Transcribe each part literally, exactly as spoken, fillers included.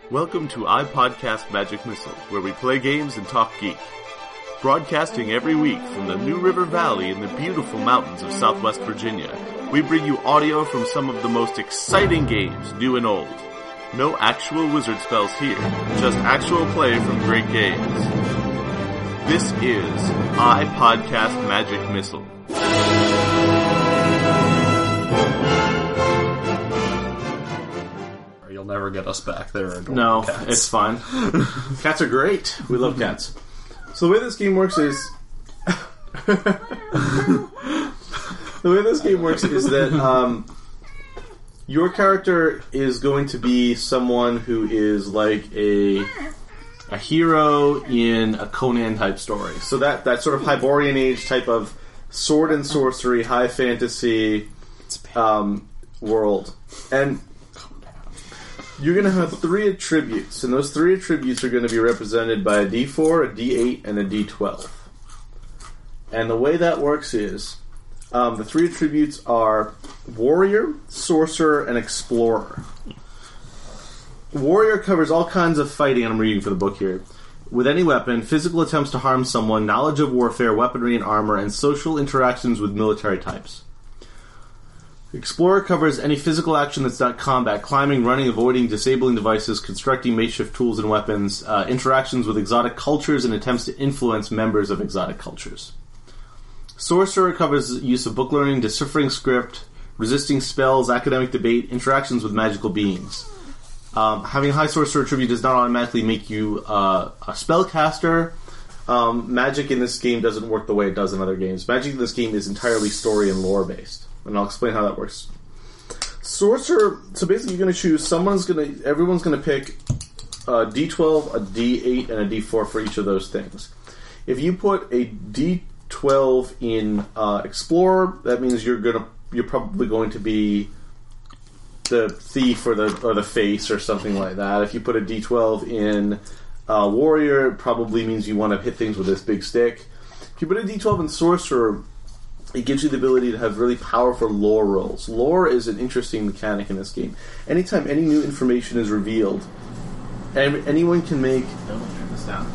Welcome to iPodcast Magic Missile, where we play games and talk geek. Broadcasting every week from the New River Valley in the beautiful mountains of Southwest Virginia, we bring you audio from some of the most exciting games, new and old. No actual wizard spells here, just actual play from great games. This is iPodcast Magic Missile. You'll never get us back there. No, cats. It's fine. Cats are great. We love cats. So the way this game works is... the way this game works is that um, your character is going to be someone who is like a a hero in a Conan type story. So that, that sort of Hyborian Age type of sword and sorcery, high fantasy um, world. And you're going to have three attributes, and those three attributes are going to be represented by a D four, a D eight, and a D twelve. And the way that works is, um, the three attributes are Warrior, Sorcerer, and Explorer. Warrior covers all kinds of fighting, and I'm reading for the book here, with any weapon, physical attempts to harm someone, knowledge of warfare, weaponry and armor, and social interactions with military types. Explorer covers any physical action that's not combat, climbing, running, avoiding, disabling devices, constructing makeshift tools and weapons, uh, interactions with exotic cultures, and attempts to influence members of exotic cultures. Sorcerer covers use of book learning, deciphering script, resisting spells, academic debate, interactions with magical beings. Um, having a high sorcerer attribute does not automatically make you uh, a spellcaster. Um, magic in this game doesn't work the way it does in other games. Magic in this game is entirely story and lore based. And I'll explain how that works. Sorcerer, so basically you're going to choose, someone's going to, everyone's going to pick a D twelve, a D eight, and a D four for each of those things. If you put a D twelve in uh, Explorer, that means you're going to, you're probably going to be the thief or the or the face or something like that. If you put a D twelve in uh, Warrior, it probably means you want to hit things with this big stick. If you put a D twelve in Sorcerer, it gives you the ability to have really powerful lore rolls. Lore is an interesting mechanic in this game. Anytime any new information is revealed, and anyone can make... Oh, turn this down.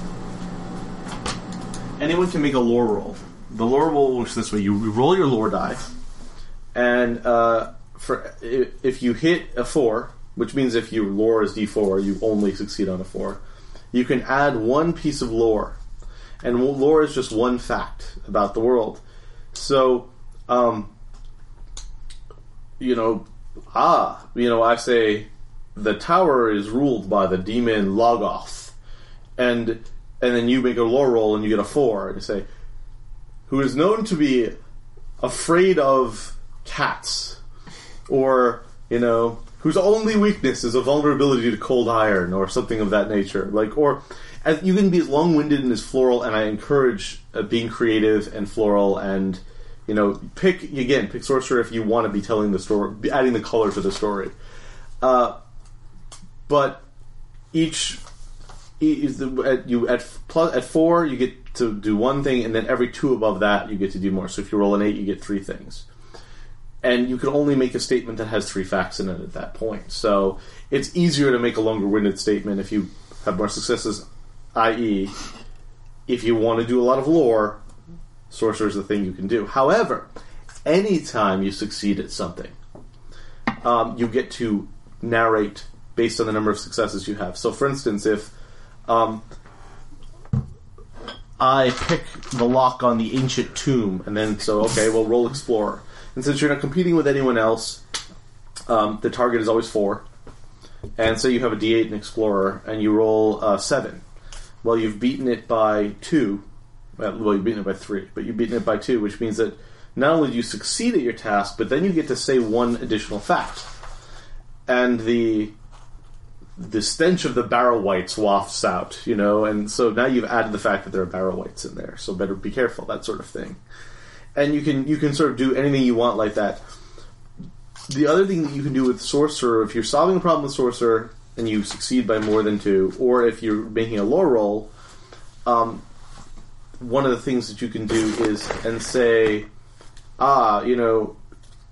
Anyone can make a lore roll. The lore roll works this way. You roll your lore die, and uh, for if you hit a four, which means if your lore is D four, you only succeed on a four, you can add one piece of lore. And lore is just one fact about the world. So, um, you know, ah, you know, I say the tower is ruled by the demon Logoth, and and then you make a lore roll and you get a four, and you say, who is known to be afraid of cats, or you know, whose only weakness is a vulnerability to cold iron, or something of that nature, like or. As, you can be as long-winded and as floral, and I encourage uh, being creative and floral, and you know, pick again, pick sorcerer if you want to be telling the story, adding the color to the story. Uh, but each is the, at, you at plus at four you get to do one thing, and then every two above that you get to do more. So if you roll an eight, you get three things, and you can only make a statement that has three facts in it at that point. So it's easier to make a longer-winded statement if you have more successes. that is, if you want to do a lot of lore, sorcerer is the thing you can do. However, anytime you succeed at something, um, you get to narrate based on the number of successes you have. So, for instance, if um, I pick the lock on the ancient tomb, and then, so, okay, well, roll Explorer. And since you're not competing with anyone else, um, the target is always four. And so you have a D eight in Explorer, and you roll uh, seven. Well, you've beaten it by two. Well, you've beaten it by three, but you've beaten it by two, which means that not only do you succeed at your task, but then you get to say one additional fact. And the the stench of the barrow wights wafts out, you know, and so now you've added the fact that there are barrow wights in there, so better be careful, that sort of thing. And you can you can sort of do anything you want like that. The other thing that you can do with Sorcerer, if you're solving a problem with Sorcerer, and you succeed by more than two, or if you're making a lore roll, um, one of the things that you can do is, and say, ah, you know,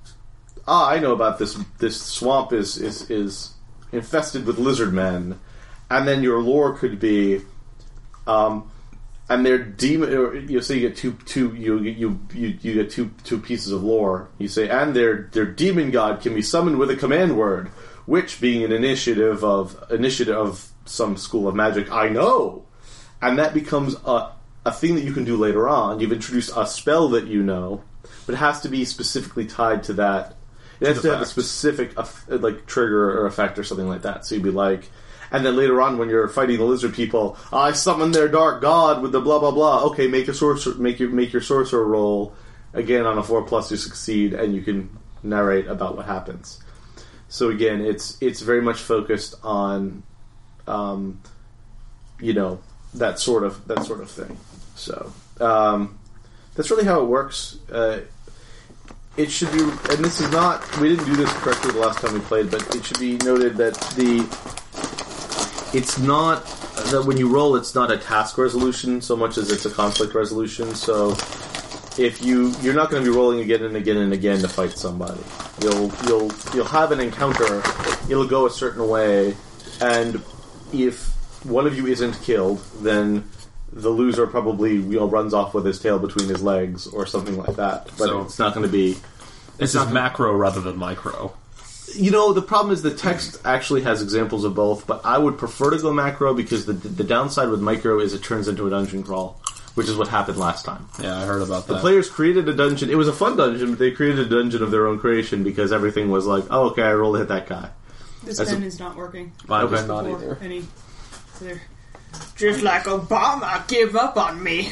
ah, I know about this, this swamp is, is, is infested with lizard men, and then your lore could be, um, and they're demon. Or you say you get two, two, you you you you get two two pieces of lore. You say, and their their demon god can be summoned with a command word, which being an initiative of initiative of some school of magic, I know, and that becomes a a thing that you can do later on. You've introduced a spell that you know, but it has to be specifically tied to that. It has to, to have a specific like trigger or effect or something like that. So you'd be like. And then later on, when you're fighting the lizard people, I summon their dark god with the blah blah blah. Okay, make a sorcerer, make your make your sorcerer roll again on a four plus. You succeed, and you can narrate about what happens. So again, it's it's very much focused on, um, you know, that sort of that sort of thing. So um, that's really how it works. Uh, it should be, and this is not. We didn't do this correctly the last time we played, but it should be noted that the. It's not that when you roll, it's not a task resolution so much as it's a conflict resolution. So, if you you're not going to be rolling again and again and again to fight somebody, you'll you'll you'll have an encounter. It'll go a certain way, and if one of you isn't killed, then the loser probably you know runs off with his tail between his legs or something like that. But so it's not going to be. This is macro rather than micro. You know, the problem is the text actually has examples of both, but I would prefer to go macro because the the downside with micro is it turns into a dungeon crawl, which is what happened last time. Yeah, I heard about that. The players created a dungeon. It was a fun dungeon, but they created a dungeon of their own creation because everything was like, oh, okay, I roll to hit that guy. This That's pen a, is not working. Mine was not either. Any, there. Just like Obama, give up on me.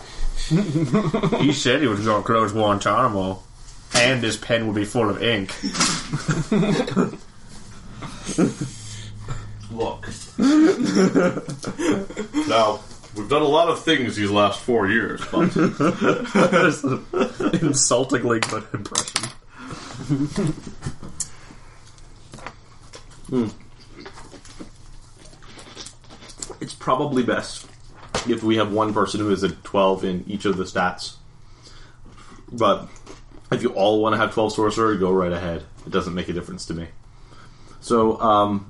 He said he was going to close Guantanamo. And his pen would be full of ink. Look. Now, we've done a lot of things these last four years, but... Insultingly good impression. mm. It's probably best if we have one person who is a twelve in each of the stats. But... if you all want to have twelve sorcerer, go right ahead. It doesn't make a difference to me. So, um...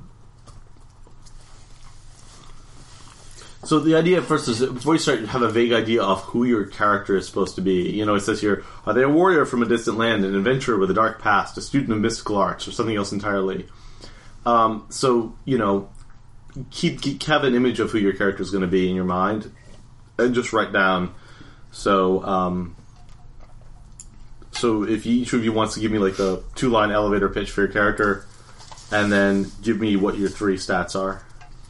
So the idea first is, before you start, you have a vague idea of who your character is supposed to be. You know, it says here, are they a warrior from a distant land, an adventurer with a dark past, a student of mystical arts, or something else entirely? Um, so, you know, keep, keep have an image of who your character is going to be in your mind, and just write down. So, um... So if each of you wants to give me like a two-line elevator pitch for your character, and then give me what your three stats are.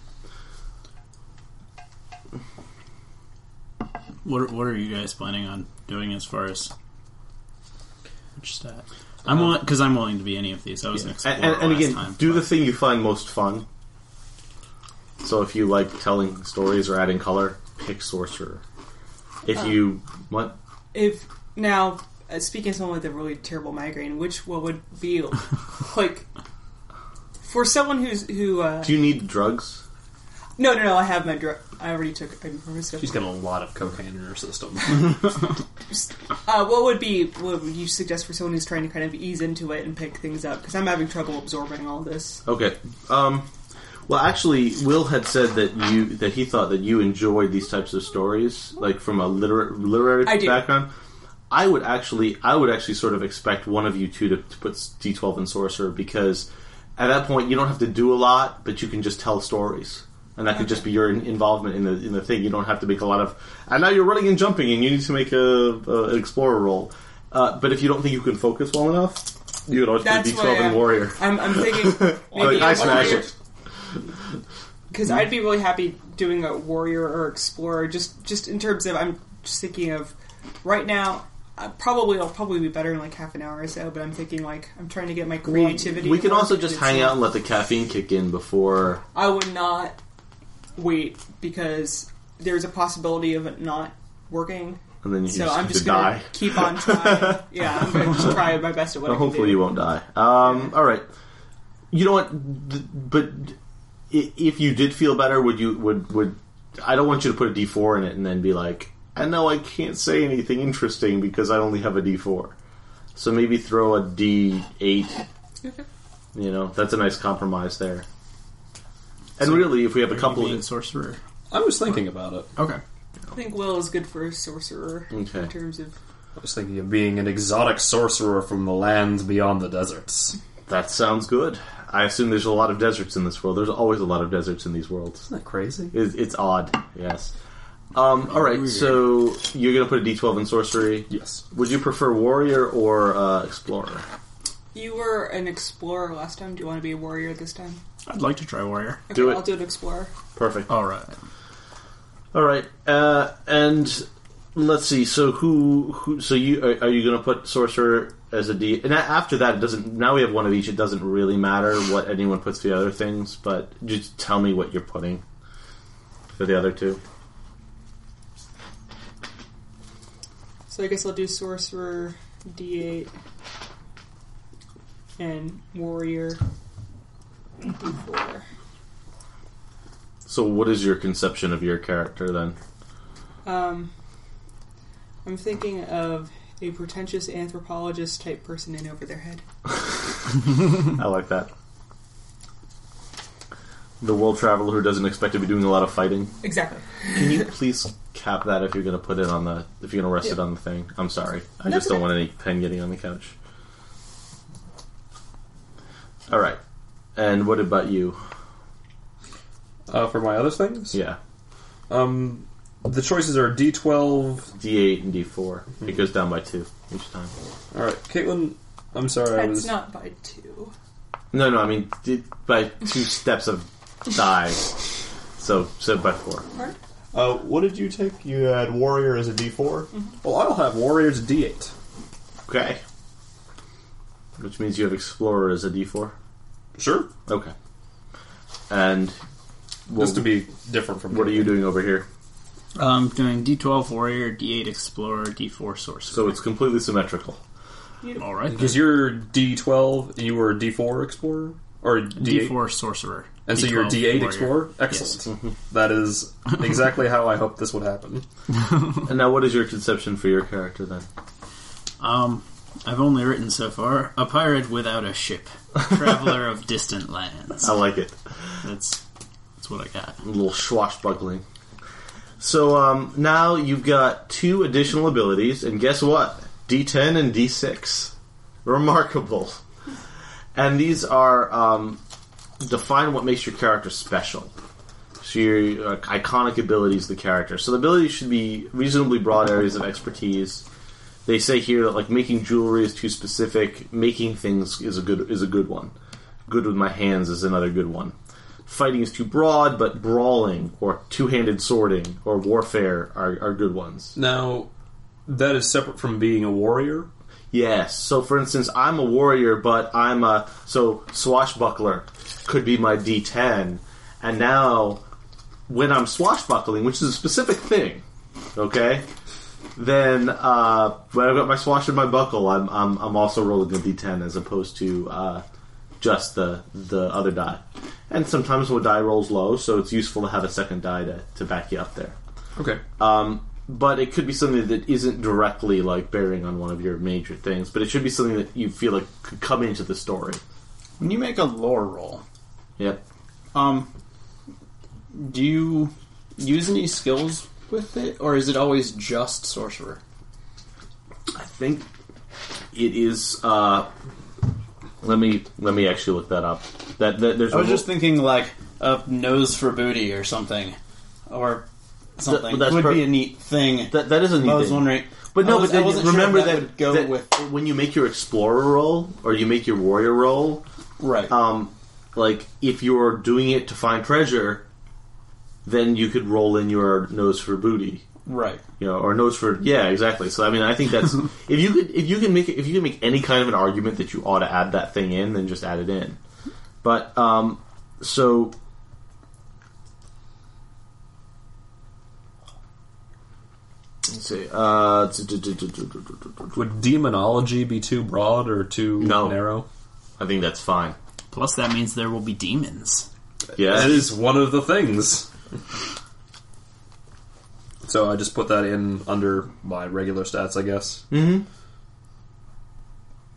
What What are you guys planning on doing as far as which stat? I'm willing, because I'm willing to be any of these. I was Yeah. an explorer And, and, and last again, time, do but- the thing you find most fun. So if you like telling stories or adding color, pick sorcerer. If Oh. you what? If now, uh, speaking as someone with a really terrible migraine, which what would be like for someone who's who? Uh, Do you need drugs? no, no, no. I have my drug. I already took ibuprofen. She's got a lot of cocaine in her system. Uh, what would be? What would you suggest for someone who's trying to kind of ease into it and pick things up? Because I'm having trouble absorbing all this. Okay. Um, well, actually, Will had said that you that he thought that you enjoyed these types of stories, like from a literary literary I do. background. I would actually, I would actually sort of expect one of you two to, to put D twelve in sorcerer, because at that point you don't have to do a lot, but you can just tell stories, and that could just be your in- involvement in the in the thing. You don't have to make a lot of. And now you're running and jumping, and you need to make a, a an explorer roll. Uh, but if you don't think you can focus well enough, you could always put That's D twelve why in I'm- warrior. I'm, I'm thinking maybe Like, I smash it. Because I'd be really happy doing a warrior or explorer. Just just in terms of, I'm just thinking of right now. Uh, probably I'll probably be better in like half an hour or so. But I'm thinking like I'm trying to get my creativity. We can work, also just it's hang not- out and let the caffeine kick in before. I would not wait because there's a possibility of it not working. And then you So just, I'm to just gonna die. keep on trying. Yeah, I'm gonna just try my best at what Well, I can hopefully do. you won't die. Um, all right. You know what? D- But i- if you did feel better, would you would would? I don't want you to put a D four in it and then be like, I know I can't say anything interesting because I only have a D four. So maybe throw a D eight. Okay. You know, that's a nice compromise there. And So, really, if we have a Are you couple being of... sorcerer. I was thinking about it. Okay. I think Will is good for a sorcerer Okay. in terms of. I was thinking of being an exotic sorcerer from the lands beyond the deserts. That sounds good. I assume there's a lot of deserts in this world. There's always a lot of deserts in these worlds. Isn't that crazy? It's, it's odd, yes. Um, alright, Weird. so you're going to put a d twelve in sorcery. Yes. Would you prefer warrior or uh, explorer? You were an explorer last time. Do you want to be a warrior this time? I'd like to try warrior. Okay, Do it. I'll do an explorer. Perfect. All right. Alright, uh, and let's see, so who, who so you, are, are you going to put sorcerer as a D? And a- after that, it doesn't, now we have one of each, it doesn't really matter what anyone puts for the other things, but just tell me what you're putting for the other two. So I guess I'll do sorcerer, D eight, and warrior, D four. So what is your conception of your character then? Um, I'm thinking of a pretentious anthropologist type person in over their head. I like that. The world traveler who doesn't expect to be doing a lot of fighting. Exactly. Can you please cap that if you're going to put it on the, if you're going to rest Yeah. it on the thing? I'm sorry. I That's just don't okay. want any pen getting on the couch. Alright. And what about you? Uh, for my other things? Yeah. Um, the choices are D twelve. D eight and D four. It goes down by two each time. Alright, Caitlin, I'm sorry I That's was... not by two. No, no, I mean d- by two steps of die. So, so by four. Right? Uh, what did you take? You had warrior as a D four? Mm-hmm. Well, I'll have warrior as a D eight. Okay. Which means you have explorer as a D four? Sure. Okay. And... well, Just to be different from... what are you doing over here? Um, doing D twelve warrior, D eight explorer, D four sorcerer. So it's completely symmetrical. All right. Because you're D twelve and you were D four explorer? Or D eight? D four sorcerer. And so you're D twelve D eight warrior. explorer? Excellent. That is exactly how I hoped this would happen. And now what is your conception for your character then? Um, I've only written so far a pirate without a ship, traveler of distant lands. I like it. That's that's what I got. A little swashbuckling. So um, now you've got two additional abilities, and guess what? D ten and D six. Remarkable. And these are um, define what makes your character special. So your uh, iconic abilities of the character. So the abilities should be reasonably broad areas of expertise. They say here that like making jewelry is too specific. Making things is a good is a good one. Good with my hands is another good one. Fighting is too broad, but brawling or two-handed swording or warfare are, are good ones. Now, that is separate from being a warrior? Yes. So, for instance, I'm a warrior, but I'm a... So, swashbuckler could be my D ten. And now, when I'm swashbuckling, which is a specific thing, okay? Then, uh, when I've got my swash and my buckle, I'm, I'm, I'm also rolling a D ten as opposed to uh, just the, the other die. And sometimes the die rolls low, so it's useful to have a second die to, to back you up there. Okay. Um, but it could be something that isn't directly like bearing on one of your major things, but it should be something that you feel like could come into the story. When you make a lore roll, Yep. um, do you use any skills with it, or is it always just sorcerer? I think it is. Uh, let me let me actually look that up. That, that there's. I was a just thinking like a nose for booty or something, or something. Th- that's would per- be a neat thing. that that is a neat I was thing. wondering, But no, I was- but I then wasn't sure remember if that that, would go that with when you make your explorer roll or you make your warrior roll, right. um, like if you're doing it to find treasure, then you could roll in your nose for booty. Right. You know, or nose for yeah, exactly. So I mean, I think that's if you could if you can make if you can make any kind of an argument that you ought to add that thing in, then just add it in. But um, so let's see. Uh, Would demonology be too broad or too No. narrow? I think that's fine. Plus, that means there will be demons. Yeah, That is one of the things. So I just put that in under my regular stats, I guess. Mm-hmm.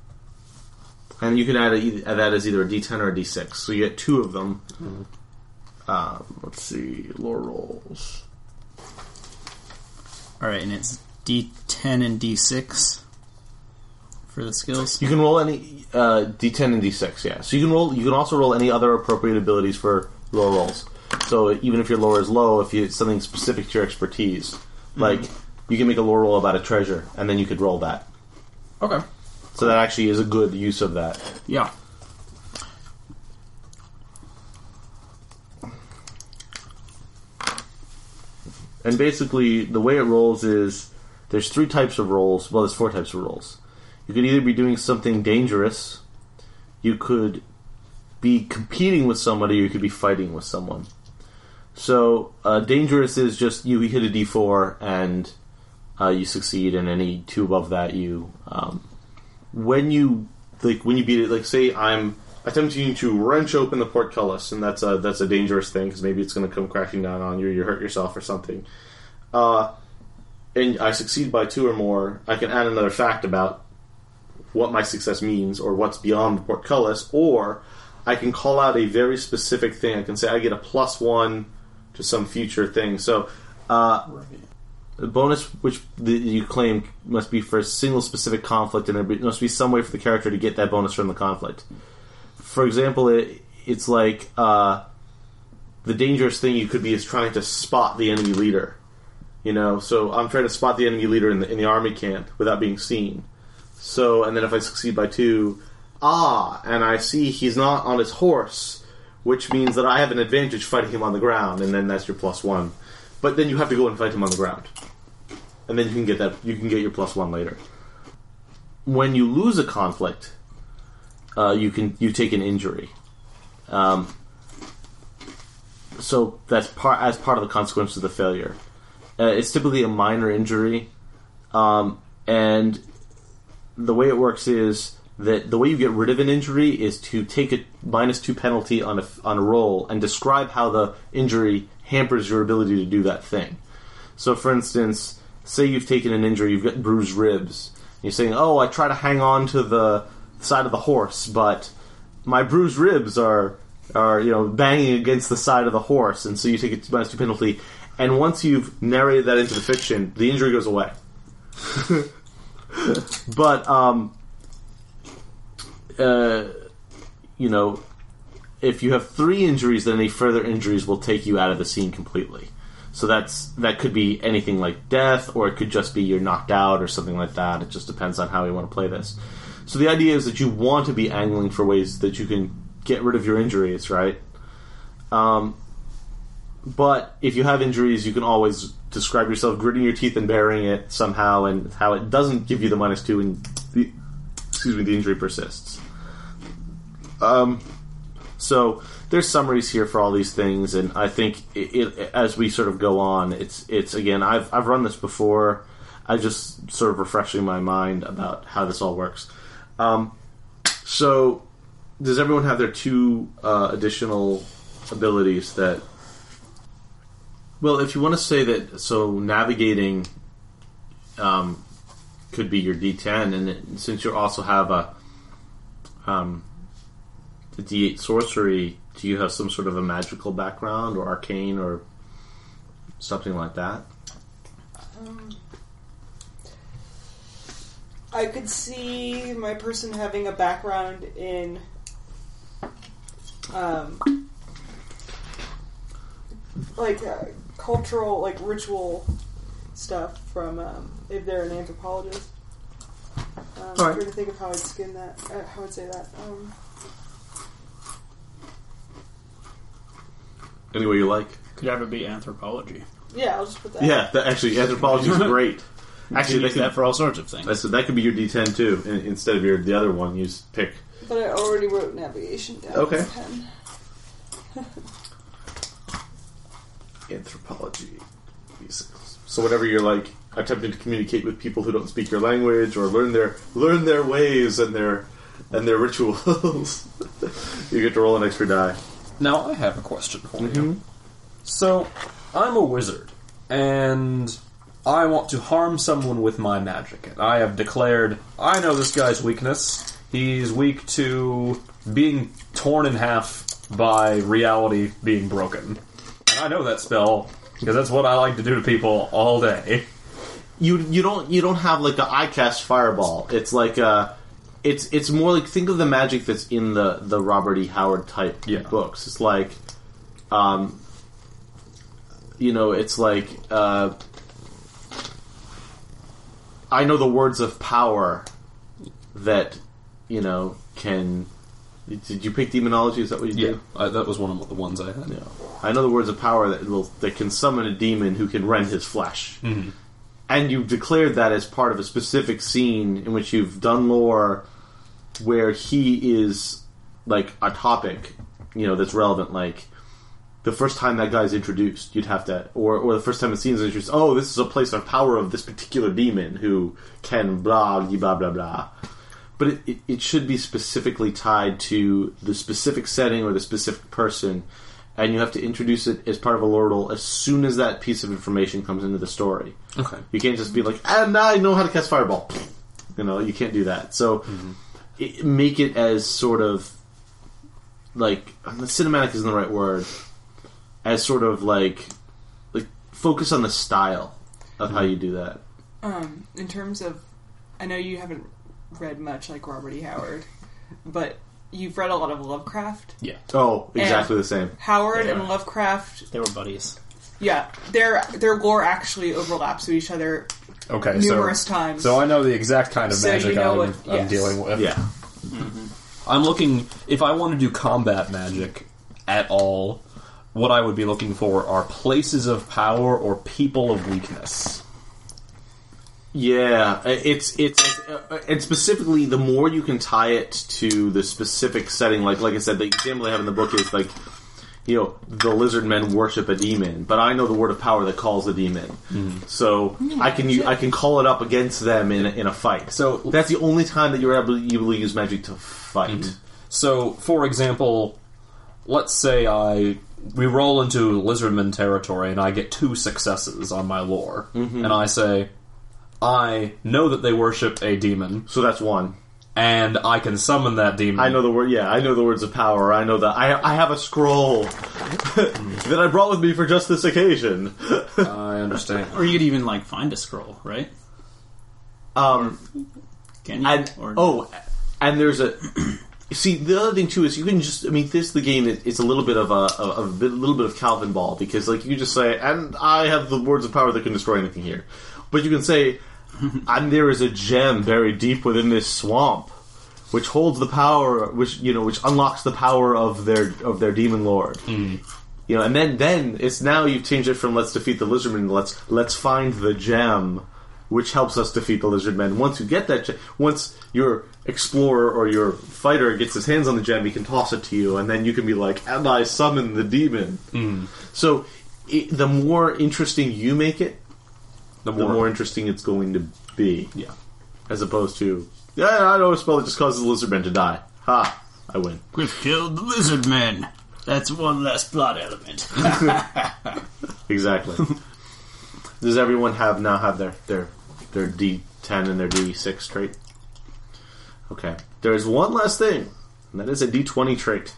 And you can add, a, add that as either a D ten or a D six. So you get two of them. Um, let's see, lore rolls. Alright, and it's D ten and D six for the skills? You can roll any uh, D ten and D six, yeah. So you can roll. You can also roll any other appropriate abilities for lore rolls. So even if your lore is low, if you it's something specific to your expertise, mm-hmm. like you can make a lore roll about a treasure, and then you could roll that. Okay. So that actually is a good use of that. Yeah. And basically, the way it rolls is there's three types of rolls. Well, there's four types of rolls. You could either be doing something dangerous, you could be competing with somebody, or you could be fighting with someone. So, uh, dangerous is just you hit a D four and uh, you succeed, and any two above that you. Um, when you like when you beat it, like say I'm attempting to wrench open the portcullis, and that's a that's a dangerous thing because maybe it's going to come crashing down on you, or you hurt yourself or something. Uh, and I succeed by two or more. I can add another fact about what my success means, or what's beyond the portcullis, or I can call out a very specific thing. I can say I get a plus one to some future thing. So, uh, the bonus which the, you claim must be for a single specific conflict, and there must be some way for the character to get that bonus from the conflict. For example, it, it's like uh, the dangerous thing you could be is trying to spot the enemy leader. You know, so I'm trying to spot the enemy leader in the in the army camp without being seen. So, and then if I succeed by two, ah, and I see he's not on his horse, which means that I have an advantage fighting him on the ground, and then that's your plus one. But then you have to go and fight him on the ground, and then you can get that. You can get your plus one later. When you lose a conflict, uh, you can you take an injury. Um, so that's part as part of the consequence of the failure. Uh, it's typically a minor injury, um, and the way it works is that the way you get rid of an injury is to take a minus two penalty on a, on a roll and describe how the injury hampers your ability to do that thing. So, for instance, say you've taken an injury, you've got bruised ribs. And you're saying, oh, I try to hang on to the side of the horse, but my bruised ribs are, are you know, banging against the side of the horse, and so you take a minus two penalty. And once you've narrated that into the fiction, the injury goes away. But, um, uh, you know, if you have three injuries, then any further injuries will take you out of the scene completely. So that's that could be anything like death, or it could just be you're knocked out or something like that. It just depends on how you want to play this. So the idea is that you want to be angling for ways that you can get rid of your injuries, right? Um, but if you have injuries, you can always describe yourself gritting your teeth and bearing it somehow, and how it doesn't give you the minus two, and the excuse me, the injury persists. Um, so there's summaries here for all these things, and I think it, it, as we sort of go on, it's it's again I've I've run this before. I just sort of refreshing my mind about how this all works. Um, so does everyone have their two uh, additional abilities that? Well, if you want to say that, so navigating um, could be your D ten, and it, since you also have a um, the D eight sorcery, do you have some sort of a magical background or arcane or something like that? Um, I could see my person having a background in um, like uh, cultural, like ritual stuff from um, if they're an anthropologist. Um, I'm trying to think of how I'd skin that. Uh, how I'd say that. Um, Any way you like. Could have it be anthropology. yeah, I'll just put that. Yeah, that, actually, anthropology is great. Actually, Use that, could, that for all sorts of things. so that could be your D ten too, in, instead of your the other one. You just pick. But I already wrote navigation down. Okay. With a pen. Anthropology. So whenever you're like attempting to communicate with people who don't speak your language or learn their learn their ways and their and their rituals, you get to roll an extra die. Now I have a question for Mm-hmm. you. So, I'm a wizard, and I want to harm someone with my magic. And I have declared, I know this guy's weakness. He's weak to being torn in half by reality being broken. And I know that spell because that's what I like to do to people all day. You you don't you don't have like a I cast fireball. It's like a, it's it's more like think of the magic that's in the, the Robert E. Howard type Yeah. books. It's like, um, you know, it's like uh, I know the words of power that you know can. Did you pick demonology? Is that what you did? I, that was one of the ones I had. Yeah. I know the words of power that will that can summon a demon who can rend his flesh. Mm-hmm. And you've declared that as part of a specific scene in which you've done lore where he is like a topic, you know, that's relevant. Like the first time that guy's introduced, you'd have to, or or the first time a scene is introduced. Oh, this is a place of power of this particular demon who can blah blah blah blah. But it, it, it should be specifically tied to the specific setting or the specific person, and you have to introduce it as part of a lore roll as soon as that piece of information comes into the story. Okay. You can't just be like, and I know how to cast fireball. You know, you can't do that. So, mm-hmm. it, make it as sort of like the cinematic isn't the right word. As sort of like like focus on the style of mm-hmm. how you do that. Um, in terms of, I know you haven't read much like Robert E. Howard, but you've read a lot of Lovecraft. Yeah. Oh, exactly and the same. Howard Yeah. and Lovecraft. They were buddies. Yeah, their their lore actually overlaps with each other Okay. numerous so, times. So I know the exact kind of So magic you know I'm, what- I'm yes. dealing with. Yeah. I'm looking, if I want to do combat magic at all, what I would be looking for are places of power or people of weakness. Yeah, it's it's uh, and specifically the more you can tie it to the specific setting, like like I said, the example I have in the book is like, you know, the lizard men worship a demon, but I know the word of power that calls the demon, mm-hmm. so I can u- I can call it up against them in a, in a fight. So that's the only time that you're able to, able to use magic to fight. Mm-hmm. So, for example, let's say I we roll into lizardman territory and I get two successes on my lore, mm-hmm. and I say, I know that they worship a demon, So that's one. and I can summon that demon. I know the word. Yeah, I know the words of power. I know that I I have a scroll that I brought with me for just this occasion. I understand. Or you could even like find a scroll, right? Um, Can you? and or, oh, and there's a. See, the other thing too is you can just. I mean, this the game. It, it's a little bit of a, a, a bit, little bit of Calvin ball because like you can just say, and I have the words of power that can destroy anything here, but you can say. And there is a gem buried deep within this swamp, which holds the power, which you know, which unlocks the power of their of their demon lord. Mm. You know, and then then it's now you've changed it from let's defeat the lizardmen, let's let's find the gem, which helps us defeat the lizardmen. Once you get that, gem, once your explorer or your fighter gets his hands on the gem, he can toss it to you, and then you can be like, and I summon the demon. Mm. So it, the more interesting you make it. The the more, more interesting it's going to be. Yeah. As opposed to, yeah, I know a spell that just causes the lizardmen to die. Ha! I win. We've killed the lizard men. That's one less plot element. Exactly. Does everyone have now have their, their, their D ten and their D six trait? Okay. There's one last thing, and that is a D twenty trait.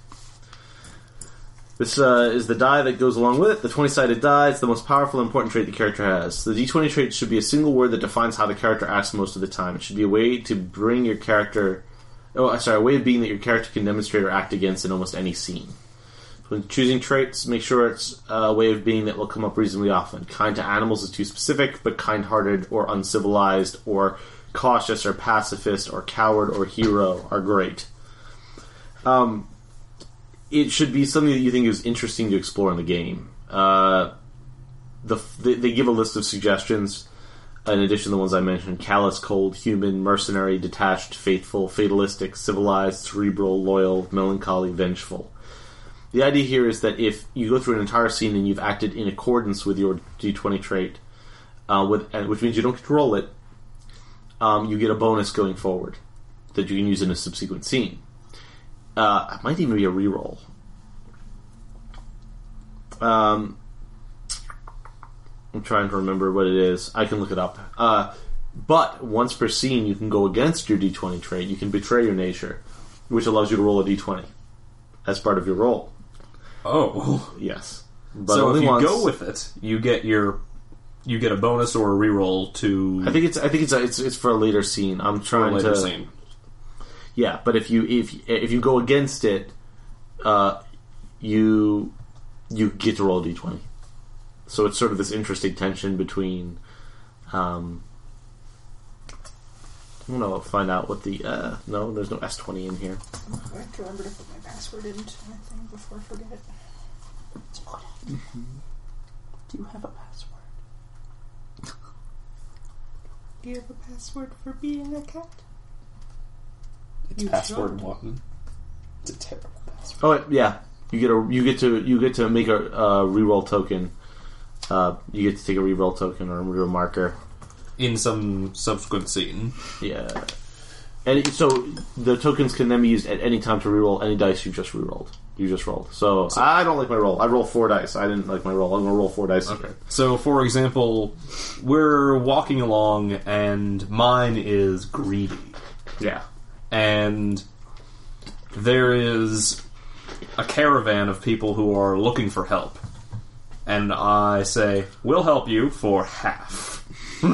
This uh, is the die that goes along with it. The twenty-sided die is the most powerful and important trait the character has. The D twenty trait should be a single word that defines how the character acts most of the time. It should be a way to bring your character... Oh, sorry, a way of being that your character can demonstrate or act against in almost any scene. When choosing traits, make sure it's a way of being that will come up reasonably often. Kind to animals is too specific, but kind-hearted or uncivilized or cautious or pacifist or coward or hero are great. Um... It should be something that you think is interesting to explore in the game. Uh, the, they, they give a list of suggestions, in addition to the ones I mentioned. Callous, cold, human, mercenary, detached, faithful, fatalistic, civilized, cerebral, loyal, melancholy, vengeful. The idea here is that if you go through an entire scene and you've acted in accordance with your D twenty trait, uh, with, which means you don't get to roll it, um, you get a bonus going forward that you can use in a subsequent scene. Uh, it might even be a reroll. Um, I'm trying to remember what it is. I can look it up. Uh, but once per scene, you can go against your D twenty trait. You can betray your nature, which allows you to roll a D twenty as part of your roll. Oh. Yes. But So only if you once. go with it, you get your you get a bonus or a reroll to I think it's I think it's it's it's for a later scene. I'm for a trying later to scene. Yeah, but if you if if you go against it, uh, you you get to roll a d twenty. So it's sort of this interesting tension between. Um, I'm gonna find out what the uh, no, there's no S twenty in here. I have to remember to put my password into my thing before I forget it. Mm-hmm. Do you have a password? Do you have a password for being a cat? It's You password should. one. It's a terrible password. Oh wait, yeah, you get a you get to you get to make a uh, reroll token. Uh, you get to take a reroll token or a reroll marker. In some subsequent scene. Yeah, and it- so the tokens can then be used at any time to reroll any dice you just rerolled. You just rolled. So, I don't like my roll. I roll four dice. I didn't like my roll. I'm gonna roll four dice. Okay. So, for example, we're walking along and mine is greedy. Yeah. And there is a caravan of people who are looking for help. And I say, we'll help you for half.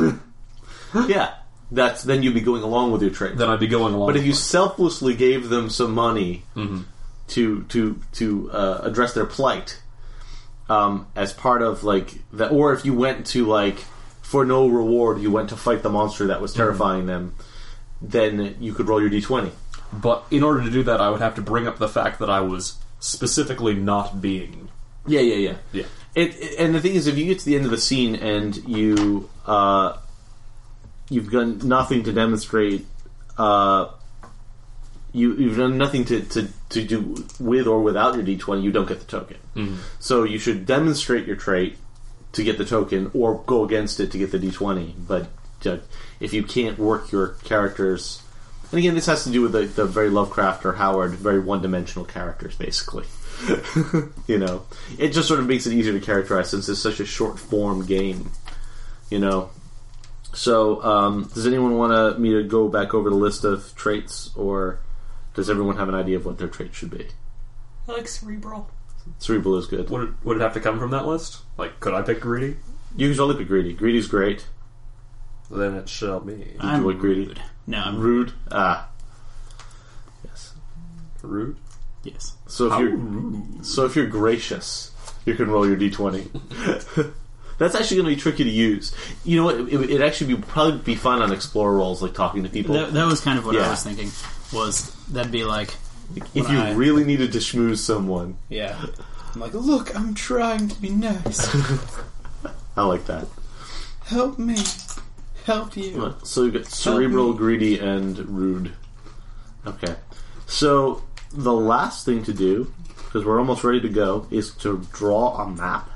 Yeah. That's then you'd be going along with your trade. Then I'd be going along. But if you with selflessly gave them some money Mhm. to to to uh, address their plight, um, as part of like that, or if you went to like for no reward, you went to fight the monster that was terrifying them, then you could roll your d twenty. But in order to do that, I would have to bring up the fact that I was specifically not being. Yeah, yeah, yeah. Yeah. It, it, and the thing is, if you get to the end of the scene and you uh, you've done nothing to demonstrate, uh, you you've done nothing to, to, to do with or without your d twenty, you don't get the token. Mhm. So you should demonstrate your trait to get the token, or go against it to get the d twenty. But uh, if you can't work your characters, and again, this has to do with the, the very Lovecraft or Howard, very one-dimensional characters, basically. You know, it just sort of makes it easier to characterize since it's such a short-form game. You know, so um, does anyone want me to go back over the list of traits, or does everyone have an idea of what their trait should be? I like cerebral. Cerebral is good. Would it, would it have to come from that list? Like, could I pick greedy? You can totally pick greedy. Greedy's great. Then it shall be. I'm like greedy? rude. No, I'm Rude. Ah. Yes. Rude? Yes. So if How you're rude. so if you're gracious, you can roll your d twenty. That's actually going to be tricky to use. You know what? It, it, it actually be probably be fun on explorer rolls, like talking to people. That, that was kind of what Yeah. I was thinking. Was that'd be like if when you I- really needed to schmooze someone, yeah. I'm like, look, I'm trying to be nice. I like that. Help me, help you. So you got cerebral, greedy, and rude. Okay. So the last thing to do, because we're almost ready to go, is to draw a map.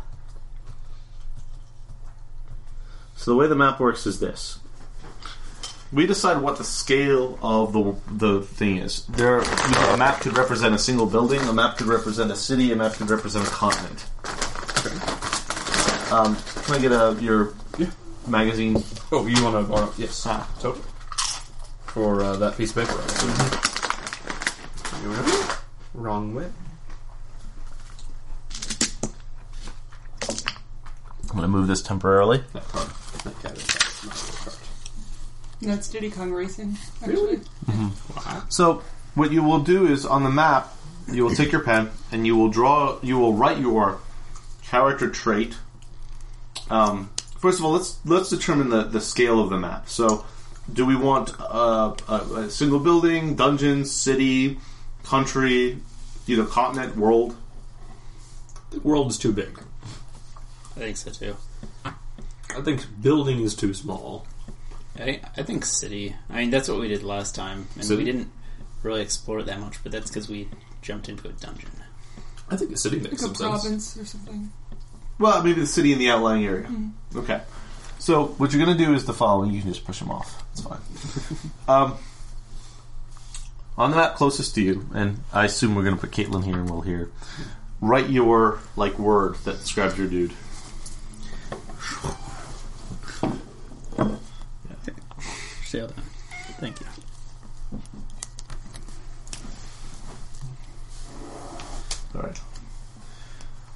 So the way the map works is this. We decide what the scale of the the thing is. There, a map could represent a single building. A map could represent a city. A map could represent a continent. Okay. Um, can I get a your Yeah. magazine? Oh, you want to borrow? Yes. Ah. Totally. For uh, that piece of paper. You remember? Wrong way. I'm going to move this temporarily. That card. That cat is not a card. That's Diddy Kong Racing, actually. So what you will do is on the map, you will take your pen and you will draw. You will write your character trait. Um, first of all, let's let's determine the, the scale of the map. So, do we want uh, a, a single building, dungeon, city, country, either continent, world? The world is too big. I think so too. I think building is too small. I, I think city. I mean, that's what we did last time, and City? we didn't really explore it that much. But that's because we jumped into a dungeon. I think the city makes Like a some sense. province or something. Well, maybe the city in the outlying area. Okay. So what you're going to do is the following. You can just push them off. It's fine. um, on the map closest to you, and I assume we're going to put Caitlin here and Will here. Write your like word that describes your dude. Sail down. Thank you. All right.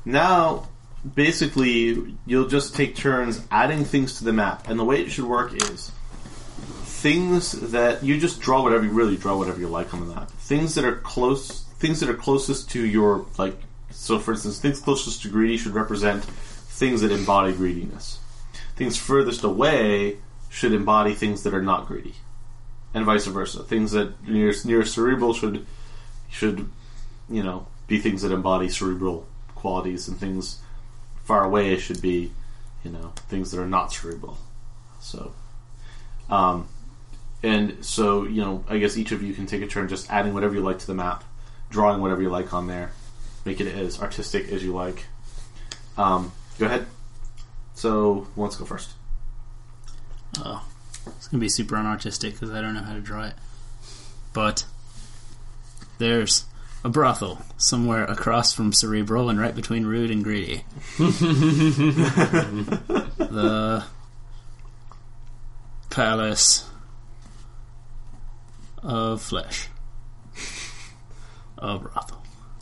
Now, basically, you'll just take turns adding things to the map, and the way it should work is things that you just draw whatever you really draw whatever you like on the map. Things that are close, things that are closest to your like. So, for instance, things closest to greedy should represent things that embody greediness. Things furthest away should embody things that are not greedy, and vice versa. Things that near near cerebral should should you know be things that embody cerebral qualities, and things far away should be you know things that are not cerebral. So, um, and so you know, I guess each of you can take a turn just adding whatever you like to the map, drawing whatever you like on there, make it as artistic as you like. Um, go ahead. So, who wants to go first? Oh, it's gonna be super unartistic because I don't know how to draw it. But there's a brothel somewhere across from cerebral and right between rude and greedy. The palace of flesh. A brothel.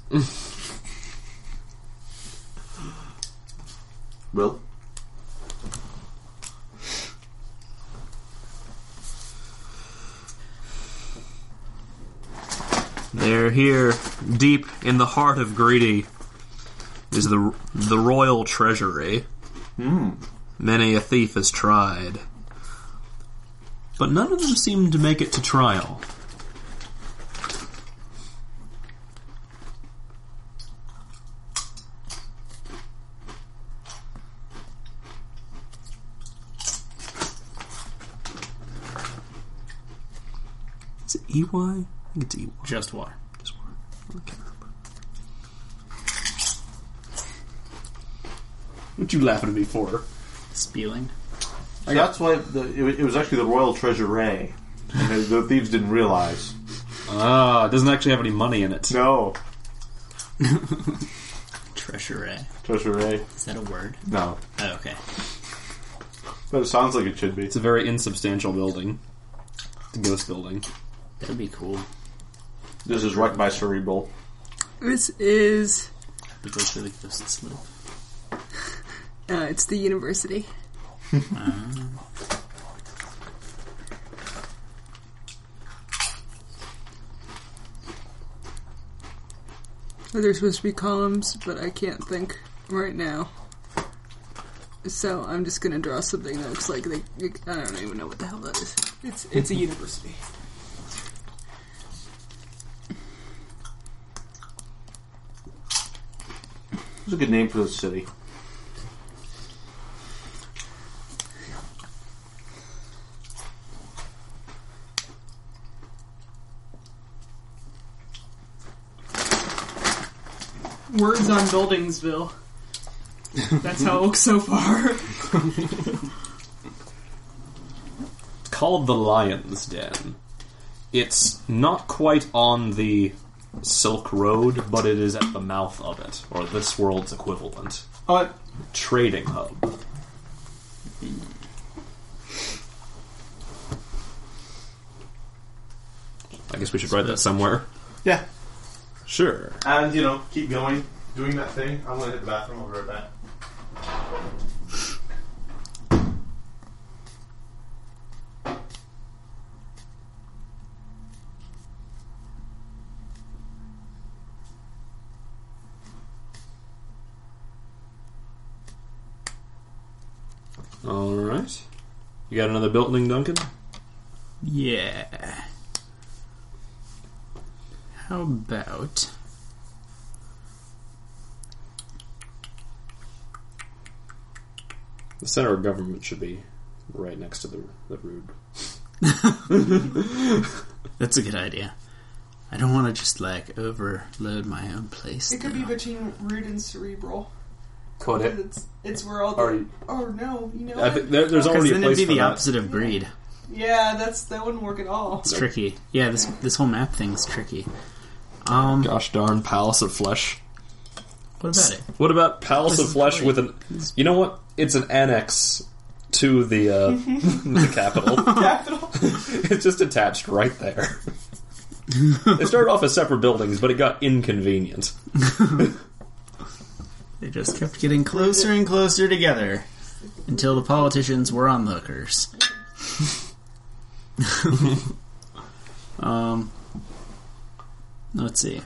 Will? There, here, deep in the heart of greedy, is the the royal treasury. Mm. Many a thief has tried, but none of them seem to make it to trial. Is it E Y? I think it's E Y. Just Y. Just Y. I can't remember. What you laughing at me for? Spewing. So that's why the, it, was, it was actually the royal treasury. And the thieves didn't realize. Ah, it doesn't actually have any money in it. No. Treasury. Treasury. Is that a word? No. Oh, okay. But it sounds like it should be. It's a very insubstantial building. It's a ghost building. That'd be cool. This is right by cerebral. This is. The ghost of the ghosts live. Uh, it's the university. uh. There's supposed to be columns, but I can't think right now. So I'm just gonna draw something that looks like they. I don't even know what the hell that is. It's it's a university. It's a good name for the city. Words on Buildingsville. That's how it looks so far. It's called the Lion's Den. It's not quite on the Silk Road, but it is at the mouth of it, or this world's equivalent. Uh, Trading hub. I guess we should write that somewhere. yeah. Sure. And, you know, keep going, doing that thing. I'm going to hit the bathroom. I'll be right back. Alright. You got another building, Duncan? Yeah. How about... The center of government should be right next to the, the road. That's a good idea. I don't want to just, like, overload my own place. It could though. be between rude and cerebral. Could it? It's, it's where all the. Already- Oh no, you know. I what? think there, there's Because already a then place it'd be for the that. opposite of greed. Yeah, that's that wouldn't work at all. It's tricky. Yeah, this this whole map thing's tricky. Um, Gosh darn Palace of Flesh. what about it? What about Palace This of is Flesh great. with an... You know what? It's an annex to the, uh, the capital. Capital. It's just attached right there. They started off as separate buildings, but it got inconvenient. They just kept getting closer and closer together until the politicians were on the hookers. um, let's see.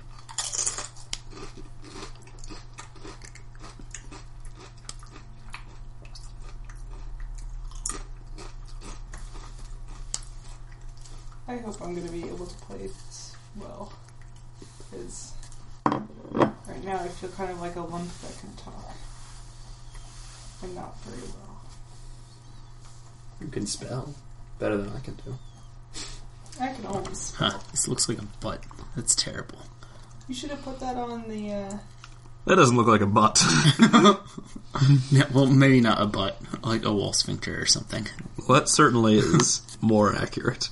I hope I'm going to be able to play this well. Because right now I feel kind of like a lump that can talk. And not very well. You can spell better than I can do. I can always. Huh, this looks like a butt. That's terrible. You should have put that on the, uh... That doesn't look like a butt. Yeah, well, maybe not a butt, like a wall sphincter or something. Well, that certainly is more accurate.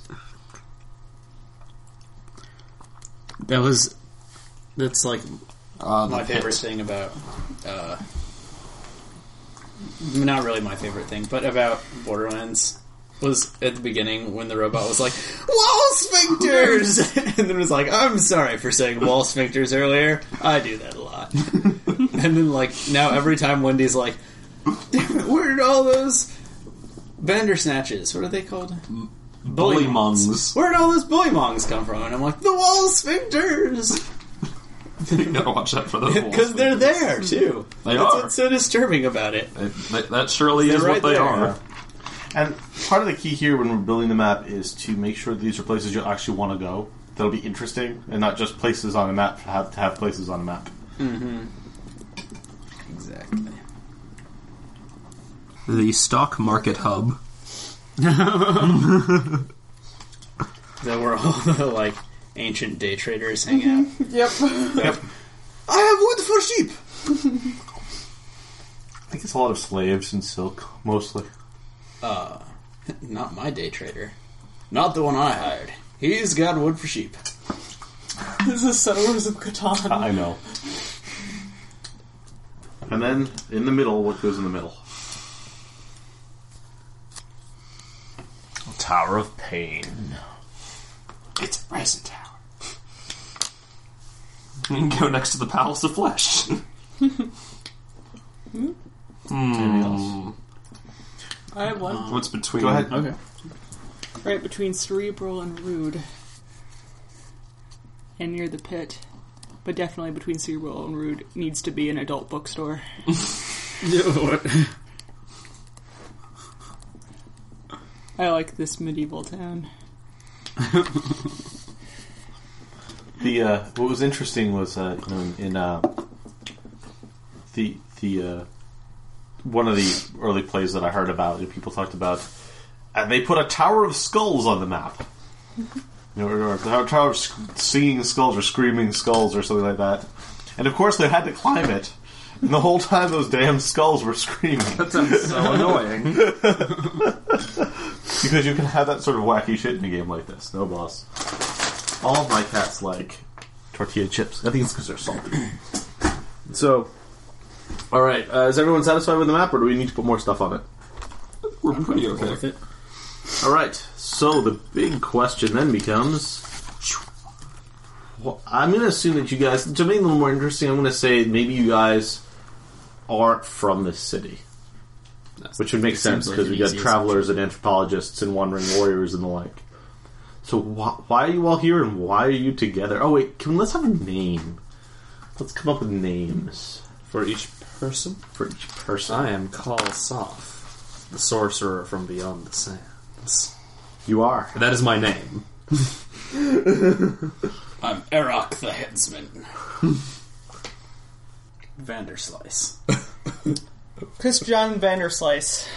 That was... That's like Uh, my favorite thing about... Uh, not really my favorite thing, but about Borderlands was at the beginning when the robot was like, wall sphincters! And then it was like, I'm sorry for saying wall sphincters earlier. I do that a lot. And then, like, now every time Wendy's like, damn it, where did all those Bandersnatches, what are they called? Bullymongs. Where did all those bullymongs come from? And I'm like, the wall sphincters! You gotta watch that for those walls. Because they're there, too. They That's are. what's so disturbing about it. They, they, that surely They're is right what they there. are. And part of the key here when we're building the map is to make sure these are places you actually want to go. That'll be interesting, and not just places on a map to have, to have places on a map. Mm-hmm. Exactly. The stock market hub. That where all the, like, ancient day traders hang out. Yep. Yep. I have wood for sheep! I think it's a lot of slaves and silk, mostly. Uh, not my day trader. Not the one I hired. He's got wood for sheep. This is Settlers of Catan. I know. And then, in the middle, what goes in the middle? Tower of Pain. It's a resin tower. You can go next to the Palace of Flesh. Anything else? I have one. What's between... Go ahead. Okay. Right between Cerebral and Rude. And near the pit. But definitely between Cerebral and Rude needs to be an adult bookstore. I like this medieval town. The uh, what was interesting was uh, you know, in, in uh, the the uh, one of the early plays that I heard about, that people talked about, and they put a Tower of Skulls on the map. You know, or a Tower of Singing Skulls or Screaming Skulls or something like that. And of course, they had to climb it. And the whole time, those damn skulls were screaming. That sounds so annoying. Because you can have that sort of wacky shit in a game like this. No, boss. All of my cats like tortilla chips. I think it's because they're salty. So, alright. Uh, is everyone satisfied with the map, or do we need to put more stuff on it? We're pretty okay with it. Alright. So, the big question then becomes... Well, I'm going to assume that you guys... To make it a little more interesting, I'm going to say maybe you guys aren't from this city. That's, Which would make sense, like because an we got easy travelers and anthropologists and wandering warriors and the like. So wh- why are you all here, and why are you together? Oh wait, can we, let's have a name. Let's come up with names for each person. for each person. I am Khal Soth, the sorcerer from beyond the sands. You are. That is my name. I'm Erok the Headsman. Vanderslice. Christian Vanderslice.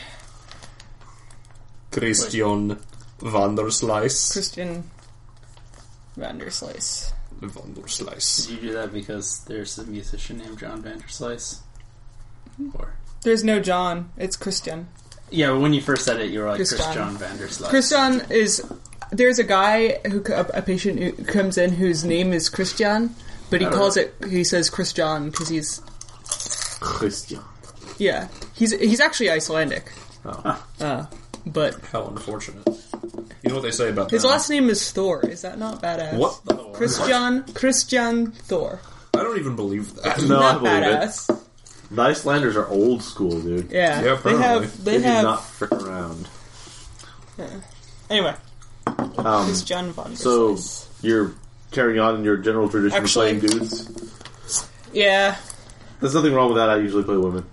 Christian Vanderslice. Christian Vanderslice. Vanderslice. Did you do that because there's a musician named John Vanderslice? Or... There's no John. It's Christian. Yeah, but when you first said it, you were like Christian. Christian Vanderslice. Christian is... There's a guy, who a, a patient who comes in whose name is Christian, but he Oh, calls really? it... He says Christian because he's... Christian. Yeah. He's he's actually Icelandic. Oh. Uh, but How unfortunate. You know what they say about his that? last name is Thor. Is that not badass? What? Christian Christian Thor. I don't even believe that. No, I Not believe it. badass. The Icelanders are old school, dude. Yeah, Yeah, they apparently. have. They, They, did have. not frick around. Anyway, Um, it's John von der so Slice. you're carrying on in your general tradition Actually- of playing dudes. Yeah, There's nothing wrong with that. I usually play women.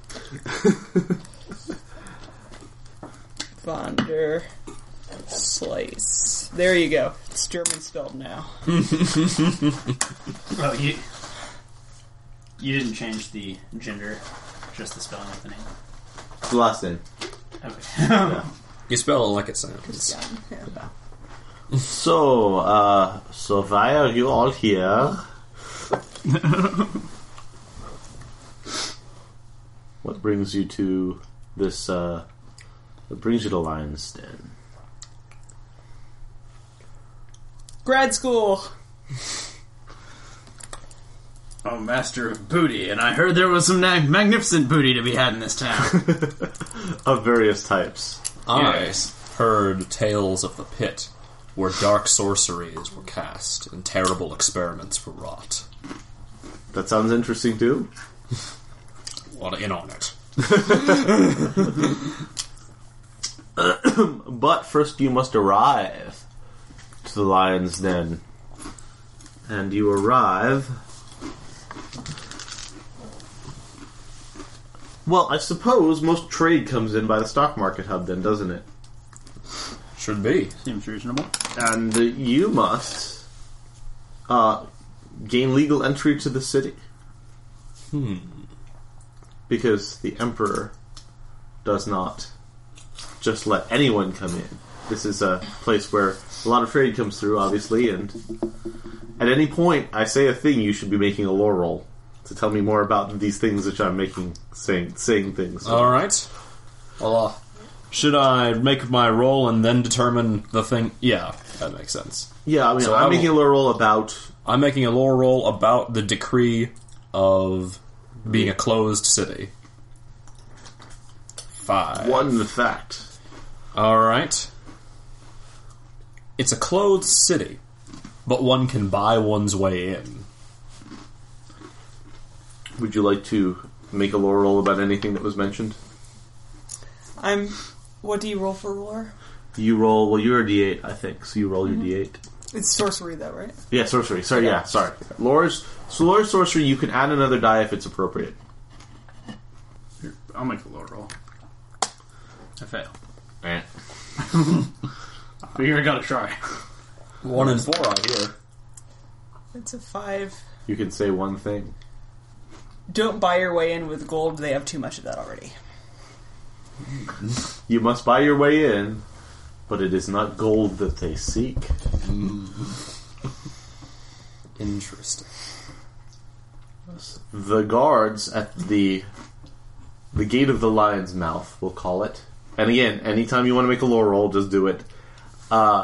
von der Slice. There you go. It's German spelled now. Oh, you you didn't change the gender, just the spelling of the name. The last name. Okay. You spell it like it sounds. Yeah. So, uh, so why are you all here? What brings you to this, uh, what brings you to Lion's Den? Grad school. Oh, master of booty, and I heard there was some mag- magnificent booty to be had in this town. Of various types. I Yes. heard tales of the pit, where dark sorceries were cast and terrible experiments were wrought. That sounds interesting too. Want in on it. But first you must arrive to the Lion's Den. And you arrive... Well, I suppose most trade comes in by the stock market hub then, doesn't it? Should be. Seems reasonable. And uh, you must uh, gain legal entry to the city. Hmm. Because the Emperor does not just let anyone come in. This is a place where a lot of trade comes through, obviously, and at any point I say a thing, you should be making a lore roll to tell me more about these things which I'm making, saying, saying things. Alright. Well, uh, should I make my roll and then determine the thing? Yeah, that makes sense. Yeah, I mean, So I'm I making will- a lore roll about... I'm making a lore roll about the decree of being a closed city. Five. one fact. Alright. It's a closed city, but one can buy one's way in. Would you like to make a lore roll about anything that was mentioned? I'm. What do you roll for lore? You roll, well, you're a D eight, I think, so you roll your D eight. It's sorcery, though, right? Yeah, sorcery. Sorry, Okay. yeah, sorry. Lore's, so Lore's sorcery, you can add another die if it's appropriate. Here, I'll make a low roll. I fail. Eh. Figure I gotta try. One and four, I hear. It's a five. You can say one thing. Don't buy your way in with gold. They have too much of that already. You must buy your way in, but it is not gold that they seek. Interesting. The guards at the the gate of the Lion's Mouth, we'll call it. And again, anytime you want to make a lore roll, just do it. Uh,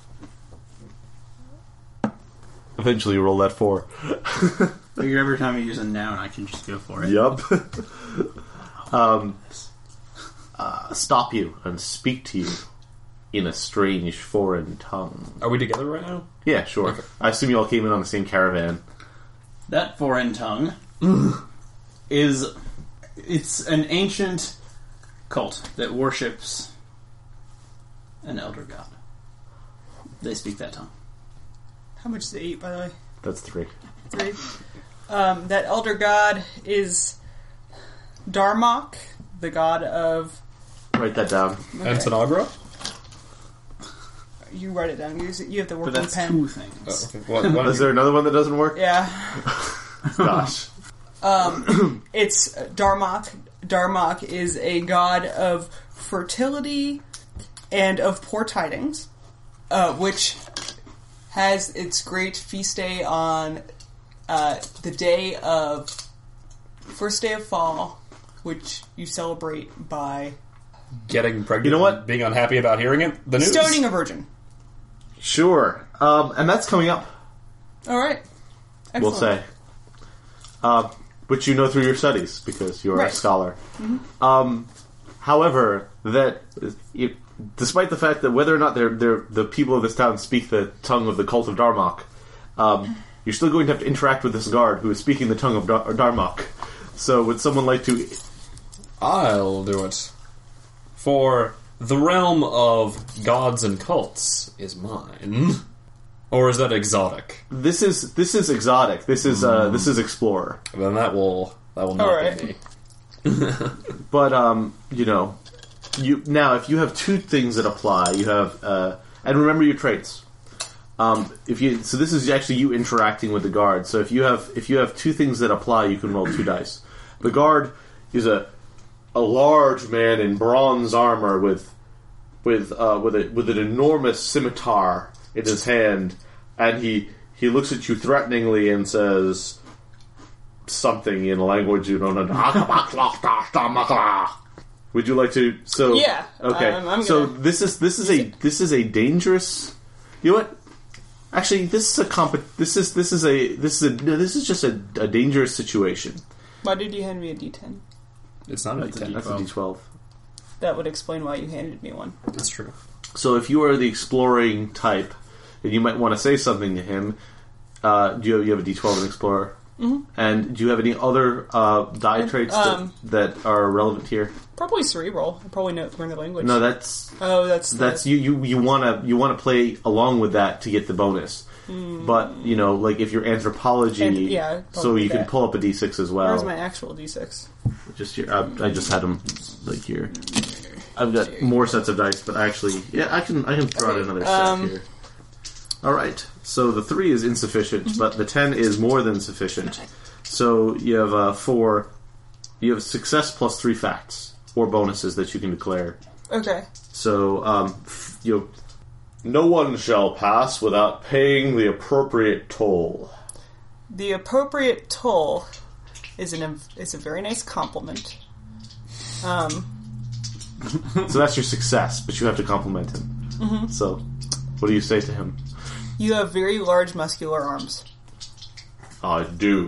eventually you roll that four. Figure every time you use a noun, I can just go for it. Yup. um, uh, stop you and speak to you in a strange foreign tongue. Are we together right now? Yeah, sure. Okay. I assume you all came in on the same caravan. That foreign tongue is... It's an ancient cult that worships an elder god. They speak that tongue. How much is it eat, by the way? That's three. Three. Um, that elder god is Darmok, the god of. Write that down. Okay. And Tanagra? You write it down. You, you have to work But on that's pen. two things. Oh, okay. What, what Is there another one that doesn't work? Yeah. Gosh. It's Darmok. Darmok is a god of fertility and of poor tidings, uh, which has its great feast day on uh, the day of first day of fall, which you celebrate by Getting pregnant? You know what? Being unhappy about hearing it? The news? stoning a virgin. Sure. Um, and that's coming up, All right, excellent. we'll say. Uh, which you know through your studies, because you're Right. a scholar. Um, however, that it, despite the fact that whether or not they're, they're, the people of this town speak the tongue of the cult of Darmok, um, you're still going to have to interact with this guard who is speaking the tongue of Dar- Darmok. So, would someone like to... I'll do it. For the realm of gods and cults is mine. Or is that exotic? This is this is exotic. This is uh, this is explorer. Then that will that will not Alright. be me. But um, you know, you now if you have two things that apply, you have uh, and remember your traits. Um, if you so this is actually you interacting with the guard. So if you have if you have two things that apply, you can roll two dice. The guard is a a large man in bronze armor with with uh, with a with an enormous scimitar in his hand, and he he looks at you threateningly and says something in a language you don't know. Would you like to? So Yeah, okay. um, I'm so gonna- this is this is a this is a dangerous. You know what? Actually, this is a comp. This is this is a this is a no, this is just a, a dangerous situation. Why did you hand me a D ten? It's not a That's a D ten. That's a D twelve. That would explain why you handed me one. That's true. So if you are the exploring type, and you might want to say something to him, uh, do you have, you have a D twelve in Explorer? Mm-hmm. And do you have any other uh, die And, traits um, that, that are relevant here? Probably cerebral. I probably know learn the language. No, that's oh, that's that's the, you you you want to you want to play along with that to get the bonus. But you know, like if you're anthropology, And- yeah, so probably you can that. pull up a D six as well. Where's my actual D six? Just here, I, I just had them like here. I've got more sets of dice, but actually, yeah, I can I can throw out another set um, here. All right, so the three is insufficient, but the ten is more than sufficient. So you have uh, four. You have success plus three facts or bonuses that you can declare. Okay. So um, f- you know, no one shall pass without paying the appropriate toll. The appropriate toll is an is a very nice compliment. Um, So that's your success, but you have to compliment him. Mm-hmm. So, what do you say to him? you have very large muscular arms. I do.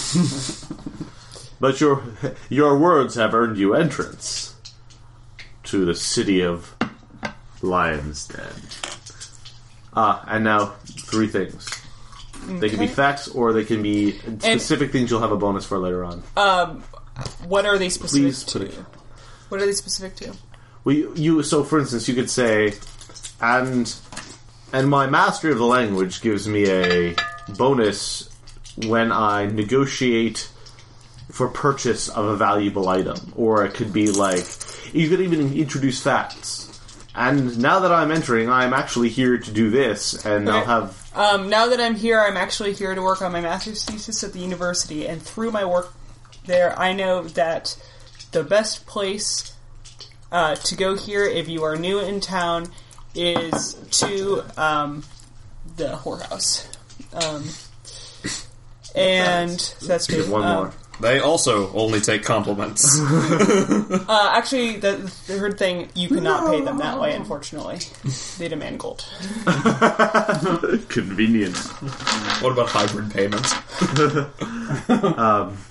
But your your words have earned you entrance to the city of Lion's Den. Ah, and now three things. They can be Okay. facts, or they can be specific things you'll have a bonus for later on. Um, what are they specific Please to? put it- What are they specific to? Well, you, you so for instance, you could say, and and my mastery of the language gives me a bonus when I negotiate for purchase of a valuable item, or it could be like you could even introduce facts. And now that I'm entering, I'm actually here to do this, and I'll Okay. have. Um, now that I'm here, I'm actually here to work on my master's thesis at the university, and through my work there, I know that the best place uh, to go here if you are new in town is to um, the whorehouse. Um, and so that's Get two. one Um, more. They also only take compliments. Uh, actually, the, the third thing, you cannot pay them that way, unfortunately. They demand gold. Convenient. What about hybrid payments? Um,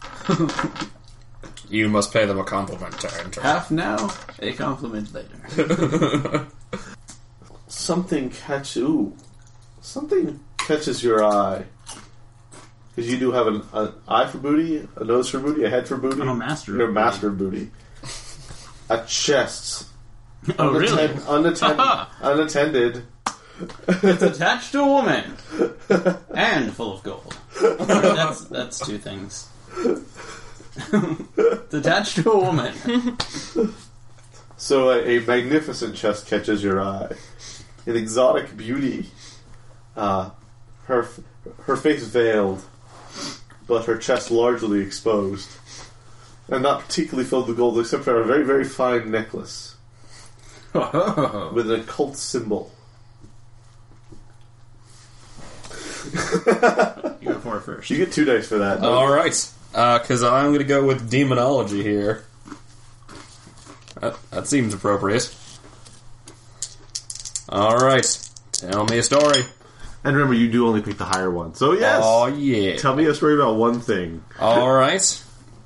You must pay them a compliment to enter. Half now, a compliment later. something catch ooh, something catches your eye. Because you do have an, an eye for booty, a nose for booty, a head for booty. I'm a master of You're a booty. master of booty. A chest. Oh, really? Unattend- unattended. unattended. It's attached to a woman and full of gold. That's that's two things. It's attached to a woman. So a, a magnificent chest catches your eye. An exotic beauty. Uh, her her face veiled, but her chest largely exposed, and not particularly filled with gold, except for a very very fine necklace with an occult symbol. You go for it first. You get two dice for that. All right, because I'm going to go with demonology here. That, that seems appropriate. All right, tell me a story. And remember, you do only pick the higher one. So yes, Oh yeah. tell me a story about one thing. All right.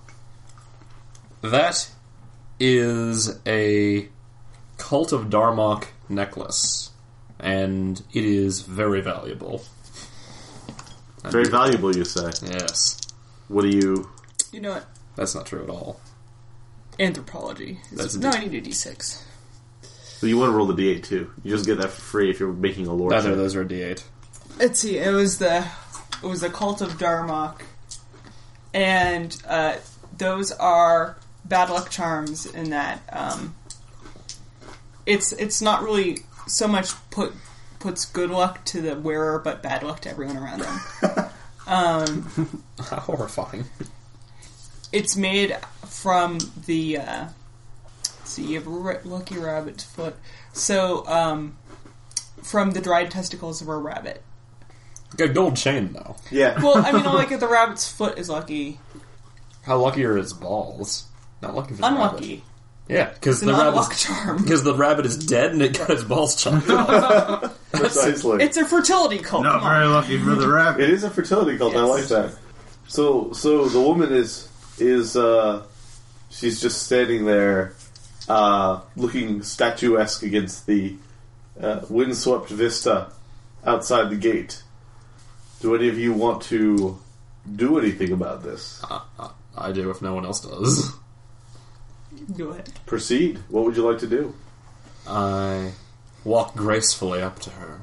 That is a Cult of Darmok necklace, and it is very valuable. Very valuable, you say. Yes. What do you? You know what? That's not true at all. Anthropology. That's a no, D- I need a D six. So you want to roll the D eight too. You just get that for free if you're making a lore Neither check. of those are a D eight. Let's see. It was the it was the Cult of Darmok, and uh, those are bad luck charms. In that, um, it's it's not really so much put puts good luck to the wearer, but bad luck to everyone around them. um, How horrifying. It's made from the. Uh, let's see, you have a ra- lucky rabbit's foot. So, um, from the dried testicles of a rabbit. Got a gold chain, though. Yeah. Well, I mean, like if the rabbit's foot is lucky. How lucky are his balls? Not lucky for the Unlucky. rabbit. Yeah, because It's the an unluck rabbit charm. because the rabbit is dead and it got his balls chopped off. Precisely. It's a fertility cult. Not come on. very lucky for the rabbit. It is a fertility cult. I Yes. like that. So, so the woman is is uh, she's just standing there, uh, looking statuesque against the uh, windswept vista outside the gate. Do any of you want to do anything about this? Uh, uh, I do if no one else does. Do it. Proceed. What would you like to do? I walk gracefully up to her.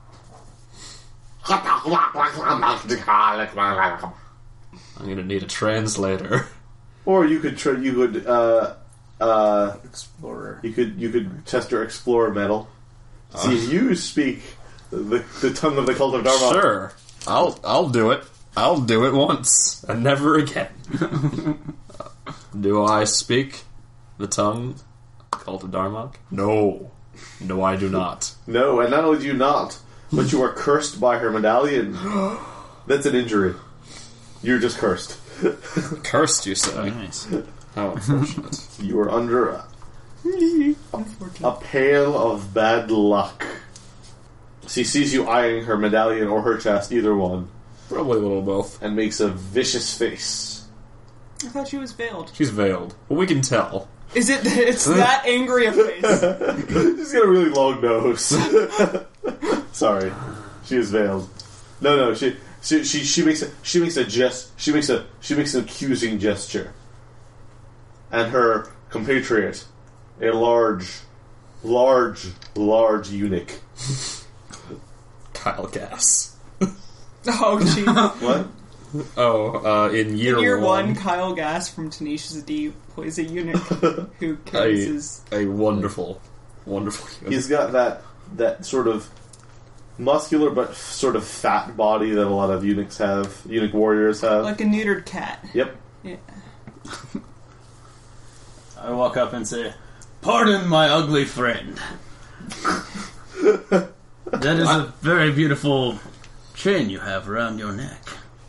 I'm gonna need a translator. Or you could try. You could. Uh, uh, Explorer. you could. You could test your explorer medal. See if you speak the, the tongue of the cult of Dharma. Sure, I'll I'll do it. I'll do it once and never again. Do I speak the tongue called the Darmok? No, no, I do not. No, and not only do you not, but you are cursed by her medallion. That's an injury. You're just cursed. Cursed, you say? Nice. How unfortunate. You are under a, a pail of bad luck. She sees you eyeing her medallion or her chest, either one, Probably a little both. and makes a vicious face. I thought she was veiled. She's veiled, but we can tell. Is it? It's that angry a face. She's got a really long nose. Sorry, she is veiled. No, no, she she she, she makes a, she makes a gest. She makes a she makes an accusing gesture, and her compatriot, a large, large, large eunuch. Kyle Gass. Oh, jeez. What? Oh, uh, in year, In year one, one, Kyle Gass from Tenacious D plays a eunuch who carries a, his. a wonderful, wonderful. He's got that that sort of muscular but f- sort of fat body that a lot of eunuchs have. Eunuch warriors have. Like a neutered cat. Yep. Yeah. I walk up and say, "Pardon my ugly friend. That is a very beautiful chain you have around your neck."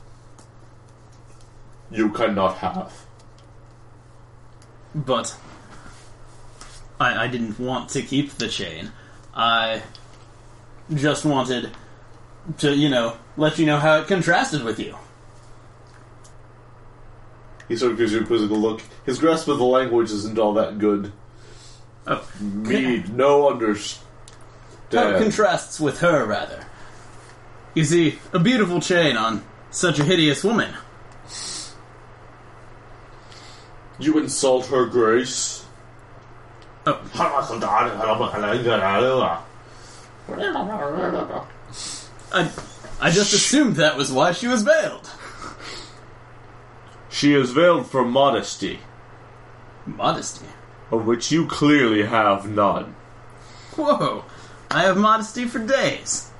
You cannot have. But I, I didn't want to keep the chain. I just wanted to, you know, let you know how it contrasted with you. He sort of gives you a quizzical look. His grasp of the language isn't all that good. Oh, Me, no understand. how it contrasts with her, rather. You see, a beautiful chain on such a hideous woman. You insult her grace. Oh, I, I just assumed that was why she was veiled. She is veiled for modesty, Modesty. of which you clearly have none. Whoa, I have modesty for days.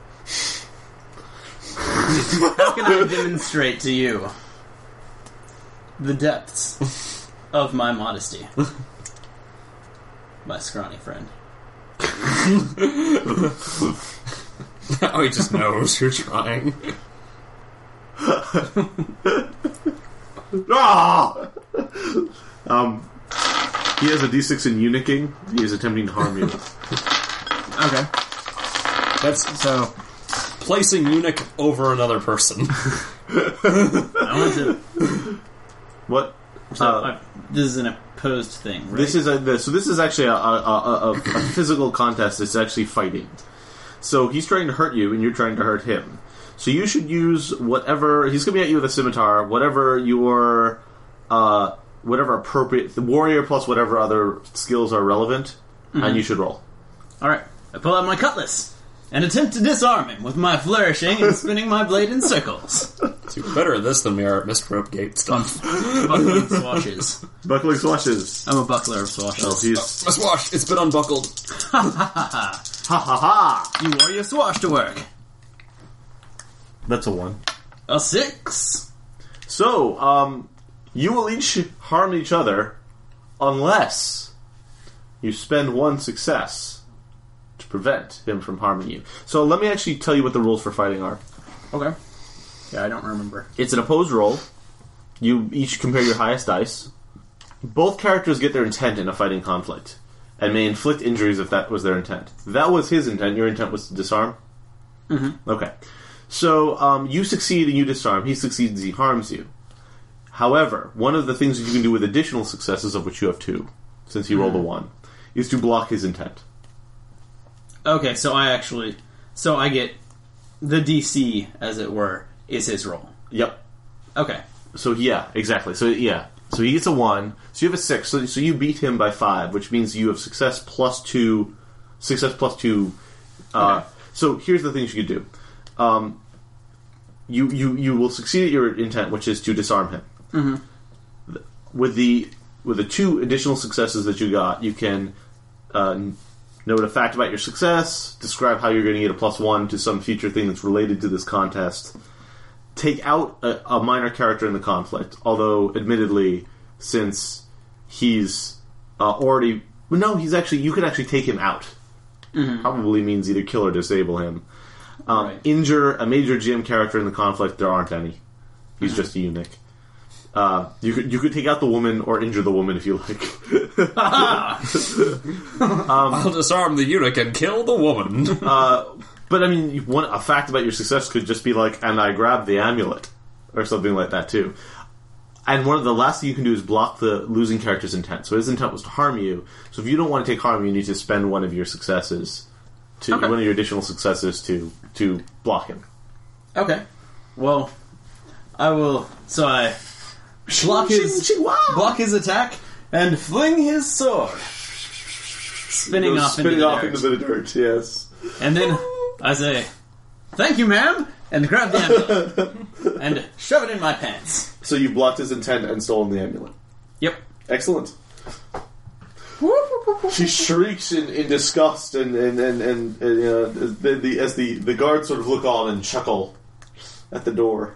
How can I demonstrate to you the depths of my modesty? My scrawny friend. Oh, he just knows you're trying. Ah! Um, he has a d six in eunuching. He is attempting to harm you. Okay. That's So, placing eunuch over another person. I want to... What? So, Uh, I, this is an opposed thing, right? This is a this, so. This is actually a, a, a, a, a physical contest. It's actually fighting. So he's trying to hurt you, and you're trying to hurt him. So you should use whatever he's coming at you with a scimitar. Whatever your uh, whatever appropriate the warrior plus whatever other skills are relevant, mm-hmm. and you should roll. All right, I pull out my cutlass and attempt to disarm him with my flourishing and spinning my blade in circles. So you're better at this than we are at misprep gate stuff. Buckling swashes. Buckling swashes. I'm a buckler of swashes. Oh, he's... Oh, my swash, it's been unbuckled. Ha ha ha ha. Ha ha ha! You wore your swash to work. That's a one. A six. So, um, you will each harm each other unless you spend one success to prevent him from harming you. So let me actually tell you what the rules for fighting are. Okay. Yeah, I don't remember. It's an opposed roll. You each compare your highest dice. Both characters get their intent in a fighting conflict and may inflict injuries if that was their intent. That was his intent. Your intent was to disarm? Mm-hmm. Okay. So, um, you succeed and you disarm. He succeeds, he harms you. However, one of the things that you can do with additional successes, of which you have two, since he rolled a one, is to block his intent. Okay, so I actually... So I get... The D C, as it were, is his roll. Yep. Okay. So, yeah, exactly. So, yeah. So he gets a one. So you have a six. So, so you beat him by five, which means you have success plus two... Success plus two... Uh, okay. So here's the things you could do. Um, you, you, you will succeed at your intent, which is to disarm him. Mm-hmm. With the with the two additional successes that you got, you can uh, note a fact about your success, describe how you're going to get a plus one to some future thing that's related to this contest, take out a, a minor character in the conflict, although, admittedly, since he's uh, already... Well, no, he's actually... You could actually take him out. Mm-hmm. Probably means either kill or disable him. Um, right. Injure a major G M character in the conflict. There aren't any. He's Mm-hmm. just a eunuch. Uh, you could you could take out the woman or injure the woman if you like. um, I'll disarm the eunuch and kill the woman. uh, but I mean, one, a fact about your success could just be like, and I grabbed the amulet, or something like that too. And one of the last thing you can do is block the losing character's intent. So his intent was to harm you. So if you don't want to take harm, you need to spend one of your successes, to Okay. one of your additional successes to to block him. Okay. Well, I will... So I block his, block his attack and fling his sword. Spinning Goes off spinning into the off dirt. into the dirt. Yes. And then I say, "Thank you, ma'am," and grab the amulet and shove it in my pants. So you blocked his intent and stolen the amulet. Yep. Excellent. She shrieks in, in disgust, and and and, and, and uh, the, the, as the, the guards sort of look on and chuckle at the door.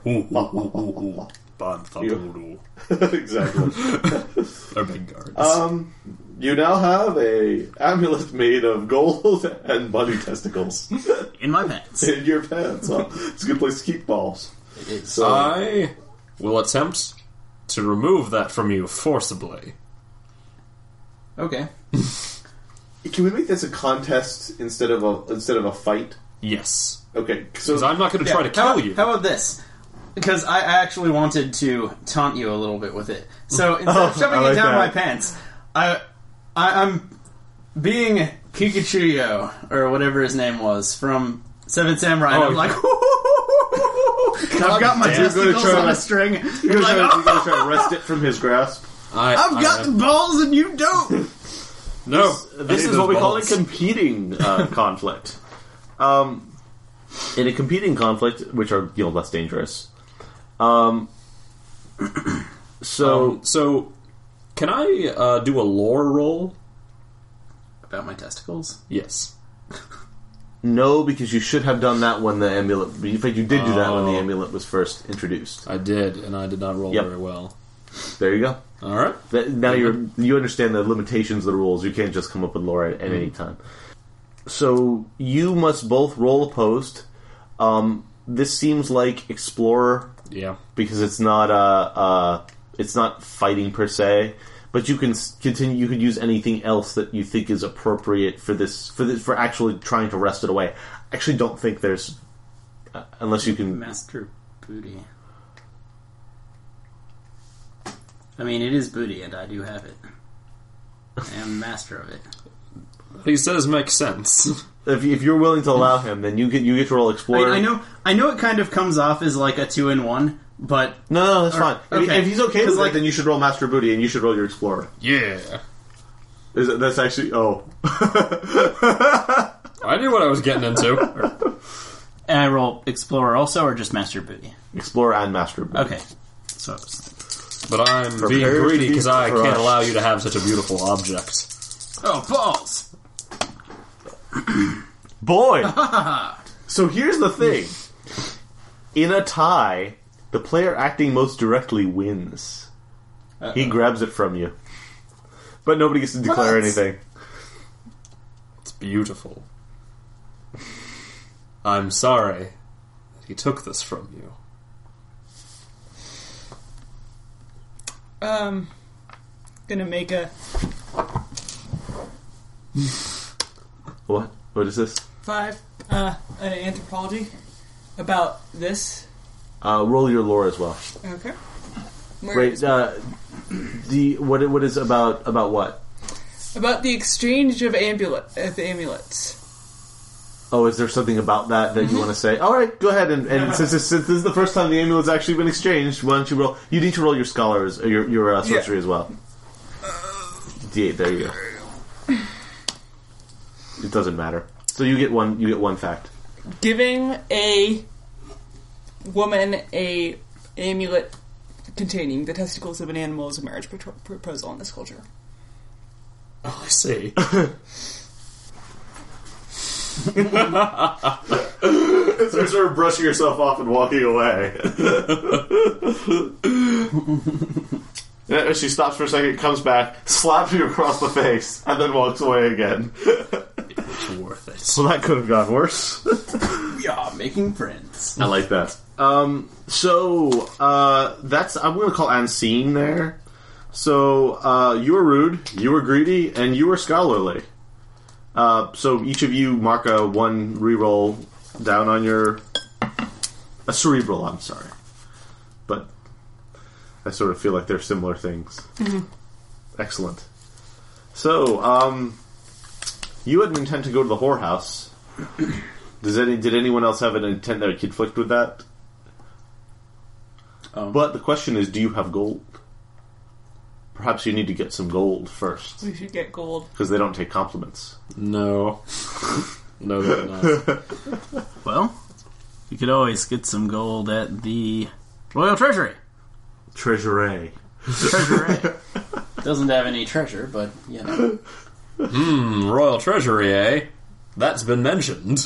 Exactly. Our big guards. Um, you now have a amulet made of gold and bunny testicles In my pants. in your pants. Huh? It's a good place to keep balls. It is. So I will attempt to remove that from you forcibly. Okay. can we make this a contest instead of a instead of a fight? Yes. Okay, so Because I'm not going to Yeah, try to how, kill you. How about this? Because I actually wanted to taunt you a little bit with it. So instead Oh, of shoving I like it down that. my pants, I, I, I'm being Kikuchiyo, or whatever his name was, from Seven Samurai, and Oh, I'm like, I've got my damn. You're gonna testicles try on to- a string. you're I'm gonna, like, try, you're gonna try to wrest it from his grasp. I, I've I got have- balls and you don't! No. This is what we call a competing uh, conflict. Um, in a competing conflict, which are you know less dangerous. Um, so Um, so, can I uh, do a lore roll? About my testicles? Yes. no, because you should have done that when the amulet. In fact, you did do that when the Oh. amulet was first introduced. I did, and I did not roll Yep. very well. There you go. Alright. That, now you're you understand the limitations of the rules. You can't just come up with lore at, at any time. So you must both roll opposed. Um, this seems like explorer Yeah. because it's not uh, uh, it's not fighting per se. But you can s- continue. You could use anything else that you think is appropriate for this for this for actually trying to wrest it away. I actually don't think there's uh, unless you can. Master booty. I mean, it is booty, and I do have it. I am master of it. He says makes sense. If, if you're willing to allow him, then you get you get to roll I, explorer. I know, I know, it kind of comes off as like a two in one, but No, no, that's Or- fine. If, okay. if he's okay with Because, that, like- then you should roll Master of Booty and you should roll your Explorer. Yeah. Is it, that's actually oh. I knew what I was getting into. and I roll Explorer also, or just Master Booty. Explorer and Master of Booty. Okay, so But I'm being Prepare to greedy be because I can't crushed. allow you to have such a beautiful object. oh balls. Boy! So here's the thing. In a tie, the player acting most directly wins. Uh-oh. He grabs it from you. But nobody gets to declare What? anything. It's beautiful. I'm sorry that he took this from you. Um, gonna make a What? What is this? five uh, uh anthropology about this. Uh, roll your lore as well. Okay. Where Right, is- uh, the what? What is about about what? about the exchange of amulet of amulets. Oh, is there something about that that you want to say? All right, go ahead. And, and since, this, since this is the first time the amulet's actually been exchanged, why don't you roll? You need to roll your scholars, or your your uh, sorcery Yeah. as well. D eight. There you go. It doesn't matter. So you get one. You get one fact. Giving a woman a amulet containing the testicles of an animal is a marriage pro- proposal in this culture. Oh, I see. You're sort of brushing yourself off and walking away. Yeah, she stops for a second, comes back, slaps you across the face, and then walks away again. It's worth it. So that could have gone worse. We are making friends. I like that. Um, so, uh, that's, I'm going to call unseen there. So, uh, you were rude, you were greedy, and you were scholarly. Uh, so each of you mark a one reroll down on your... A cerebral, I'm sorry. But I sort of feel like they're similar things. Mm-hmm. Excellent. So, um, you had an intent to go to the whorehouse. Does any, did anyone else have an intent that would conflict with that? Oh. But the question is, do you have gold? Perhaps you need to get some gold first, We should get gold. because they don't take compliments. No. No, they're not. Well, you could always get some gold at the Royal Treasury. Treasury. Treasury doesn't have any treasure, but you know. Hmm, Royal Treasury, eh? That's been mentioned.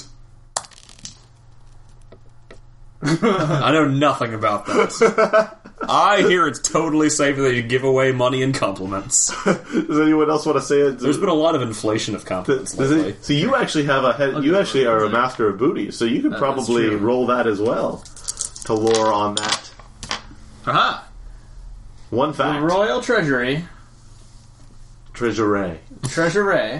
I know nothing about that. I hear it's totally safe that you give away money and compliments. Does anyone else want to say it? There's been a lot of inflation of compliments Does lately. it, so you actually have a head, you actually are a master of booty, so you could That is probably true. roll that as well to lore on that. Aha! One The fact. Royal Treasury, Treasury. Treasury,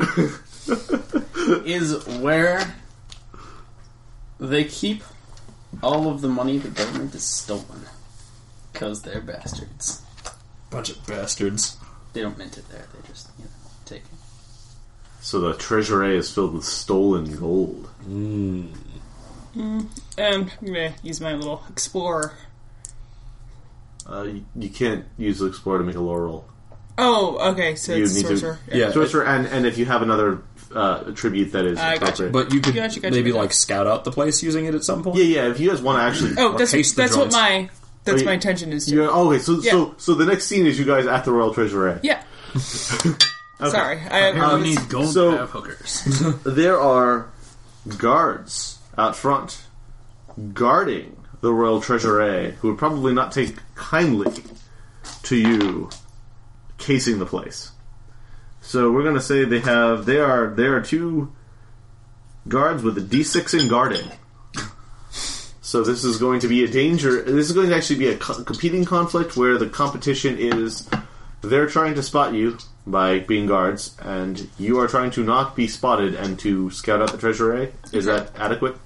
is where they keep all of the money the government has stolen. Because they're bastards. Bunch of bastards. They don't mint it there, they just, you know, take it. So the treasury is filled with stolen gold. Mm. Um, I'm gonna use my little explorer. Uh, you, you can't use the explorer to make a lore roll. Oh, okay, so You it's need to- sorcerer. Yeah. Sorcerer, and, and if you have another uh, attribute that is I gotcha. appropriate. But you could Gotcha, gotcha, maybe gotcha. like scout out the place using it at some point. Yeah, yeah. If you guys want to actually, Oh, that's case the that's what joints. my that's Oh, my you- intention is to. you're, okay. So, Yeah. so, so the next scene is you guys at the Royal Treasury. Yeah. Sorry, I, Here I we was, need gold so- path hookers. There are guards out front guarding the Royal Treasury who would probably not take kindly to you casing the place. So we're going to say they have they are there are two guards with a D six in guarding. So this is going to be a danger. This is going to actually be a co- competing conflict where the competition is they're trying to spot you by being guards, and you are trying to not be spotted and to scout out the treasury. Is that adequate?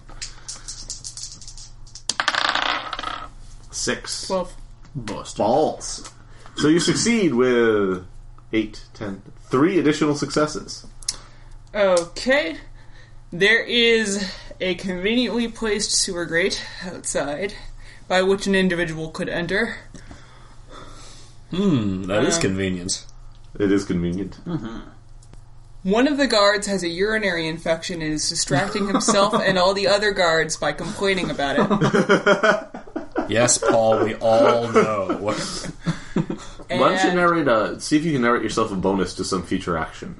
Six. twelve. Boston. Balls. So you succeed with eight, ten, three additional successes. Okay. There is a conveniently placed sewer grate outside, by which an individual could enter. Hmm, that is Um, convenient. It is convenient. One of the guards has a urinary infection and is distracting himself and all the other guards by complaining about it. Yes, Paul, we all know. And, Why don't you narrate a... See if you can narrate yourself a bonus to some future action.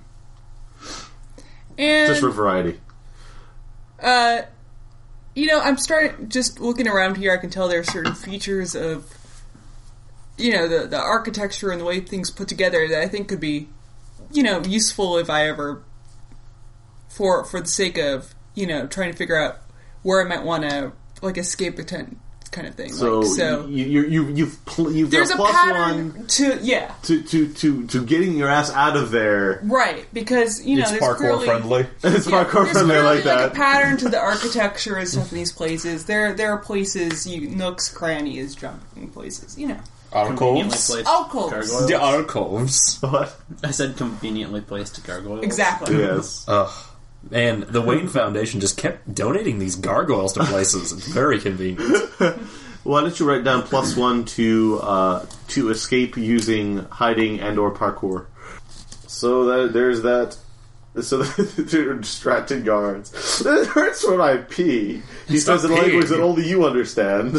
and, Just for variety. uh, you know, I'm starting... Just looking around here, I can tell there are certain features of, you know, the, the architecture and the way things put together that I think could be, you know, useful if I ever... For, for the sake of, you know, trying to figure out where I might want to, like, escape a tent kind of thing. So, like, so you, you, you, you've, pl- you've there's got a plus pattern one to... Yeah. to, to, to, to getting your ass out of there. Right, because, you know, It's there's parkour clearly... friendly. It's Yeah, parkour there's friendly clearly, like that. a pattern to the architecture and stuff in these places. There, there are places, you, nooks, crannies, jumping places. You know, Conveniently Alcoves. placed Alcoves. gargoyles. The alcoves. What? I said conveniently placed gargoyles. exactly. Yes. Ugh. And the Wayne Foundation just kept donating these gargoyles to places. It's very convenient. Why don't you write down plus one to uh, to escape using hiding and or parkour? So that there's that. So they're distracted guards. It hurts when I pee. He It's says not in a language peeing. that only you understand.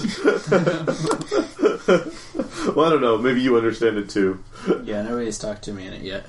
Well, I don't know. Maybe you understand it too. Yeah, nobody's talked to me in it yet.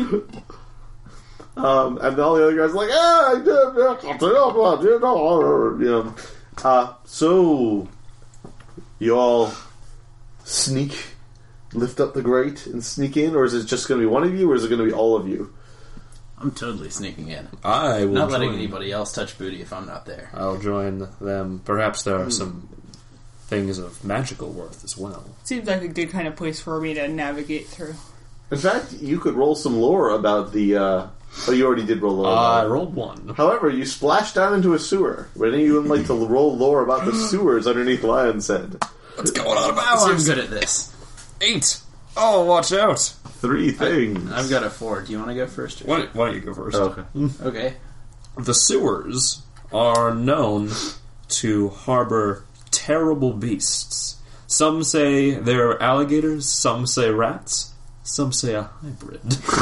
Um, and all the other guys are like, ah, I did, you know. Uh, so you all sneak, lift up the grate, and sneak in, or is it just going to be one of you, or is it going to be all of you? I'm totally sneaking in. I will Not letting join. anybody else touch booty if I'm not there. I'll join them. Perhaps there are some things of magical worth as well. Seems like a good kind of place for me to navigate through. In fact, you could roll some lore about the. Uh, oh, you already did roll lore. I about it. rolled one. However, you splashed down into a sewer. Would anyone like to roll lore about the sewers underneath Lion's Head? What's going on about I'm us? good at this. Eight. Oh, watch out. Three things. I've got a four. Do you want to go first? Or? Why, why don't you go first? Okay. Okay. The sewers are known to harbor terrible beasts. Some say they're alligators, some say rats, some say a hybrid.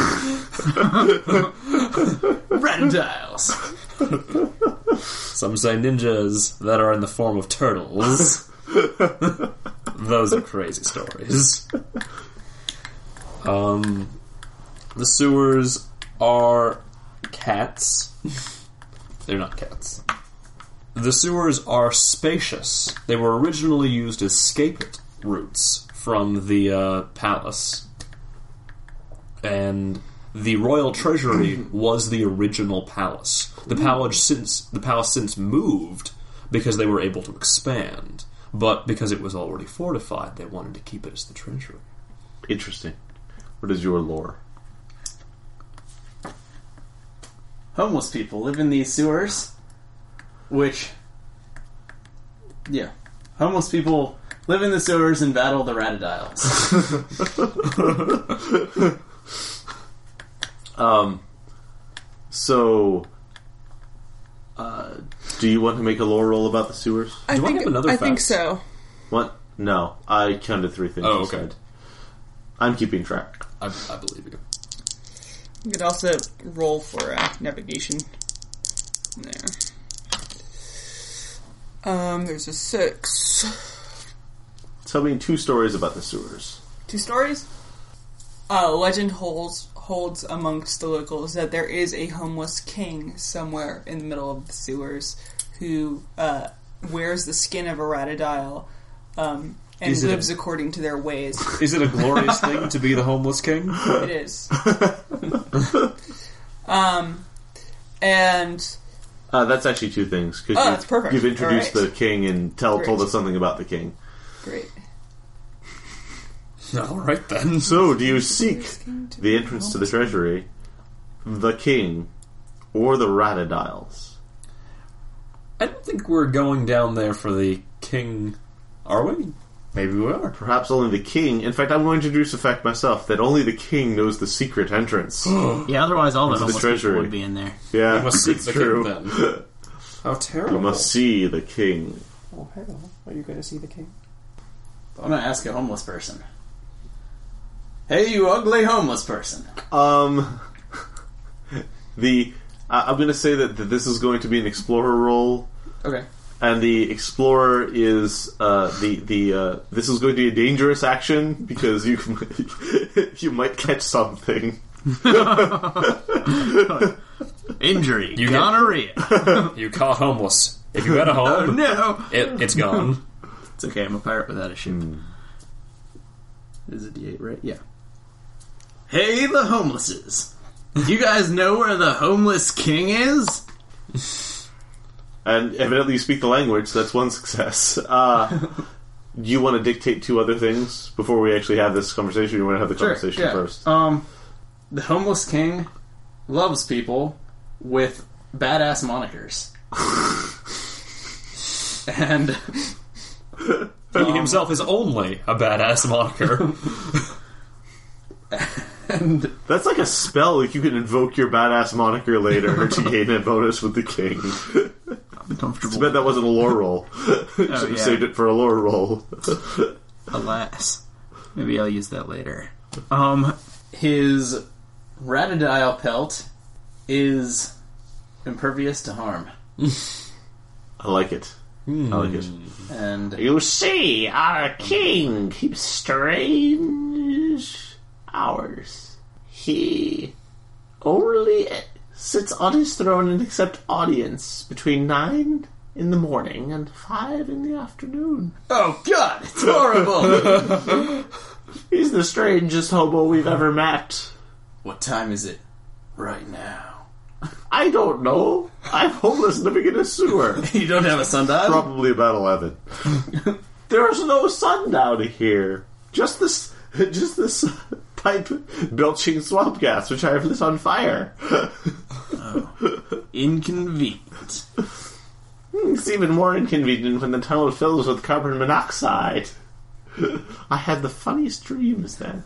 Randiles. Some say ninjas that are in the form of turtles. Those are crazy stories. Um, the sewers are cats. They're not cats. The sewers are spacious. They were originally used as scape routes from the uh, palace. And the royal treasury was the original palace. The palace since the palace since moved because they were able to expand. But because it was already fortified, they wanted to keep it as the treasury. Interesting. What is your lore? Homeless people live in these sewers, which, yeah, homeless people live in the sewers and battle the Ratadiles. Um, so, uh, do you want to make a lore roll about the sewers? I Do I think have another I think fact? so. What? No, I counted three things. Oh, you okay. said. I'm keeping track. I, I believe you. You could also roll for uh, navigation. There. Um, there's a six. Tell me two stories about the sewers. Two stories. Uh, legend holds holds amongst the locals that there is a homeless king somewhere in the middle of the sewers who uh, wears the skin of a ratadile um, and Is it lives a- according to their ways. Is it a glorious thing to be the homeless king? It is. um, and Uh, that's actually two things. Cause Oh, you, that's perfect. You've introduced All right. the king and tell, Great. told us something about the king. great. All right then. So, do you seek the entrance to the treasury, the king, or the Ratadiles? I don't think we're going down there for the king, are we? Maybe we are. Perhaps only the king. In fact, I'm going to introduce the fact myself that only the king knows the secret entrance. Yeah, otherwise all the Into the homeless treasury. people would be in there. Yeah, We must seek it's the true. king then. How terrible. You must see the king. Oh, hello. Are you going to see the king? I'm gonna ask a homeless person. Hey, you ugly homeless person. Um, the uh, I'm going to say that, that this is going to be an explorer roll, Okay. and the explorer is uh, the the uh, this is going to be a dangerous action because you you might catch something. Injury. You gonorrhea. You caught homeless. If you had a home, Oh, no. it, it's gone. It's okay, I'm a pirate without a ship. Is it D eight, right? Yeah. Hey, the homelesses. You guys know where the homeless king is? And evidently you speak the language, so that's one success. Uh, do you want to dictate two other things before we actually have this conversation? Or you want to have the Sure, conversation yeah. first? Um, the homeless king loves people with badass monikers. and He himself is only a badass moniker. and That's like a spell. Like you can invoke your badass moniker later to gain a bonus with the king. I'm comfortable. I bet that wasn't a lore roll. Should have yeah. saved it for a lore roll. Alas. Maybe I'll use that later. Um, his ratadile pelt is impervious to harm. I like it. I like it. And You see, our king keeps strange hours. He only sits on his throne and accepts audience between nine in the morning and five in the afternoon. oh god, it's horrible. He's the strangest hobo we've ever met. What time is it right now? I don't know. I'm homeless living in a sewer. You don't have a sundial? Probably about eleven. There's no sun down here. Just this, just this pipe belching swamp gas, which I have lit on fire. inconvenient. It's even more inconvenient when the tunnel fills with carbon monoxide. I had the funniest dreams then.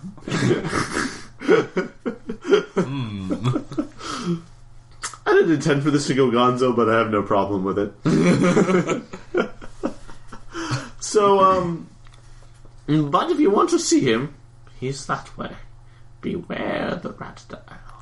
I didn't intend for this to go gonzo, but I have no problem with it. So, um... But if you want to see him, he's that way. Beware the rat dial.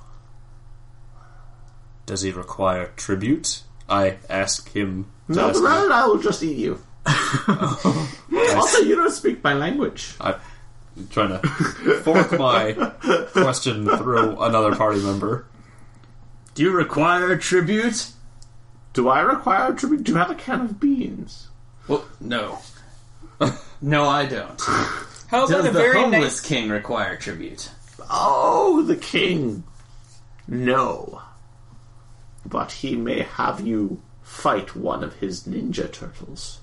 Does he require tribute? I ask him to No, ask the rat him. dial will just eat you. Also, you don't speak my language. I'm trying to fork my question through another party member. Do you require tribute? Do I require tribute? Do you have a can of beans? Well, no. No, I don't. How about Does a the very homeless nice... king require tribute? Oh, the king. No. But he may have you fight one of his ninja turtles.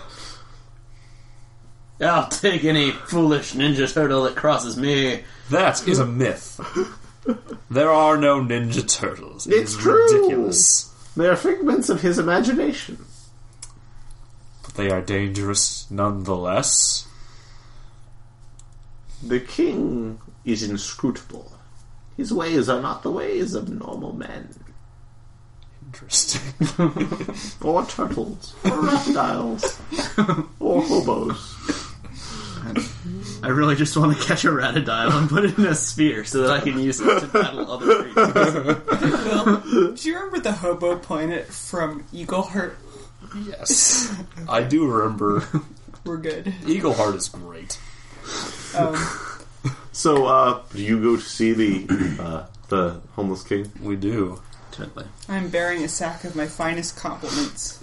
I'll take any foolish ninja turtle that crosses me. That is a myth. There are no Ninja Turtles. It It's is true. ridiculous. They are figments of his imagination. But they are dangerous nonetheless. The king is inscrutable. His ways are not the ways of normal men. Interesting. Or turtles. Or reptiles. Or hobos. I really just want to catch a ratadile and put it in a sphere so that I can use it to battle other creatures. Well, do you remember the hobo planet from Eagleheart? Yes. I do remember. We're good. Eagleheart is great. Um, So, uh, do you go to see the, uh, the homeless king? We do. Totally. I'm bearing a sack of my finest compliments.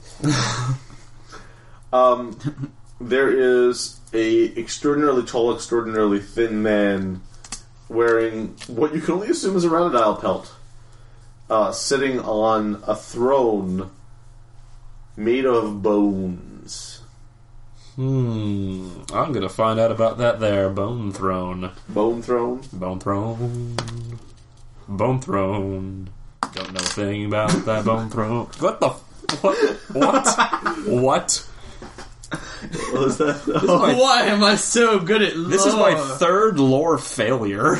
Um, there is a extraordinarily tall, extraordinarily thin man wearing what you can only assume is a ratadile pelt, uh, sitting on a throne made of bones. Hmm. I'm gonna find out about that there. Bone Throne. Bone throne? Bone Throne. Bone Throne. Don't know a thing about that Bone Throne. What the... F- what? What? What? What was that? my- Why am I so good at lore? This is my third lore failure.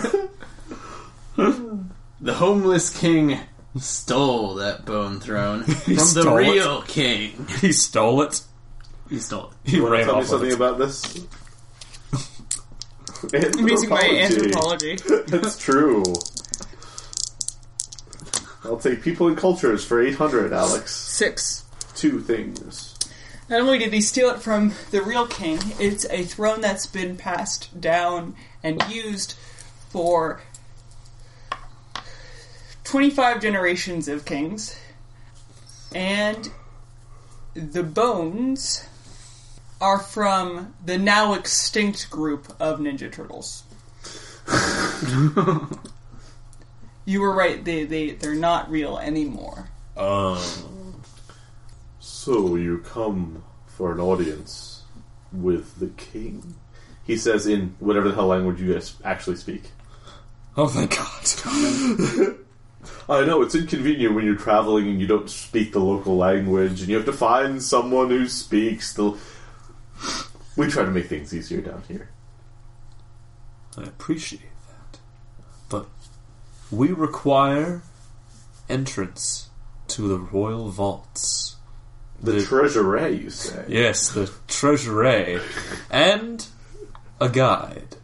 The homeless king stole that bone throne from the stole it? real king. He stole it. He stole it. He You want to ran tell me off something with it. about this? I'm using my anthropology. That's true. I'll take people and cultures for eight hundred, Alex. Six. Two things. Not only did he steal it from the real king, it's a throne that's been passed down and used for twenty-five generations of kings. And the bones are from the now extinct group of Ninja Turtles. You were right, they, they, they're not real anymore. Um. So you come for an audience with the king? He says in whatever the hell language you guys actually speak. Oh, thank God. I know, it's inconvenient when you're traveling and you don't speak the local language and you have to find someone who speaks the... We try to make things easier down here. I appreciate that. But we require entrance to the royal vaults. The, the treasury, you say? Yes, the treasury. And a guide.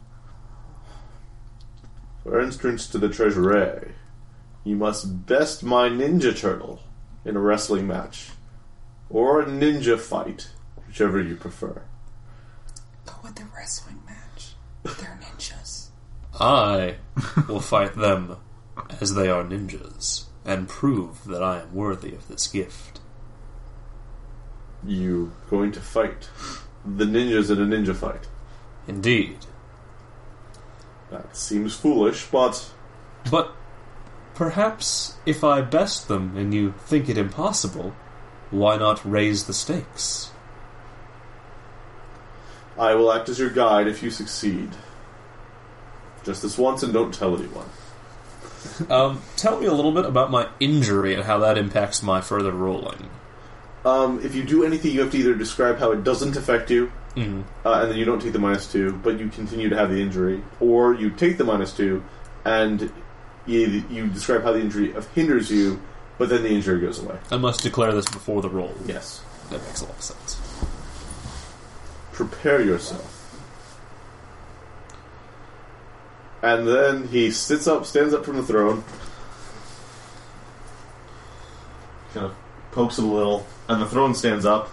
For entrance to the treasury, you must best my Ninja Turtle in a wrestling match. Or a ninja fight, whichever you prefer. Go with the wrestling match. They're ninjas. I will fight them as they are ninjas, and prove that I am worthy of this gift. You going to fight the ninjas in a ninja fight? Indeed. That seems foolish, but... But perhaps if I best them and you think it impossible, why not raise the stakes? I will act as your guide if you succeed. Just this once and don't tell anyone. Um, tell me a little bit about my injury and how that impacts my further rolling. Um, if you do anything, you have to either describe how it doesn't affect you, Mm-hmm. uh, and then you don't take the minus two, but you continue to have the injury, or you take the minus two, and you, you describe how the injury hinders you, but then the injury goes away. I must declare this before the roll. Yes. That makes a lot of sense. Prepare yourself. And then he sits up, stands up from the throne, kind of pokes it a little, and the throne stands up.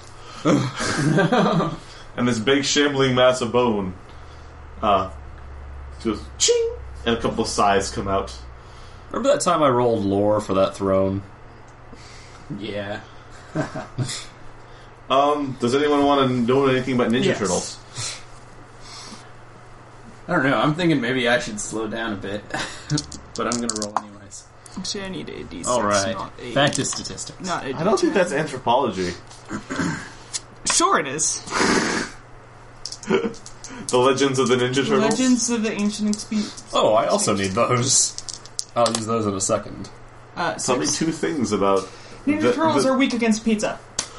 And this big shambling mass of bone uh, goes ching, and a couple of sighs come out. Remember that time I rolled lore for that throne? Yeah. Um, does anyone want to know anything about Ninja Yes. Turtles? I don't know. I'm thinking maybe I should slow down a bit. But I'm going to roll anyways. Actually, I need a D six, Alright. not a... Back to statistics. Not a I don't think D ten. that's anthropology. Sure it is. The Legends of the Ninja Turtles? Legends of the Ancient Experience. Oh, I also need those. I'll use those in a second. Uh, Tell me six. two things about... Ninja the- Turtles the- are weak against pizza.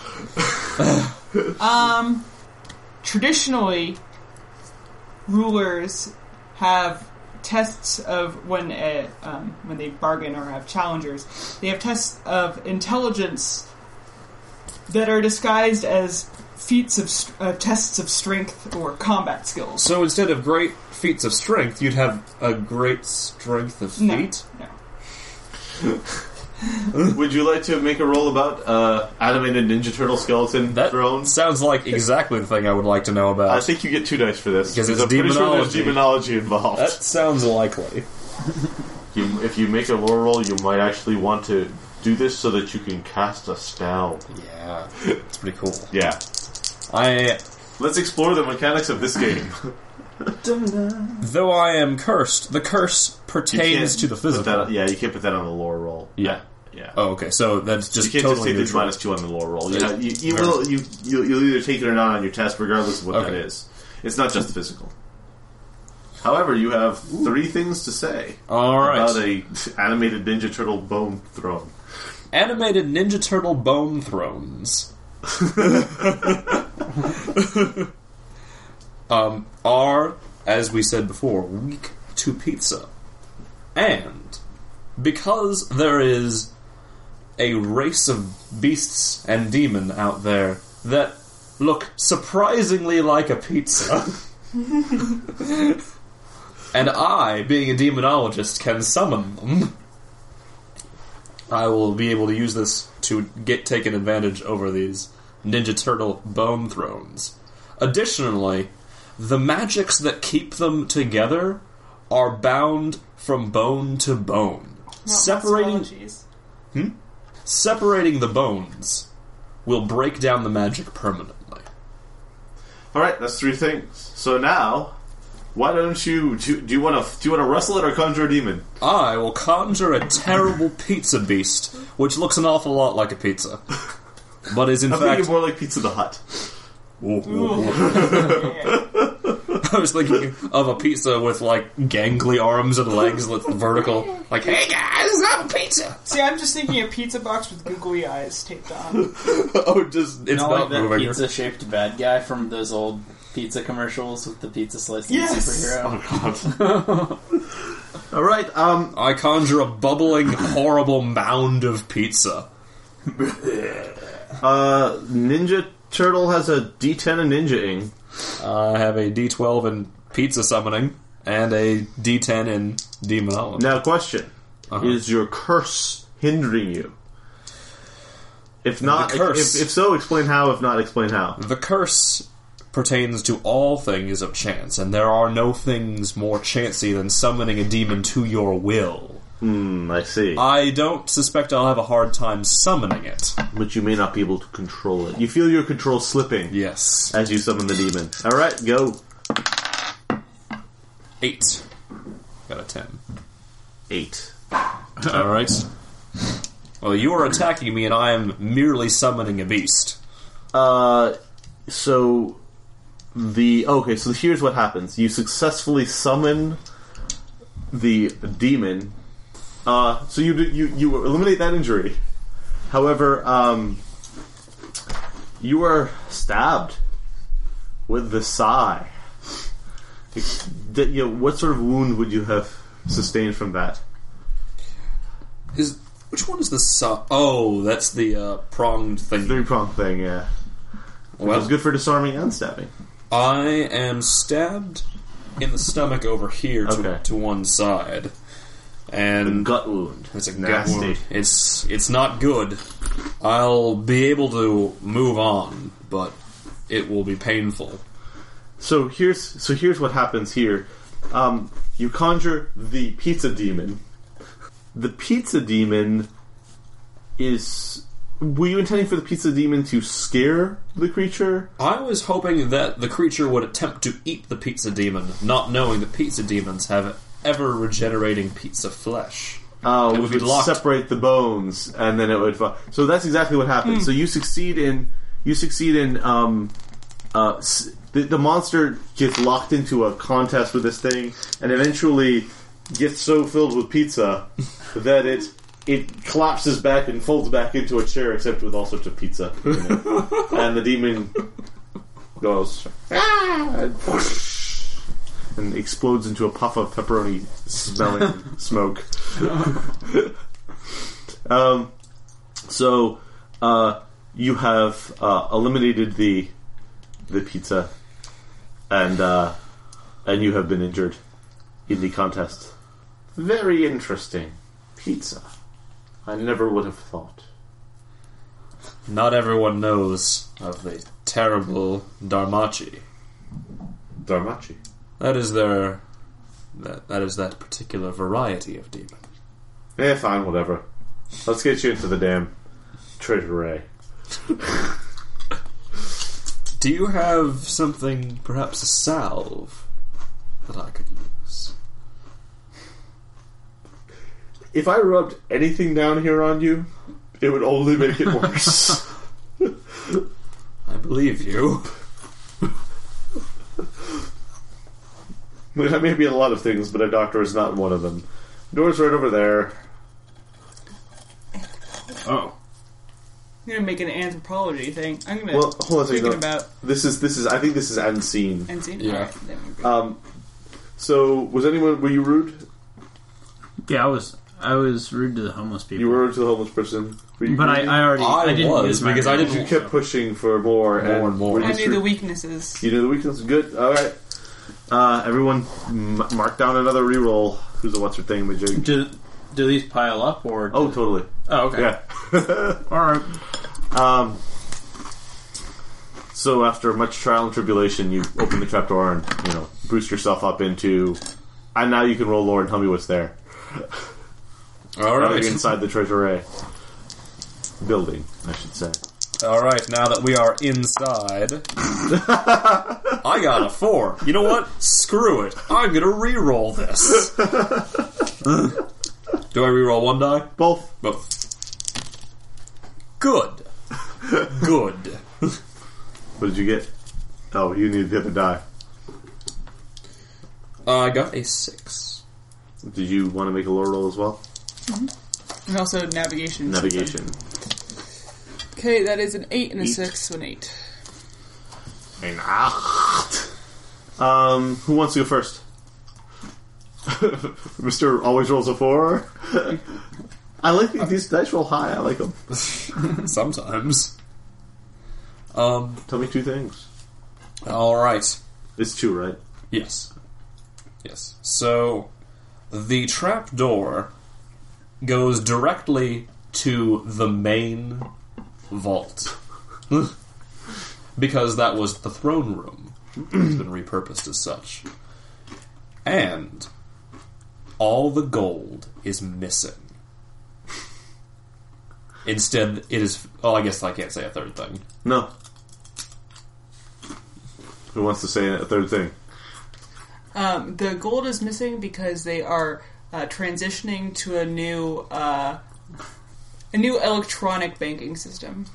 um, traditionally, rulers have tests of when a, um, when they bargain or have challengers. They have tests of intelligence that are disguised as feats of st- uh, tests of strength or combat skills. So instead of great feats of strength, you'd have a great strength of No, feet? no. Would you like to make a roll about uh, animated Ninja Turtle skeleton That throne? sounds like exactly the thing I would like to know about. I think you get two dice for this. Because it's I'm pretty sure there's demonology. demonology involved. That sounds likely. You, if you make a lore roll, you might actually want to do this so that you can cast a spell. Yeah, it's pretty cool. Yeah. I, Let's explore the mechanics of this game. though I am cursed, the curse You pertains can't to the put physical. that- yeah, you can't put that on the lore roll. Yeah. Yeah. Oh, okay. So that's just you can't totally just take the neutral. minus two on the lore roll. You, Yeah. have- you, you Very- will you you you'll either take it or not on your test, regardless of what Okay. that is. It's not just physical. However, you have three things to say All right. about a animated Ninja Turtle bone throne. Animated Ninja Turtle bone thrones um, are, as we said before, weak to pizza. And because there is a race of beasts and demon out there that look surprisingly like a pizza, and I, being a demonologist, can summon them. I will be able to use this to get taken advantage over these Ninja Turtle bone thrones. Additionally, the magics that keep them together are bound from bone to bone. Not Separating possibilities. separating the bones will break down the magic permanently. Alright, that's three things. So now, why don't you... Do, do you want to do you want to wrestle it or conjure a demon? I will conjure a terrible pizza beast, which looks an awful lot like a pizza, but is in I'm fact... thinking more like Pizza the Hut. I was thinking of a pizza with, like, gangly arms and legs that's vertical. Like, hey guys, I'm a pizza! See, I'm just thinking a pizza box with googly eyes taped on. Oh, just, it's Not not like that moving. pizza-shaped bad guy from those old pizza commercials with the pizza slicing Yes! superhero. Oh, God. Alright, um... I conjure a bubbling, horrible mound of pizza. Uh, Ninja Turtle has a D ten in Ninja-ing. I have a D twelve in pizza summoning, and a D ten in demonology. Now, question. Uh-huh. Is your curse hindering you? If not, The curse. If, if so, explain how. If not, explain how. The curse pertains to all things of chance, and there are no things more chancy than summoning a demon to your will. Hmm, I see. I don't suspect I'll have a hard time summoning it. But you may not be able to control it. You feel your control slipping Yes. as you summon the demon. Alright, go. Eight. Got a ten. Eight. Alright. Well, you are attacking me, and I am merely summoning a beast. Uh, so... The... Okay, so here's what happens. You successfully summon the demon. Uh, so you, you, you eliminate that injury. However, um... you are stabbed with the sai. That, you know, what sort of wound would you have sustained from that? Is which one is the su- Oh, that's the uh, pronged thing. Three prong thing, yeah. Which Well, is good for disarming and stabbing. I am stabbed in the stomach over here to, Okay. to one side, and Gut wound. it's a gut Nasty. wound. It's it's not good. I'll be able to move on, but it will be painful. So here's so here's what happens here. Um, you conjure the pizza demon. The pizza demon is. Were you intending for the pizza demon to scare the creature? I was hoping that the creature would attempt to eat the pizza demon, not knowing that pizza demons have ever regenerating pizza flesh. Oh, It it would would be locked. separate the bones, and then it would. Fu- so that's exactly what happens. So you succeed in you succeed in um, uh, s- the, the monster gets locked into a contest with this thing, and eventually gets so filled with pizza that it it collapses back and folds back into a chair, except with all sorts of pizza. in it. And the demon goes "Ah!" and, whoosh, and explodes into a puff of pepperoni smelling smoke. um, so uh, you have uh, eliminated the the pizza, and uh, and you have been injured in the contest. Very interesting. Pizza. I never would have thought. Not everyone knows of the terrible Darmachi. Darmachi. That is their that that is that particular variety of demon. Eh, fine, whatever. Let's get you into the damn treasury. Do you have something, perhaps a salve, that I could use? If I rubbed anything down here on you, it would only make it worse. I believe you. I mean, that may be a lot of things, but a doctor is not one of them. Door's right over there. Oh. I'm gonna make an anthropology thing. I'm gonna Well, hold on a second. thinking no. about This is this is. I think this is unseen. unseen. Yeah. Alright, then we're good. Um. So, was anyone? Were you rude? Yeah, I was I was rude to the homeless people. You were rude to the homeless person. Were you but I, greedy? I already I I, didn't was, use my because I reaction, didn't- You kept so- pushing for more, More and more. were I you knew str- the weaknesses. You knew the weakness. Good. All right. Uh, everyone, m- mark down another reroll. Who's a what's her thing, Majig? Do, do these pile up or? Oh, totally. Oh, okay. Yeah. All right. Um. So after much trial and tribulation, you open the trapdoor and you know boost yourself up into. And now you can roll lore and tell me what's there. All Now right. you're inside the treasury building, I should say. All right. Now that we are inside, I got a four. You know what? Screw it. I'm gonna re-roll this. Do I re-roll one die? Both. Both. Good. Good. What did you get? Oh, you need the other die. I got a six. Did you want to make a lore roll as well? And also navigation. Navigation. Okay, that is an eight and a Eight. six, so an eight. Ein acht. Um, who wants to go first? Mister always rolls a four. I like these, these dice roll high. I like them. Sometimes. Um. Tell me two things. All right. It's two, right? Yes. Yes. So, the trap door goes directly to the main vault. Because that was the throne room. It's been repurposed as such. And all the gold is missing. Instead, it is... Oh, I guess I can't say a third thing. No. Who wants to say a third thing? Um, the gold is missing because they are uh, transitioning to a new uh, a new electronic banking system.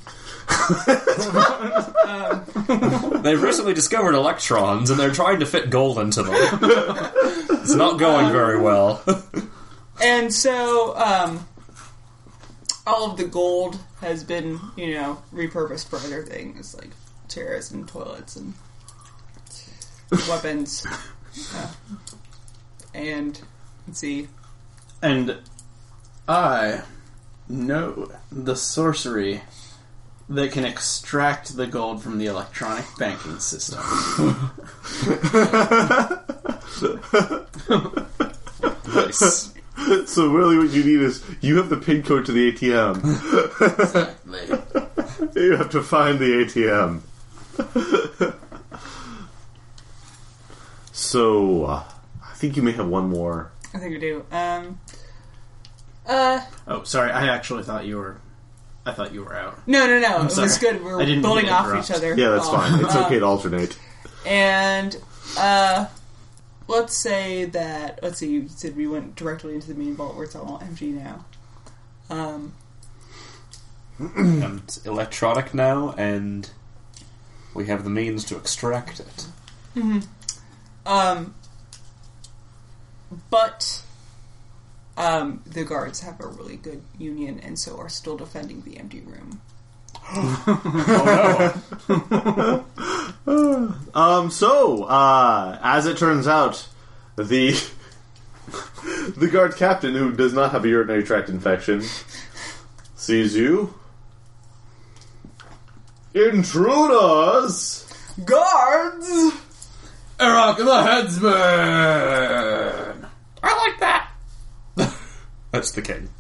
They've recently discovered electrons, and they're trying to fit gold into them. It's not going very well. And so, um, all of the gold has been, you know, repurposed for other things, like chairs and toilets and weapons. Uh, and, let's see. And I know the sorcery that can extract the gold from the electronic banking system. Nice. So really what you need is, you have the pin code to the A T M. Exactly. You have to find the A T M. So, uh, I think you may have one more. I think we do. Um, uh, Oh, sorry. I actually thought you were. I thought you were out. no, no, no. I'm It sorry. was good. We were I didn't mean building to off interrupt. each other. Yeah, that's Oh. fine. It's Uh, okay to alternate. And, uh, let's say that, let's see, you said we went directly into the main vault where it's all M G now. Um, And it's electronic now, and we have the means to extract it. um, but, um, the guards have a really good union and so are still defending the empty room. Um, so, uh, as it turns out, the the guard captain, who does not have a urinary tract infection, sees you. Intruders! Guards! Erock the Headsman! I like that! That's the king.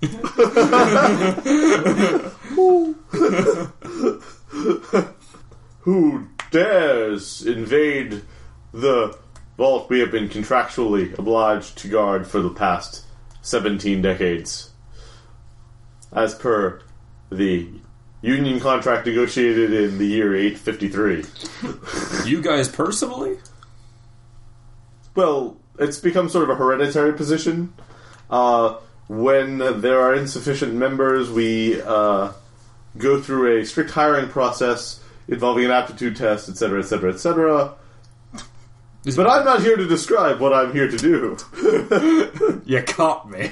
Who dares invade the vault we have been contractually obliged to guard for the past seventeen decades? As per the union contract negotiated in the year eight fifty-three. You guys personally? Well, it's become sort of a hereditary position. Uh, when there are insufficient members, we uh, go through a strict hiring process involving an aptitude test, et cetera, et cetera, et cetera. But I'm not here to describe what I'm here to do. You caught me.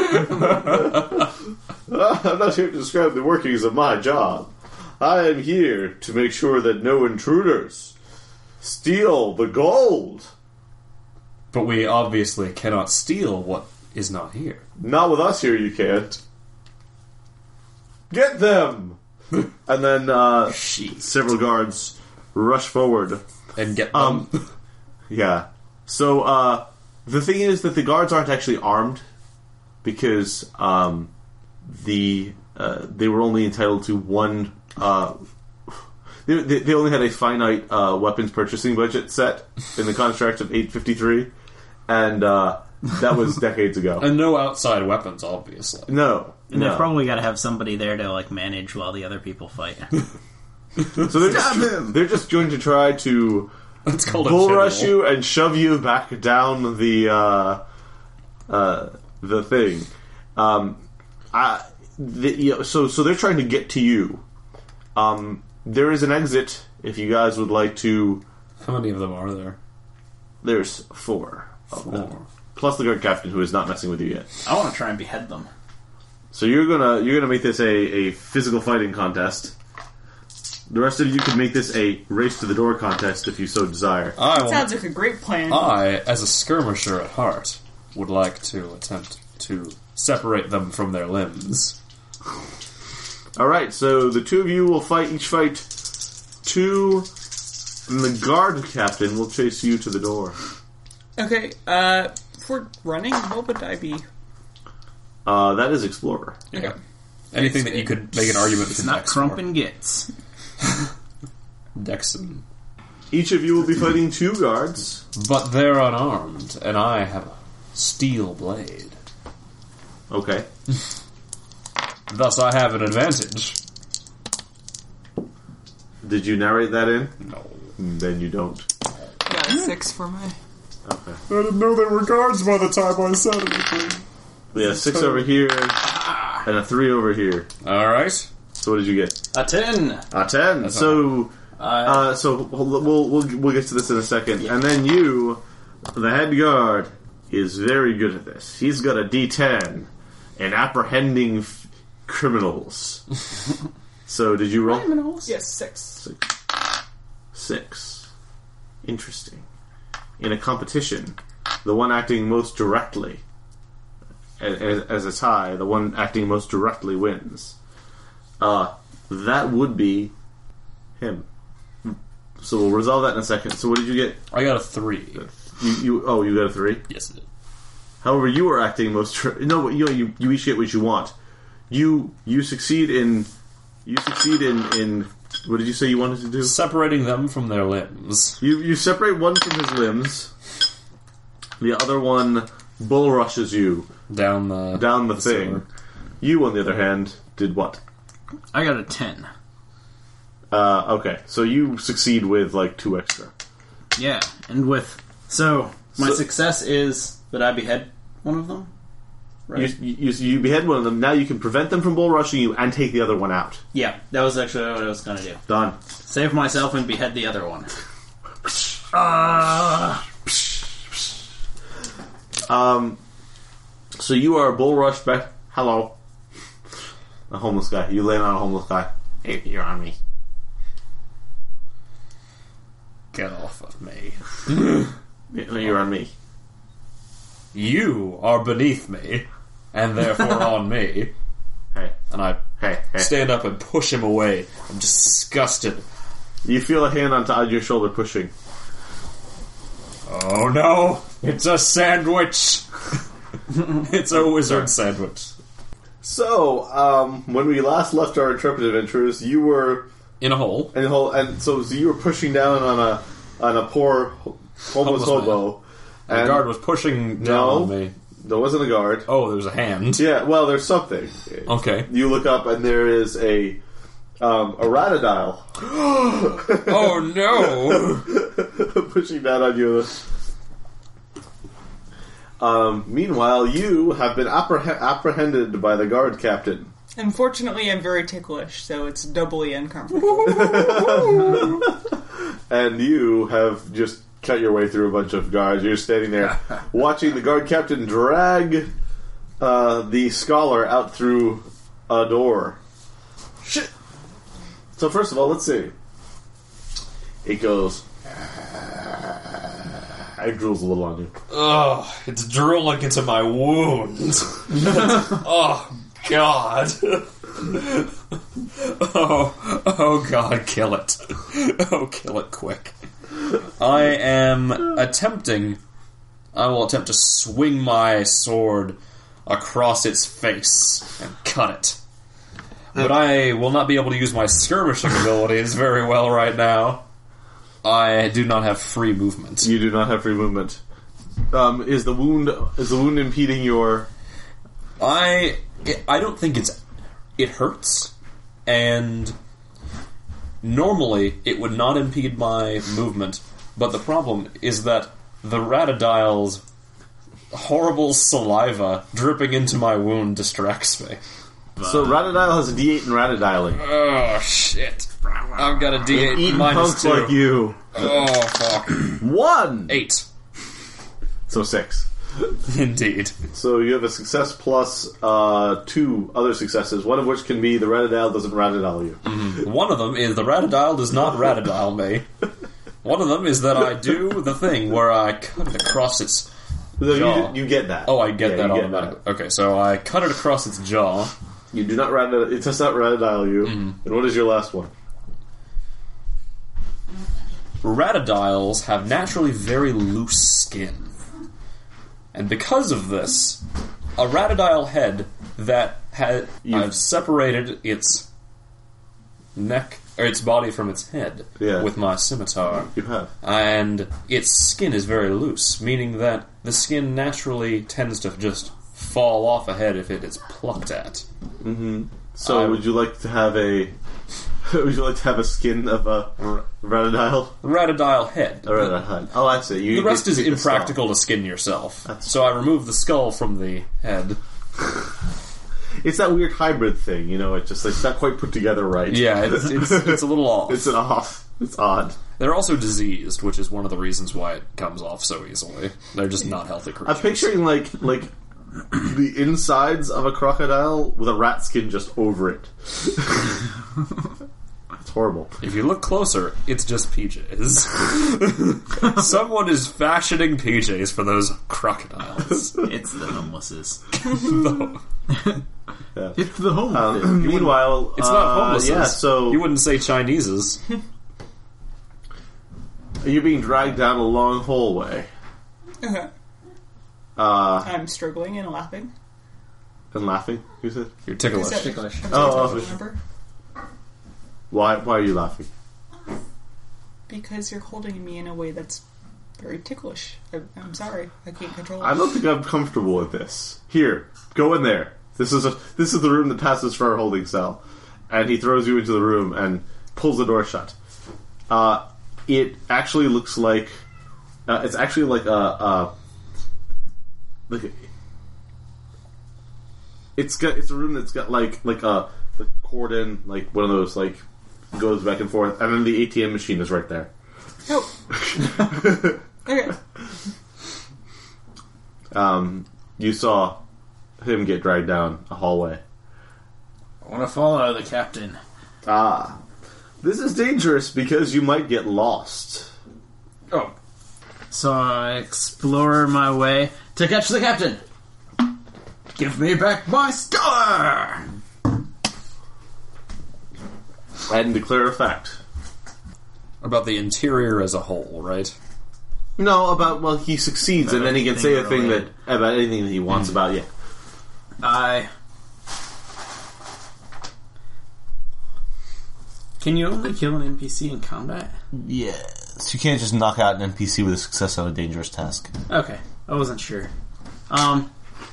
I'm not here to describe the workings of my job. I am here to make sure that no intruders steal the gold. But we obviously cannot steal what is not here. Not with us here, you can't. Get them! And then uh, several guards rush forward. And get them. Um, yeah. So, uh, the thing is that the guards aren't actually armed because um, the uh, they were only entitled to one. Uh, they, they they only had a finite uh, weapons purchasing budget set in the contract of eight fifty-three, and uh, that was decades ago. And no outside weapons, obviously. No, And no. they've probably got to have somebody there to like manage while the other people fight. So they're just, they're just going to try to It's called a bull general. rush you and shove you back down the uh, uh, the thing. Um, I, the, you know, so so they're trying to get to you. Um, there is an exit if you guys would like to. How many of them are there? There's four. Of Four. them. Plus the guard captain who is not messing with you yet. I want to try and behead them. So you're gonna you're gonna make this a, a physical fighting contest. The rest of you can make this a race to the door contest if you so desire. I want, Sounds like a great plan. I, as a skirmisher at heart, would like to attempt to separate them from their limbs. Alright, so the two of you will fight, each fight two, and the guard captain will chase you to the door. Okay, uh, for running, what would I be? Uh, that is Explorer. Okay. Anything that you could make an argument It's with not Dex Crump for. and Gits. Dex and... Each of you will be fighting two guards. But they're unarmed, and I have a steel blade. Okay. Thus I have an advantage. Did you narrate that in? No. Then you don't. Got a six for my... Okay. I didn't know they were guards by the time I said anything. Yeah, six over here, and a three over here. Alright. So what did you get? A ten. A ten. That's So, Uh, uh, so we'll, we'll we'll we'll get to this in a second. And then you, the head guard, is very good at this. He's got a D ten in apprehending f- criminals. So did you roll? Yes, six. Six. Six. Interesting. In a competition, the one acting most directly, as, as a tie, the one acting most directly wins. Uh, that would be him. So we'll resolve that in a second. So what did you get? I got a three. You, you oh, you got a three. Yes, it did. However, you are acting most. Tr- no, you, you you each get what you want. You you succeed in you succeed in in what did you say you wanted to do? Separating them from their limbs. You you separate one from his limbs. The other one bull rushes you Down the... down the, the thing. sewer. You, on the other hand, did what? I got a ten. Uh, okay, so you succeed with like two extra. Yeah, and with so my So- success is that I behead one of them. Right. You, you you behead one of them. Now you can prevent them from bull rushing you and take the other one out. Yeah, that was actually what I was going to do. Done. Save myself and behead the other one. Um, so you are bull rushed back. Hello, a homeless guy. You land on a homeless guy. Hey, you're on me. Get off of me. You're on me. You are beneath me, and therefore on me. Hey, And I hey, hey. stand up and push him away. I'm disgusted. You feel a hand on, on your shoulder pushing. Oh no! It's a sandwich! It's a wizard sandwich. So, um, when we last left our intrepid adventurers, you were In a hole. and whole, and so, so you were pushing down on a on a poor ho- homeless, Homeless hobo. The And guard was pushing down No. on me. there wasn't a guard. Oh, there was a hand. Yeah, well, there's something. Okay. You look up and there is a um, a ratadile Oh no! pushing down on you. Um, meanwhile, you have been appreh- apprehended by the guard captain. Unfortunately, I'm very ticklish, so it's doubly uncomfortable. And you have just cut your way through a bunch of guards. You're standing there watching the guard captain drag uh, the scholar out through a door. Shit! So first of all, let's see. It goes... It drools a little on you. Ugh, it's drooling into my wound. Oh, God. Oh, oh, God, kill it. Oh, kill it quick. I am attempting I will attempt to swing my sword across its face and cut it. But I will not be able to use my skirmishing abilities very well right now. I do not have free movement. You do not have free movement. Um, is the wound is the wound impeding your? I I don't think it's it hurts, and normally it would not impede my movement. But the problem is that the Ratadile's horrible saliva dripping into my wound distracts me. So Ratadile has a D eight in Ratadiling. Oh shit! I've got a D eight Eating minus punks two. like you. Oh fuck! One. Eight. So six. Indeed. So you have a success plus uh, two other successes, one of which can be the Ratadile doesn't Ratadile you. Mm-hmm. One of them is the Ratadile does not Ratadile me. One of them is that I do the thing where I cut it across its So jaw. you, you get that. Oh, I get Yeah, that you get automatically. Okay, so I cut it across its jaw. You do not Ratadile. It does not Ratadile you. Mm-hmm. And what is your last one? Ratadiles have naturally very loose skin. And because of this, a Ratadile head that had You- I've separated its neck or its body from its head Yeah. with my scimitar. You have. And its skin is very loose, meaning that the skin naturally tends to just fall off a head if it is plucked at. So I- would you like to have a? Would you like to have a skin of a Ratadile? Ratadile head. A Ratadile. Oh, I see. You The rest you is take the impractical to skin yourself. That's so I remove the skull from the head. skull. It's that weird hybrid thing, you know. It just it's not quite put together right. Yeah, it's, it's, it's a little off. It's an off. It's odd. They're also diseased, which is one of the reasons why it comes off so easily. They're just not healthy creatures. I'm picturing like like the insides of a crocodile with a rat skin just over it. It's horrible. If you look closer, it's just P Js. Someone is fashioning P Js for those crocodiles. It's the homelesses. Yeah. It's the homeless. Um, meanwhile, It's not uh, homeless. Yeah, so you wouldn't say Chinese's. you're being dragged down a long hallway. Okay. Uh, I'm struggling and laughing. and laughing. You said, You're ticklish. Is that- Ticklish. I'm Oh, supposed oh. to remember? "Why? Why are you laughing?" Because you're holding me in a way that's very ticklish. I, I'm sorry, I can't control it. I don't think I'm comfortable with this. Here, go in there. This is a this is the room that passes for our holding cell. And he throws you into the room and pulls the door shut. Uh, it actually looks like uh, it's actually like a, a like a, it's got it's a room that's got like like a the cordon, like one of those like goes back and forth, and then the A T M machine is right there. Oh. Okay. Um, you saw him get dragged down a hallway. I want to follow the captain. Ah. This is dangerous because you might get lost. Oh. So I explore my way to catch the captain. Give me back my star! And declare a fact. About the interior as a whole, right? No, about, well, he succeeds and then he can say a thing that, related. about anything that he wants about, yeah. I... Can you only kill an N P C in combat? Yes. You can't just knock out an N P C with a success on a dangerous task. Okay, I wasn't sure. Um...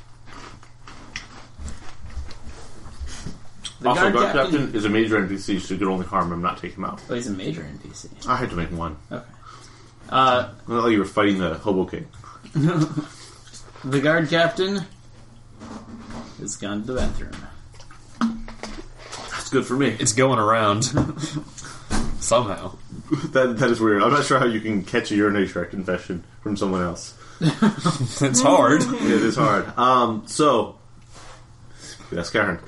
The Also, guard Guard captain... Captain is a major N P C, so you can only harm him, not take him out. Oh, he's a major N P C. I had to make one. Okay. Uh, Not like you were fighting the Hobo King. the guard captain has gone to the bathroom. That's good for me. It's going around. Somehow. That That is weird. I'm not sure how you can catch a urinary tract infection from someone else. It's hard. It is hard. Um, so... That's Karen.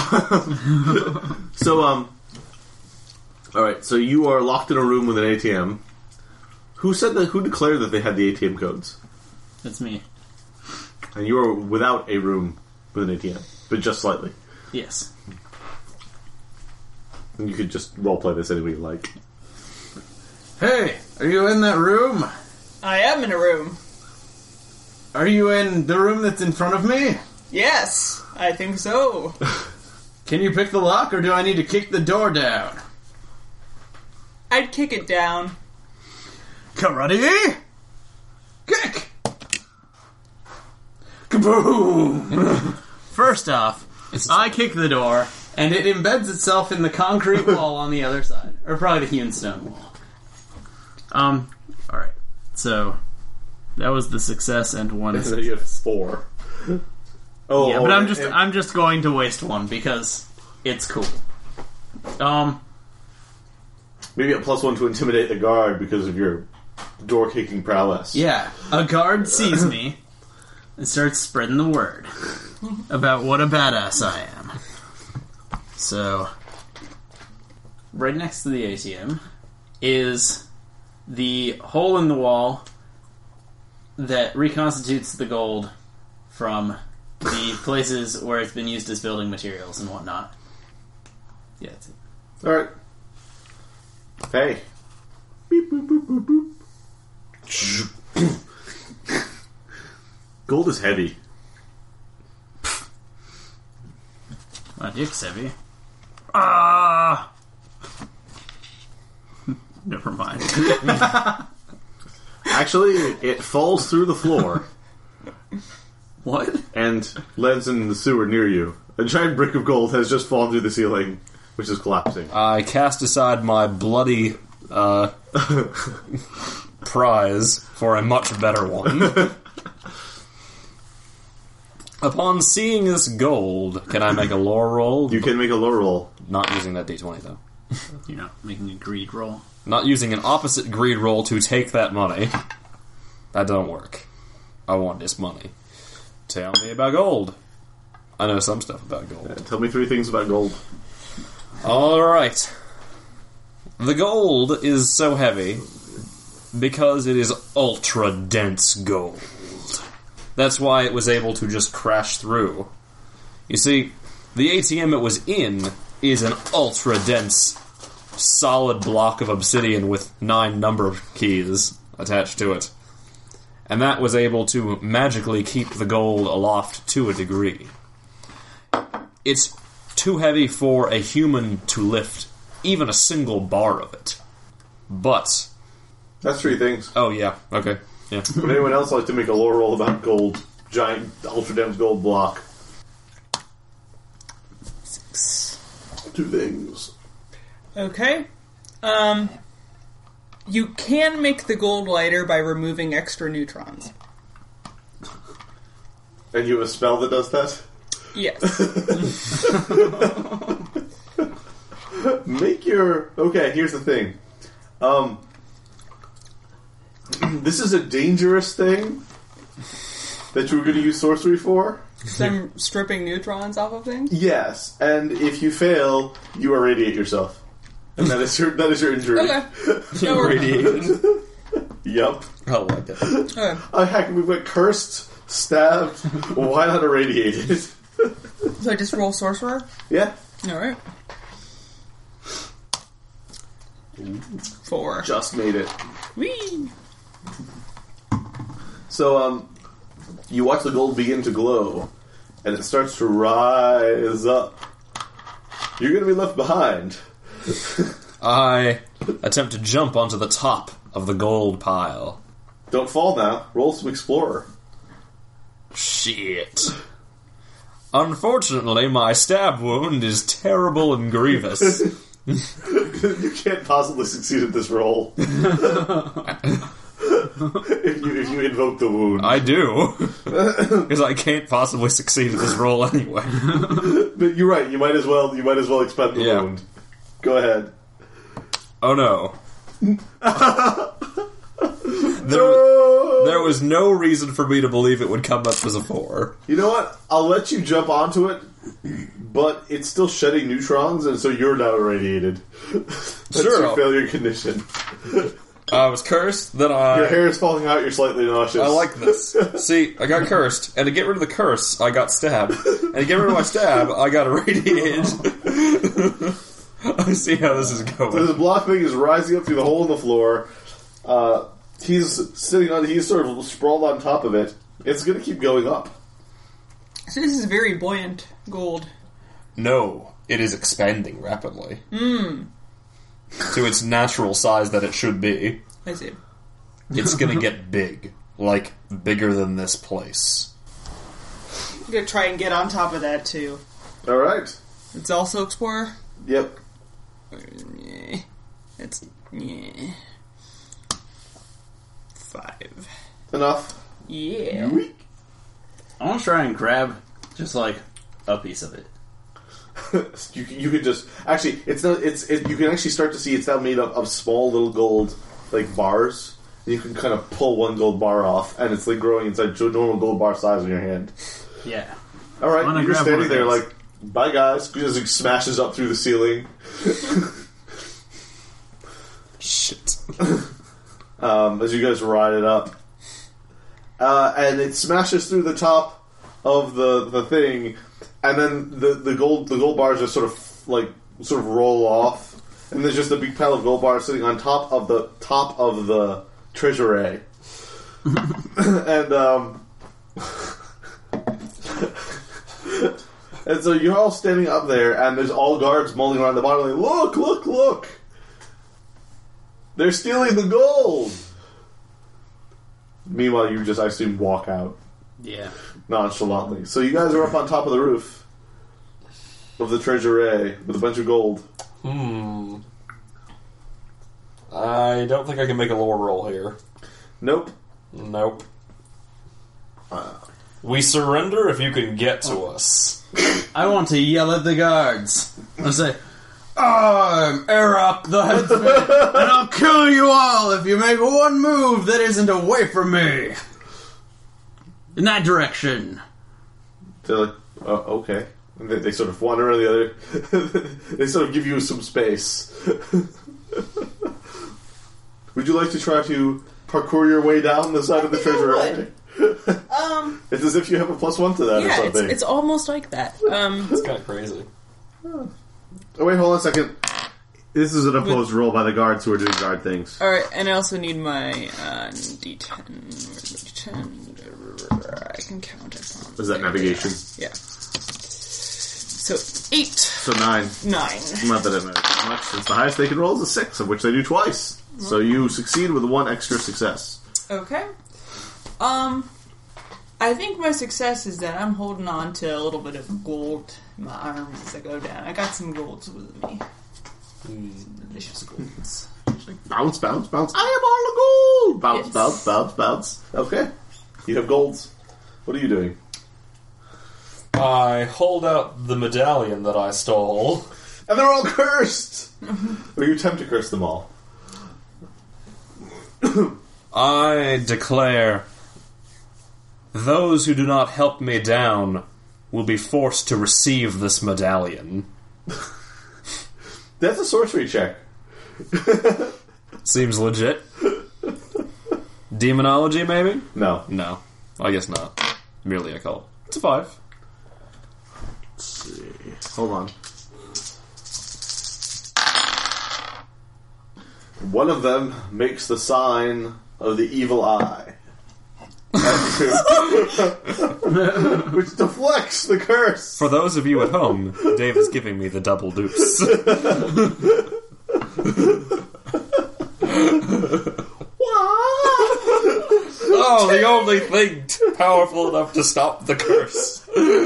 so, um... Alright, so you are locked in a room with an A T M. Who said that? Who declared that they had the A T M codes? That's me. And you are without a room with an A T M, but just slightly. Yes. And you could just roleplay this any way you like. Hey, are you in that room? I am in a room. Are you in the room that's in front of me? Yes, I think so. Can you pick the lock, or do I need to kick the door down? I'd kick it down. Karate! Kick! Kaboom! First off, I kick the door, and it embeds itself in the concrete wall on the other side. Or probably the hewn stone wall. Um, alright. So, that was the success and one And then you have success. four. Oh, Yeah, oh, but I'm and- just and- I'm just going to waste one because it's cool. Um, maybe a plus one to intimidate the guard because of your door kicking prowess. yeah, a guard sees me and starts spreading the word about what a badass I am. So, right next to the A T M is the hole in the wall that reconstitutes the gold from the places where it's been used as building materials and whatnot. Yeah, that's it. Alright. Hey. Beep, boop, boop, boop, boop. Gold is heavy. My dick's heavy. Ah! Never mind. Actually, it falls through the floor What? and lands in the sewer near you. A giant brick of gold has just fallen through the ceiling, which is collapsing. I cast aside my bloody uh, prize for a much better one. Upon seeing this gold, can I make a lore roll? You can make a lore roll. Not using that d twenty, though. You're not making a greed roll. Not using an opposite greed roll to take that money. That don't work. I want this money. Tell me about gold. I know some stuff about gold. Uh, tell me three things about gold. Alright. The gold is so heavy because it is ultra dense gold. That's why it was able to just crash through. You see, the A T M it was in is an ultra dense solid block of obsidian with nine number keys attached to it. And that was able to magically keep the gold aloft to a degree. It's too heavy for a human to lift even a single bar of it. But, That's three things. oh yeah, okay, yeah. Would anyone else like to make a lore roll about gold? Giant, ultra dense gold block. Two things. Okay. Um, you can make the gold lighter by removing extra neutrons. And you have a spell that does that? Yes. Make your... Okay, here's the thing. Um, this is a dangerous thing that you were going to use sorcery for. So I'm stripping neutrons off of things? Yes, and if you fail, you irradiate yourself. And that is your, that is your injury. Okay. That works. Radiated. Yep. I like that. Okay. Oh, heck, we went cursed, stabbed, why not irradiated? So I just roll sorcerer? Yeah. Alright. Four. Just made it. Whee! So, um, you watch the gold begin to glow, and it starts to rise up. You're going to be left behind. I attempt to jump onto the top of the gold pile. Don't fall now. Roll some explorer. Shit. Unfortunately, my stab wound is terrible and grievous. You can't possibly succeed at this roll. if, you, if you invoke the wound. I do. Because I can't possibly succeed at this roll anyway. But you're right, you might as well you might as well expend the Yeah. wound. Go ahead. Oh no. there, there was no reason for me to believe it would come up as a four. You know what? I'll let you jump onto it, but it's still shedding neutrons, and so you're now irradiated. That's Sure. your failure condition. I was cursed, then I... Your hair is falling out, you're slightly nauseous. I like this. See, I got cursed, and to get rid of the curse, I got stabbed. And to get rid of my stab, I got irradiated. I see how this is So going. this block thing is rising up through the hole in the floor. Uh, he's sitting on, he's sort of sprawled on top of it, It's going to keep going up. So this is very buoyant gold. No, it is expanding rapidly. Hmm. To its natural size that it should be. I see. It's gonna get big. Like, bigger than this place. I'm gonna try and get on top of that too. Alright. It's also Explorer? Yep. Yeah. It's... yeah. Five. Enough. Yeah. I want to try and grab just like a piece of it. you, you could just... Actually, it's not... It's it, you can actually start to see it's now made up of small little gold, like, bars. And you can kind of pull one gold bar off, and it's like growing inside normal gold bar size in your hand. Yeah. Alright, Wanna you're grab standing one of there those. like, bye guys. Because it smashes up through the ceiling. Shit. um, as you guys ride it up. Uh, and it smashes through the top of the, the thing, and then the, the gold the gold bars just sort of like sort of roll off, and there's just a big pile of gold bars sitting on top of the top of the treasury. and um, and so you're all standing up there, and there's all guards mulling around the bottom, like, look, look, look! They're stealing the gold! Meanwhile, you just, I assume, walk out Yeah. nonchalantly. So you guys are up on top of the roof of the treasury with a bunch of gold. Hmm. I don't think I can make a lore roll here. Nope. Nope. We surrender if you can get to us. I want to yell at the guards and say, I'm Arak the Headsman, and I'll kill you all if you make one move that isn't away from me. In that direction. They're like, oh, okay. And they, they sort of wander around the other... they sort of give you some space. Would you like to try to parkour your way down the side of the I think I treasury? Um, It's as if you have a plus one to that or yeah, it's, something. it's almost like that. Um, It's kind of crazy. Oh, wait, hold on a second. This is an opposed roll by the guards who are doing guard things. alright, and I also need my uh, D ten. Where's my D ten? I can count it. From Is that there. navigation? Yeah. So, eight. So nine. Nine. Not that it matters much, since the highest they can roll is a six, of which they do twice. So you succeed with one extra success. Okay. Um, I think my success is that I'm holding on to a little bit of gold in my arms as I go down. I got some golds with me. Some delicious golds. Bounce, bounce, bounce. I am all the gold! Bounce, Yes. bounce, bounce, bounce. Okay. You have golds. What are you doing? I hold out the medallion that I stole. And they're all cursed! Or you attempt to curse them all. I declare, those who do not help me down will be forced to receive this medallion. That's a sorcery check. Seems legit. Demonology, maybe? No. No, I guess not. Merely a cult. It's a five. Let's see. Hold on. One of them makes the sign of the evil eye. Which deflects the curse. For those of you at home, Dave is giving me the double deuce. Oh, the only thing t- powerful enough to stop the curse.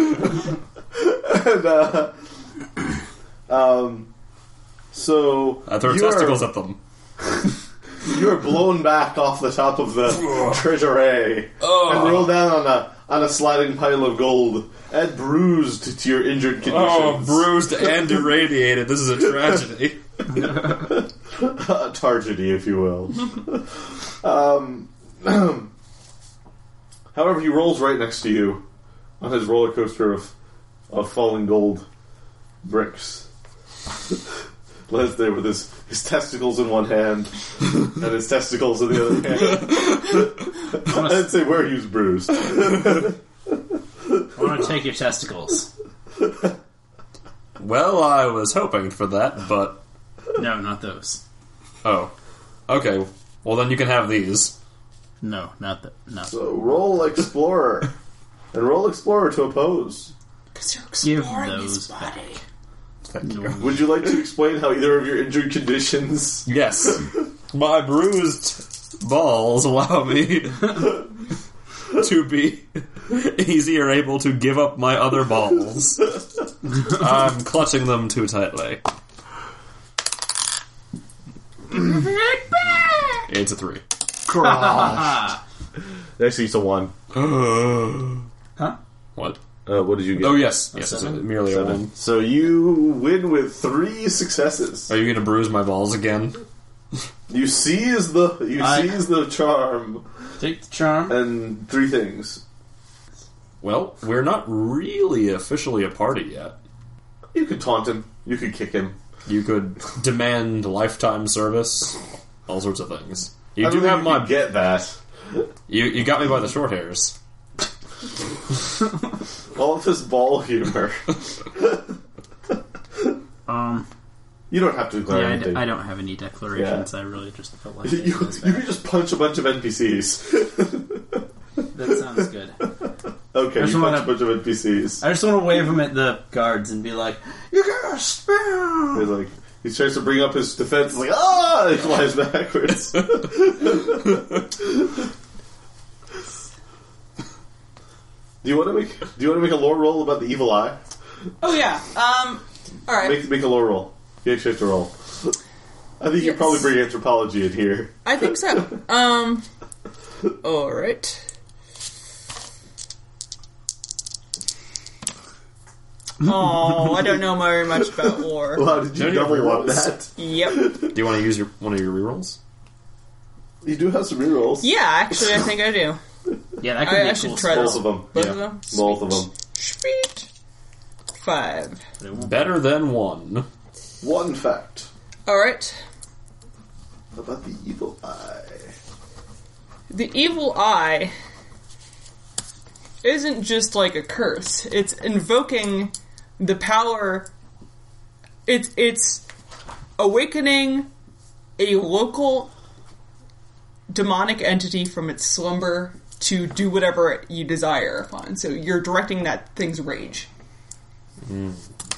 And, uh, um, so I throw you testicles are, at them. you are blown back off the top of the treasury and roll down on a on a sliding pile of gold and bruised to your injured conditions. Oh, bruised and irradiated. This is a tragedy. A tragedy, if you will. um, however, he rolls right next to you on his roller coaster of of falling gold bricks. Les there with his, his testicles in one hand and his testicles in the other hand. I'd say where he was bruised. I want to take your testicles. Well, I was hoping for that, but... No, not those. Oh. Okay. Well, then you can have these. No, not that. No. So roll Explorer. And roll Explorer to oppose. Because you're Give exploring those his body. back. Thank you. Would you like to explain how either of your injured conditions... Yes. My bruised balls allow me to be easier able to give up my other balls. I'm clutching them too tightly. It's a three. Actually, it's a one. Huh? What? Uh, what did you get? Oh, yes. Yes, it's seven? merely a Seven. one. So you win with three successes. Are you going to bruise my balls again? You seize the you I- seize the charm Take the charm. and three things. Well, we're not really officially a party yet. You could taunt him. You could kick him. You could demand lifetime service, all sorts of things. You I do don't think have you my could get that. you. You got me by the short hairs. All of this ball humor. Um, You don't have to declare yeah, I, d- anything. I don't have any declarations. I really just felt like you, it you, was you bad. could just punch a bunch of N P Cs. That sounds good. Okay, There's you one punch a that- bunch of N P Cs. I just want to wave them at the guards and be like, "You got a spell." He's like, he tries to bring up his defense. Like, ah! He flies backwards. Do you want to make? Do you want to make a lore roll about the evil eye? Oh, yeah. Um, alright. Make make a lore roll. You actually have to roll. I think you Yes. probably bring anthropology in here. I think so. Um, alright. Oh, I don't know very much about lore. Wow, did you Don't you double rerolls? up that? Yep. Do you want to use your one of your rerolls? You do have some rerolls. Yeah, actually, I think I do. Yeah, that could I, be I a should cool try spell. this. Both of them. Both Yeah. of them? Both of them. Sweet. Five. But it won't- Better than one. One fact Alright. about the evil eye. The evil eye isn't just like a curse. It's invoking the power. It's it's awakening a local demonic entity from its slumber to do whatever you desire upon. So you're directing that thing's rage. Mm.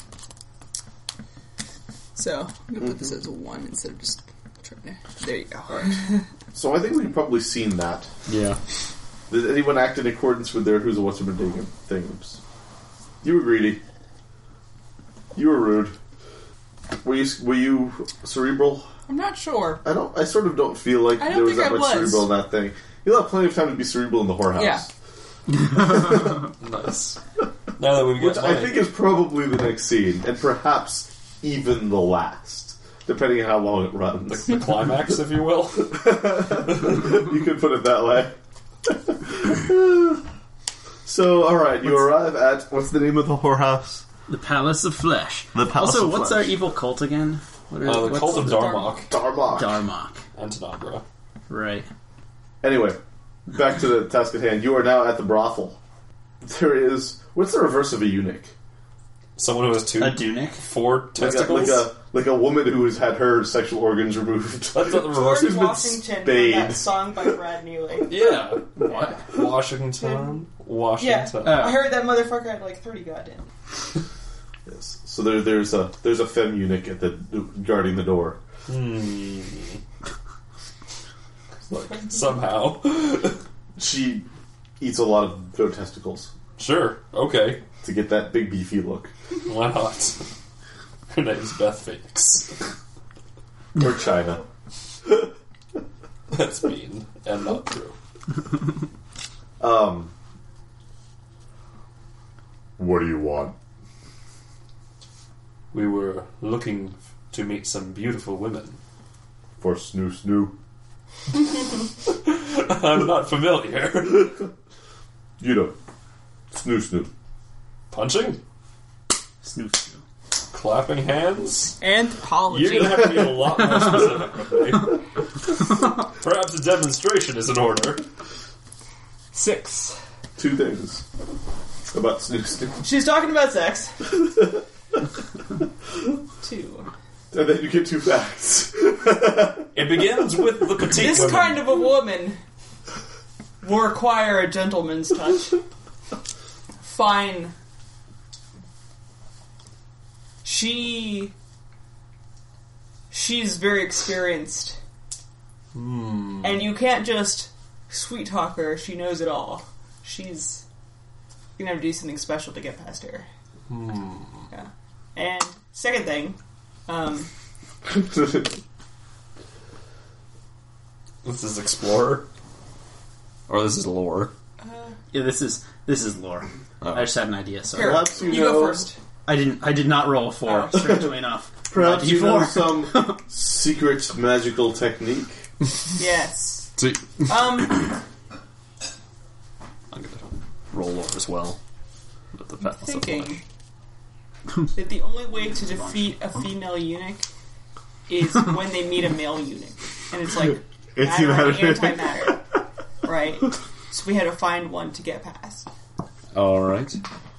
So I'm gonna put this as a one instead of just trying to. There you go. So I think we've probably seen that. Yeah. Did anyone act in accordance with their who's a what's a thing- things? You were greedy. You were rude. Were you were you cerebral? I'm not sure. I don't. I sort of don't feel like I don't there was think that I much was. cerebral in that thing. You'll have plenty of time to be cerebral in the whorehouse. Yeah. Nice. Now that we've Which got I money. think is probably the next scene, and perhaps even the last, depending on how long it runs. the climax, if you will. You could put it that way. So, alright, you arrive at... What's the name of the whorehouse? The Palace of Flesh. The Palace also, of what's Flesh. our evil cult again? What are, Uh, the what's cult of the- Darmok Darmok. Darmok. and Tanabra. Right. Anyway, back to the task at hand. You are now at the brothel. There is... What's the reverse of a eunuch? Someone who has two, A Dunic. four Like a, testicles. like a like a woman who has had her sexual organs removed. That's not the reverse. George of- Washington Spade. that song by Brad Neely. Yeah. What? Washington. Yeah, Washington. Uh, I heard that motherfucker had like thirty goddamn. Yes. So there, there's a there's a femme eunuch at the guarding the door. Hmm. Somehow. She eats a lot of goat testicles Sure. Okay. to get that big beefy look. Why not? Her name's Beth Phoenix. Or China. That's mean and not true. Um. What do you want? We were looking to meet some beautiful women. For snoo snoo. I'm not familiar. You know. Snoo snoo. Punching? Snoof. Clapping hands? Anthropology. You're gonna have to be a lot more specific with me. Perhaps a demonstration is in order. Six. Two things. About snoo snoo. She's talking about sex. Two. And then you get two facts. It begins with the petite This women. kind of a woman will require a gentleman's touch. Fine. She... She's very experienced. Hmm. And you can't just sweet talk her. She knows it all. She's gonna have to do something special to get past her. Hmm. Yeah. And second thing, um... This is Explorer? Or this is Lore? Yeah, this is this is lore. Oh. I just had an idea, so Here, Perhaps you you know- go first. I didn't. I did not roll a four. Oh. Strangely enough, Perhaps My you know D four. some secret magical technique. Yes. So, Um, I'm gonna roll Lore as well. But the fact thinking that the only way to defeat a female eunuch is when they meet a male eunuch. And it's like, It's matter, humanity. antimatter. Right? So we had to find one to get past. Alright.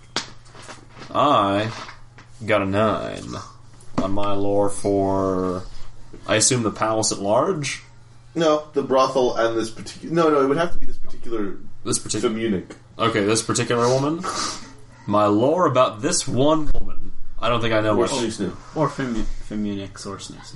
I got a nine on my lore for, I assume, the palace at large? No, the brothel and this particular... No, no, it would have to be this particular This particular... femme eunuch. Okay, this particular woman? My lore about this one woman. I don't think I know Or much. snooze new. or Femu- Femunix or Snooze.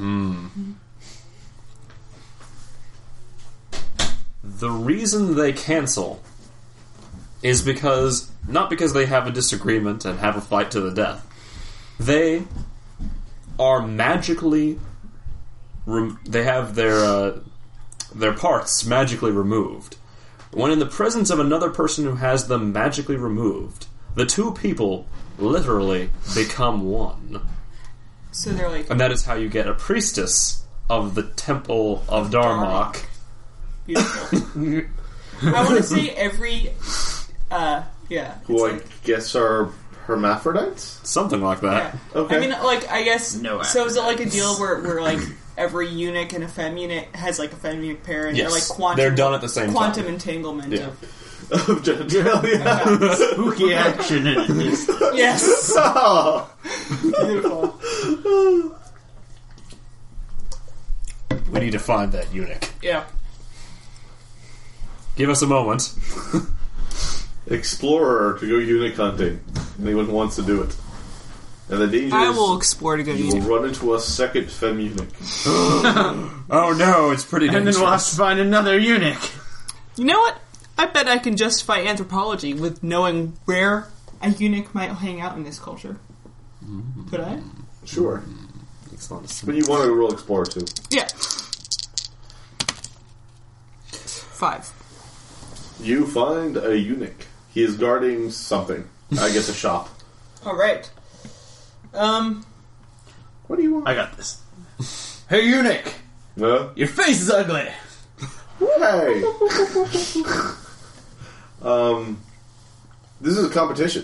The reason they cancel is because, not because they have a disagreement and have a fight to the death. They are magically... Rem- they have their, uh, their parts magically removed. When in the presence of another person who has them magically removed, the two people literally become one. So they're like, And that is how you get a priestess of the Temple of Darmok. beautiful. I want to say every, uh, yeah. Who it's I like- guess are hermaphrodites? Something like that. Yeah. Okay. I mean, like, I guess. No so is it like a acronyms. deal where, where like every eunuch and a femme eunuch has like a femme eunuch pair, and Yes. they're like quantum. They're done at the same quantum time. entanglement. Yeah. Of, Of genitalia. Spooky action in it. yes. Oh. Beautiful. We need to find that eunuch. Yeah. Give us a moment. Explorer to go eunuch hunting. Anyone who wants to do it. And the danger I is will explore to go you will eunuch. run into a second femme eunuch. Oh no, it's pretty And then dangerous. we'll have to find another eunuch. You know what? I bet I can justify anthropology with knowing where a eunuch might hang out in this culture. Could I? Sure. It's not a But you want to roll explorer too. Yeah. Five. You find a eunuch. He is guarding something. I guess a shop. All right. Um. What do you want? I got this. Hey, eunuch! No? Your face is ugly! Hey! um, this is a competition.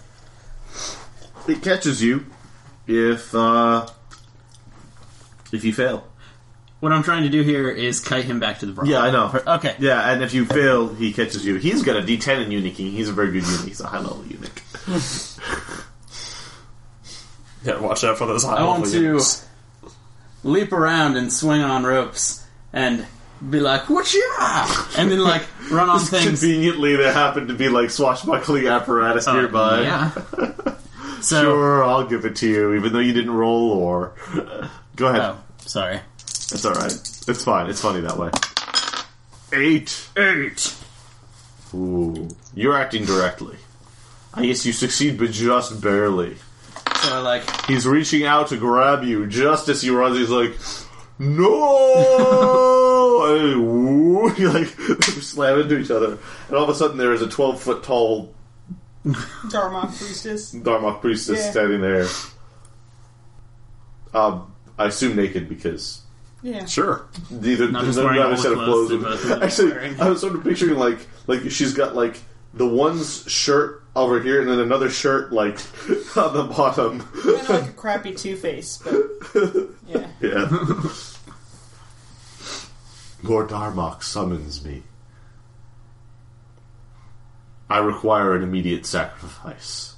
It catches you if, uh, if you fail. What I'm trying to do here is kite him back to the brothel. Yeah, I know. Okay. Yeah, and if you fail, he catches you. He's got a D ten in eunuching. He's a very good eunuch. He's a high-level eunuch. Yeah, watch out for those high I want level to eunuchs. leap around and swing on ropes and be like, whatcha? And then, like, run on things. Conveniently, there happen to be, like, swashbuckling apparatus Uh, nearby. Yeah. So, Sure, I'll give it to you, even though you didn't roll or... Go ahead. oh, sorry. It's alright. It's fine. It's funny that way. Eight. Eight. Ooh. You're acting directly. I guess you succeed, but just barely. So, like, He's reaching out to grab you just as he runs. He's like, no! And woo, you like slam into each other. And all of a sudden there is a twelve foot tall Darmok priestess. Darmok priestess Yeah. standing there. Um, I assume naked because Yeah. Sure. neither Not there's just wearing another all set the of clothes clothes. that both of them are Actually, wearing. I was sort of picturing like like she's got like the one's shirt over here and then another shirt like on the bottom. Kind of like a crappy Two-Face, but yeah. Yeah. Lord Darmok summons me. I require an immediate sacrifice.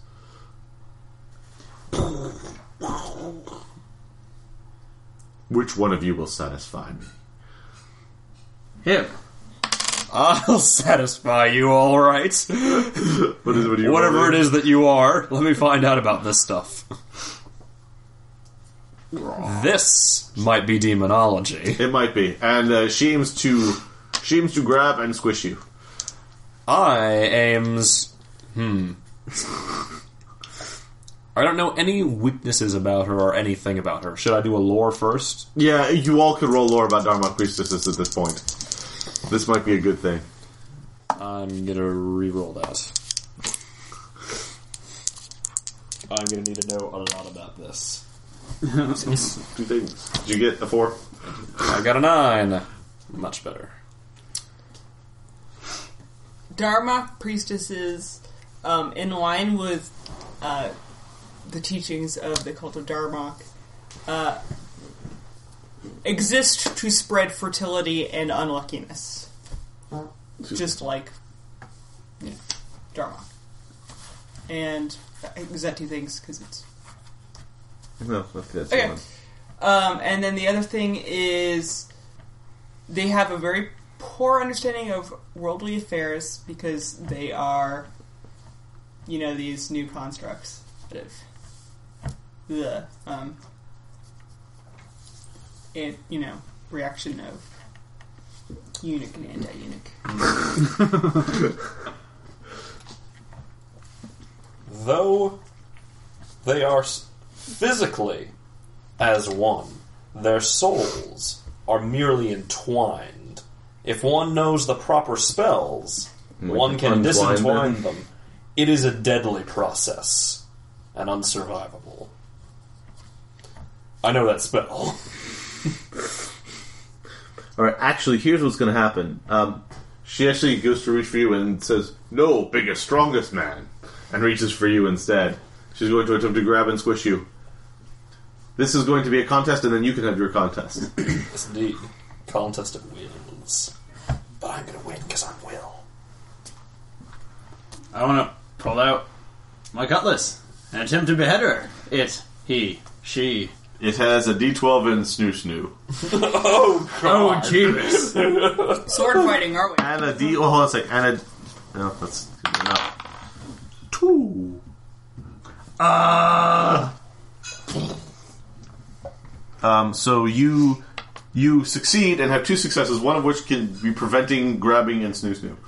Which one of you will satisfy me? him. I'll satisfy you, all right. What is, what are you Whatever rolling? it is that you are, let me find out about this stuff. This might be demonology. It might be, and uh, she aims to she aims to grab and squish you. I aims. Hmm. I don't know any weaknesses about her or anything about her. Should I do a lore first? Yeah, you all could roll lore about Darmok Priestesses at this point. This might be a good thing. I'm gonna re-roll that. I'm gonna need to know a lot about this. Two things. Did you get a four? I got a nine. Much better. Darmok priestesses, um, in line with uh, the teachings of the cult of Darmok, uh, exist to spread fertility and unluckiness. Just like yeah, Darmok. And is that two things? Because it's No, I think that's okay. one. Um, and then the other thing is they have a very poor understanding of worldly affairs because they are, you know, these new constructs that have the, um, and, you know, reaction of eunuch and anti-eunuch. Though they are physically as one, their souls are merely entwined. If one knows the proper spells, We one can can untwine disentwine them. them. It is a deadly process and unsurvivable. I know that spell. Alright, actually, here's what's going to happen. Um, she actually goes to reach for you and says, "No, biggest, strongest man," and reaches for you instead. She's going to attempt to grab and squish you. This is going to be a contest, and then you can have your contest. Yes, indeed. Contest of wills. But I'm going to win because I'm Will. I want to pull out my cutlass and attempt to behead her. It, he, she. It has a D twelve and snoo snoo. Oh, Oh, jeez. Sword fighting, are we? And a D... Oh, hold on a sec. And a... No, that's good enough. Two. Ah! Um, so you... You succeed and have two successes, one of which can be preventing grabbing and snoo snoo.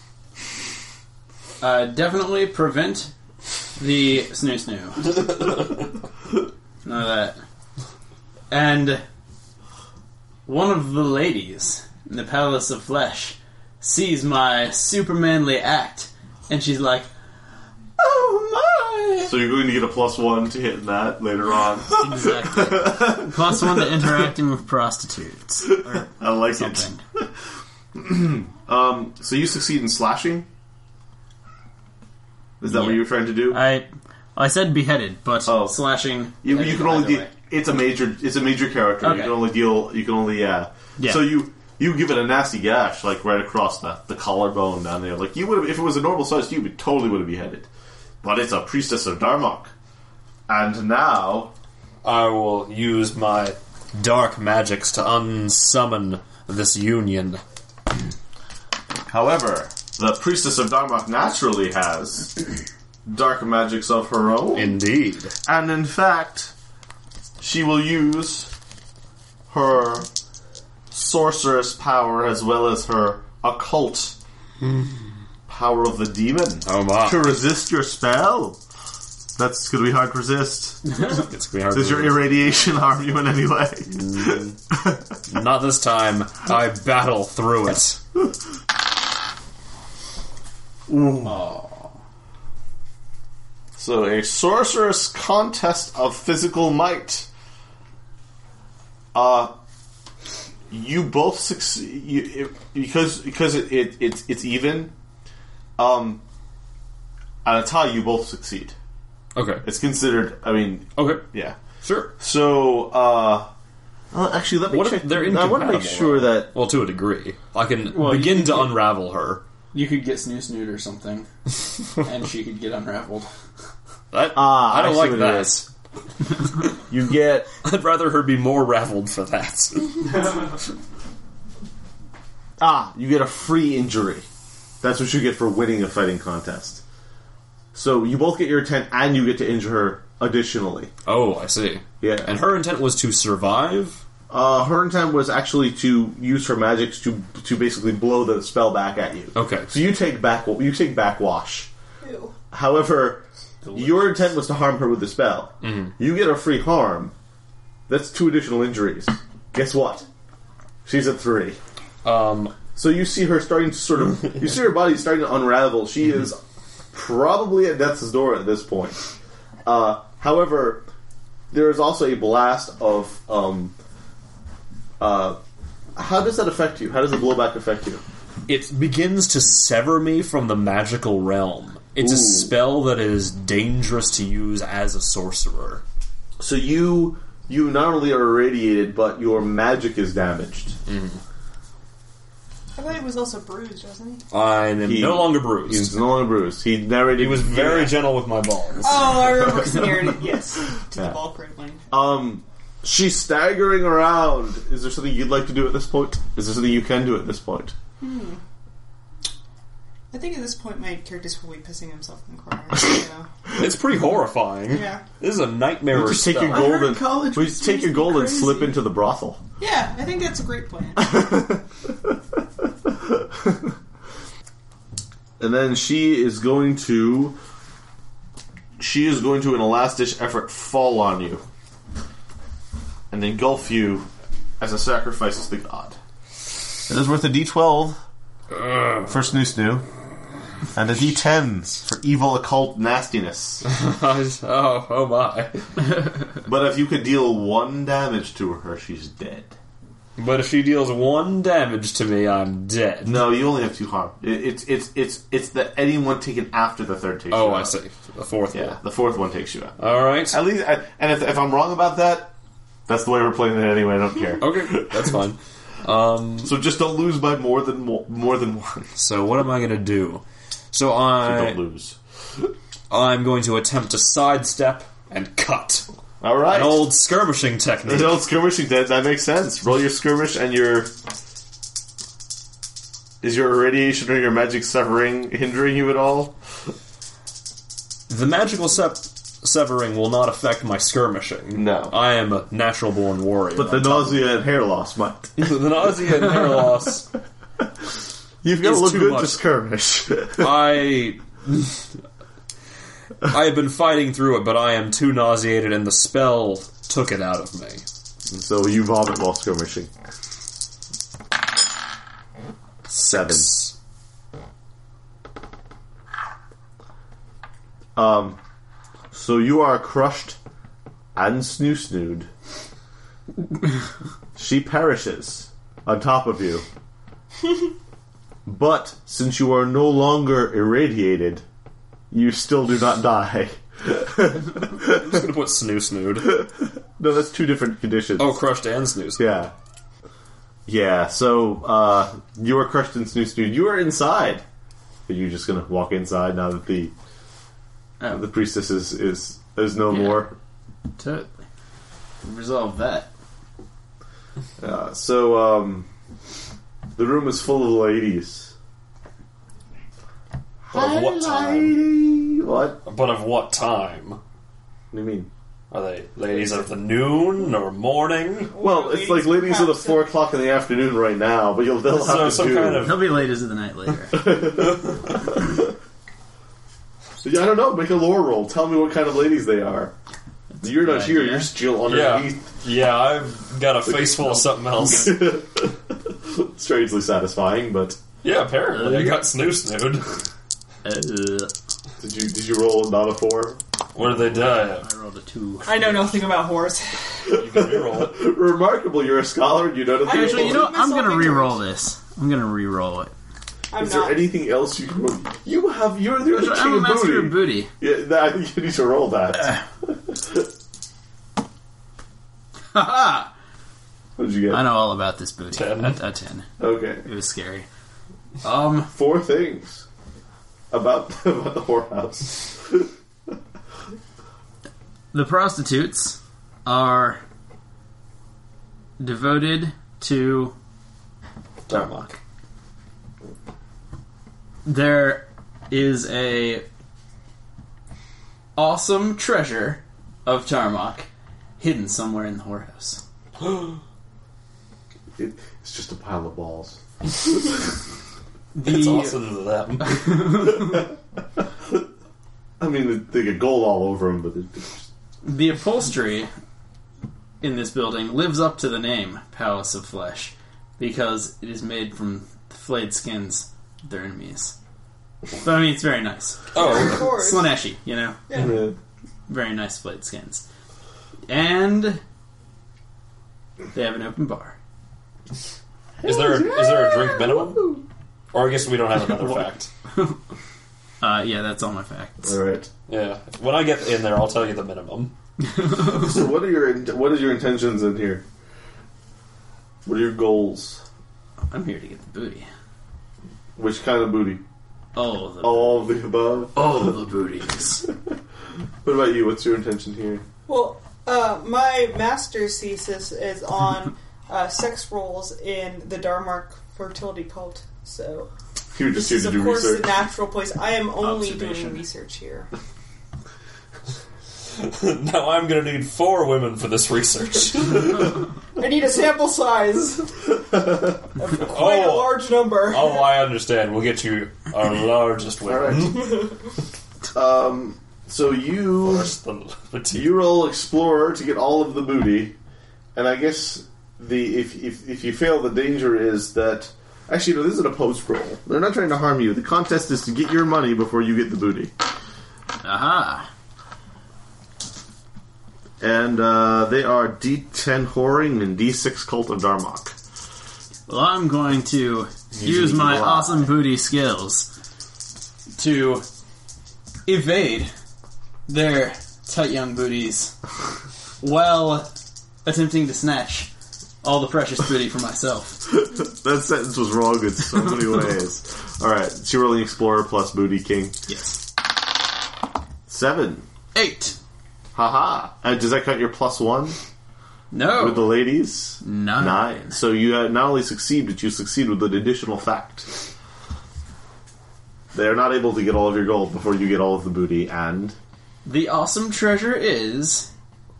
Uh, definitely prevent the snoo snoo. None of that. And one of the ladies in the Palace of Flesh sees my supermanly act, and she's like, "Oh my!" So you're going to get a plus one to hit that later on. Exactly. Plus one to interacting with prostitutes. Or I like something. it. um, so you succeed in slashing? Is that Yeah. what you were trying to do? I I said beheaded, but Oh. slashing. You, I you did can only either deal. way. It's a major. It's a major character. Okay. You can only deal. You can only yeah. Yeah. So you you give it a nasty gash, like right across the the collarbone down there. Like you would have, if it was a normal sized cube, it totally would have beheaded. But it's a priestess of Darmok, and now I will use my dark magics to unsummon this union. however, the priestess of Darmok naturally has dark magics of her own, Indeed. and in fact, she will use her sorceress power as well as her occult power of the demon Oh my. to resist your spell. That's going to be hard to resist. It's gonna be hard Does to your resist. irradiation harm you in any way? Not this time. I battle through it. So a sorceress contest of physical might. Uh, you both succeed you, it, because because it, it it's it's even. Um, at a tie, you both succeed. Okay. It's considered. I mean, Okay. yeah. Sure. So, uh, well, actually, let me What if check. they're I want to make incompatible, sure though? that Well, to a degree. I can Well, begin you- to you- unravel her. You could get snoo snoot or something, and she could get unraveled. That, Ah, I don't I see like what it that. is. you get. I'd rather her be more raveled for that. Ah, you get a free injury. That's what you get for winning a fighting contest. So you both get your intent, and you get to injure her additionally. Oh, I see. Yeah. And her intent was to survive? Uh, her intent was actually to use her magic to to basically blow the spell back at you. Okay. So you take back you take backwash. Ew. However, your intent was to harm her with the spell. Mm-hmm. You get a free harm. That's two additional injuries. Guess what? She's at three. Um, So you see her starting to sort of... You see her body starting to unravel. She is probably at death's door at this point. Uh, however, there is also a blast of... Um, uh, how does that affect you? How does the blowback affect you? it begins to sever me from the magical realm. It's Ooh. a spell that is dangerous to use as a sorcerer. So you you not only are irradiated, but your magic is damaged. Mm. I thought he was also bruised, wasn't he? I am He- no longer bruised. He's no longer bruised. He narrated. He was very Yeah. gentle with my balls. Oh, I remember sneering it, yes, to Yeah. the ball crippling. Um, she's staggering around. Is there something you'd like to do at this point? Is there something you can do at this point? Hmm. I think at this point my character's probably pissing himself in the corner. So. It's pretty horrifying. Yeah. This is a nightmare. You just take your I gold heard and college we was just take your gold and crazy. slip into the brothel. Yeah, I think that's a great plan. And then she is going to she is going to in a last ditch effort fall on you and engulf you as a sacrifice to the god. It is worth a D twelve for Snoo Snoo. And a D tens for evil occult nastiness. oh, oh my. But if you could deal one damage to her, she's dead. But if she deals one damage to me, I'm dead. No, you only have two harm. It, it's it's it's it's the anyone taken after the third takes Oh, you out. I see. The fourth Yeah, one. the fourth one takes you out. All right. At least, I, and if, if I'm wrong about that, that's the way we're playing it anyway. I don't care. Okay, that's fine. Um, So just don't lose by more than more, more than one. so what am I going to do? So So I, don't lose. I'm going to attempt to sidestep and cut. All right. An old skirmishing technique. An old skirmishing. That that makes sense. Roll your skirmish and your. Is your irradiation or your magic severing hindering you at all? The magical sep- severing will not affect my skirmishing. No. I am a natural-born warrior. But the on top of nausea and hair loss might. it. the nausea and hair loss. You've got to Is look too good much. to skirmish. I. I have been fighting through it, but I am too nauseated, and the spell took it out of me. So you vomit while skirmishing. Seven. Six. Um, so you are crushed and snoo-snooed. She perishes on top of you. But since you are no longer irradiated, you still do not die. I'm just gonna put snoo snood. No, that's two different conditions. Oh, crushed and snooze. Yeah. Yeah, so uh, you are crushed and snoo-snooed. You are inside. Are you just going to walk inside now that the Oh, the priestess is, is, is no Yeah. more? totally. Resolve that. Uh, so, um, the room is full of ladies. But of what time? Lady. What? But of what time? What do you mean? Are they ladies of the noon or morning? Well, it's like ladies of the perhaps, four o'clock in the afternoon right now, but you'll they'll have So to some do. kind of- He'll be ladies of the night later. Yeah, I don't know. Make a lore roll. Tell me what kind of ladies they are. You're not good here. idea. You're still Yeah, underneath. yeah. I've got a face full of something else. Strangely satisfying, but Yeah, apparently I got snoo snood. uh, did you did you roll not a four? What did they die? I rolled a two. I know nothing about horse. You can reroll. Remarkable. You're a scholar. and You know nothing. Actually, you know what? I'm Myself gonna ignorant. re-roll this. I'm gonna re-roll it. I'm Is not. there anything else you can roll? You have. You're, you're the I'm king a of master booty. of booty. Yeah, that, I think you need to roll that. Haha! What did you get? I know all about this booty. Ten. A, a ten. Okay, It was scary. Um, four things about about the whorehouse. the prostitutes are devoted to Darmok. there is a awesome treasure of Tarmok hidden somewhere in the whorehouse. It, it's just a pile of balls. The, It's awesome to them. I mean, they get gold all over them, but it's the upholstery in this building lives up to the name Palace of Flesh because it is made from the flayed skins of their enemies. But I mean, it's very nice. Of Oh, course. Slaneshi, you know? yeah. Very nice flayed skins. And they have an open bar. is there a, is there a drink minimum? Or I guess we don't have another fact. Uh, yeah, that's all my facts. All right. Yeah, when I get in there, I'll tell you the minimum. So, what are your what is your intentions in here? What are your goals? I'm here to get the booty. Which kind of booty? All of the, All of the above. all of the booties. What about you? What's your intention here? Well, uh, my master's thesis is on uh, sex roles in the Darmark fertility cult. So You're just this here is, to of do course, research. the natural place. I am only Observation. doing research here. Now I'm going to need four women for this research. I need a sample size of quite a Oh. large number. Oh, I understand. We'll get you our largest All women. right. um. So you First, the petite. you roll explorer to get all of the booty, and I guess the if if if you fail, the danger is that actually no, this isn't a post roll. They're not trying to harm you. The contest is to get your money before you get the booty. Aha! And uh, they are D ten whoring and D six cult of Darmok. Well, I'm going to use the my evil eye. awesome booty skills to evade their tight young booties while attempting to snatch all the precious booty for myself. That sentence was wrong in so many ways. Alright, so you're rolling Explorer plus Booty King. Yes. Seven. Eight. Haha. Uh, does that cut your plus one No. with the ladies? Nine. Nine. So you uh, not only succeed, but you succeed with an additional fact. They are not able to get all of your gold before you get all of the booty, and... The awesome treasure is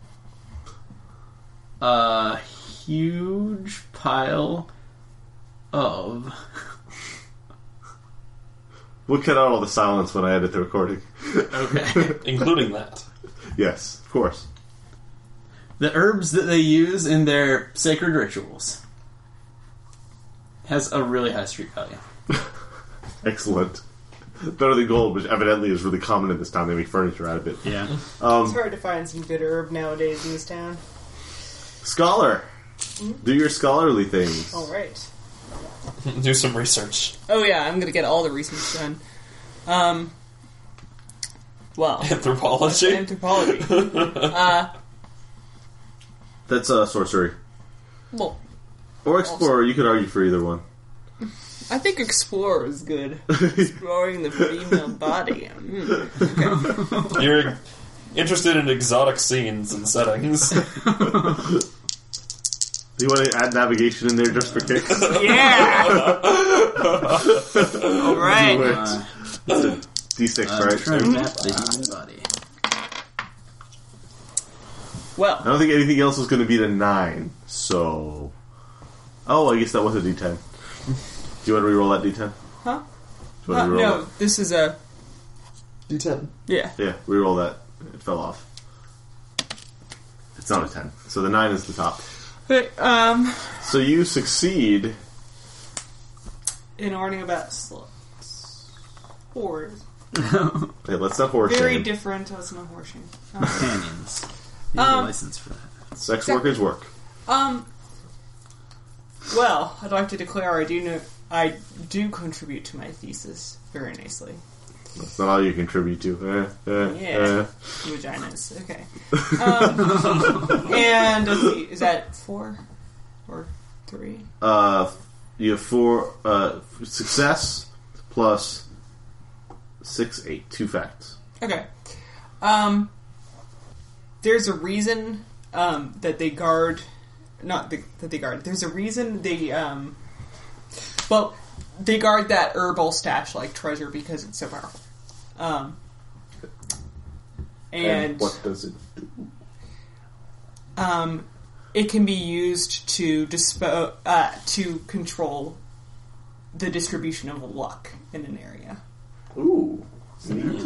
a huge pile of... We'll cut out all the silence when I edit the recording. Okay. Including that. Yes, of course. The herbs that they use in their sacred rituals has a really high street value. Excellent. Better than gold, which evidently is really common in this town. They make furniture out of it. Yeah. It's Um, hard to find some good herb nowadays in this town. scholar. Do your scholarly things. All right. Do some research. Oh yeah, I'm gonna get all the research done. Um. Well, Anthropology? anthropology. uh, That's uh, sorcery. well, Or explorer. You could argue for either one. I think explorer is good. Exploring the female body. Mm. Okay. You're interested in exotic scenes and settings. You want to add navigation in there just for kicks? Yeah. All right. Do it. Uh, It's a D six, I'm right? trying to map the human body. I Well, don't think anything else was going to beat a nine. So, oh, I guess that was a D ten. Do you want to re-roll that D ten? huh? Do you Uh, want to re-roll no, this is a D ten. yeah. that? Yeah, re-roll that. It fell off. It's not a ten. So the nine is the top. Okay, um, So you succeed. in learning about sluts. Whores. Okay, let's not horse Very shame. different. That's not horsing. Um, Companions. You need a Um, license for that. Sex work is work. um. Well, I'd like to declare I do know I do contribute to my thesis very nicely. That's not all you contribute to. Eh, eh, Yeah. eh. Vaginas. Okay. Um, and let's see, is that four or three? Uh, you have four uh, success plus six, eight, two facts. Okay. Um, there's a reason um, that they guard, not the, that they guard. There's a reason they. Um, well, they guard that herbal stash like treasure because it's so powerful. Um, and, And what does it do? um, it can be used to dispo- uh, to control the distribution of luck in an area. Ooh. Neat.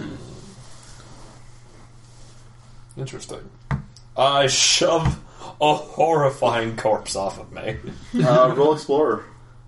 Interesting. I shove a horrifying corpse off of me. Uh, roll Explorer.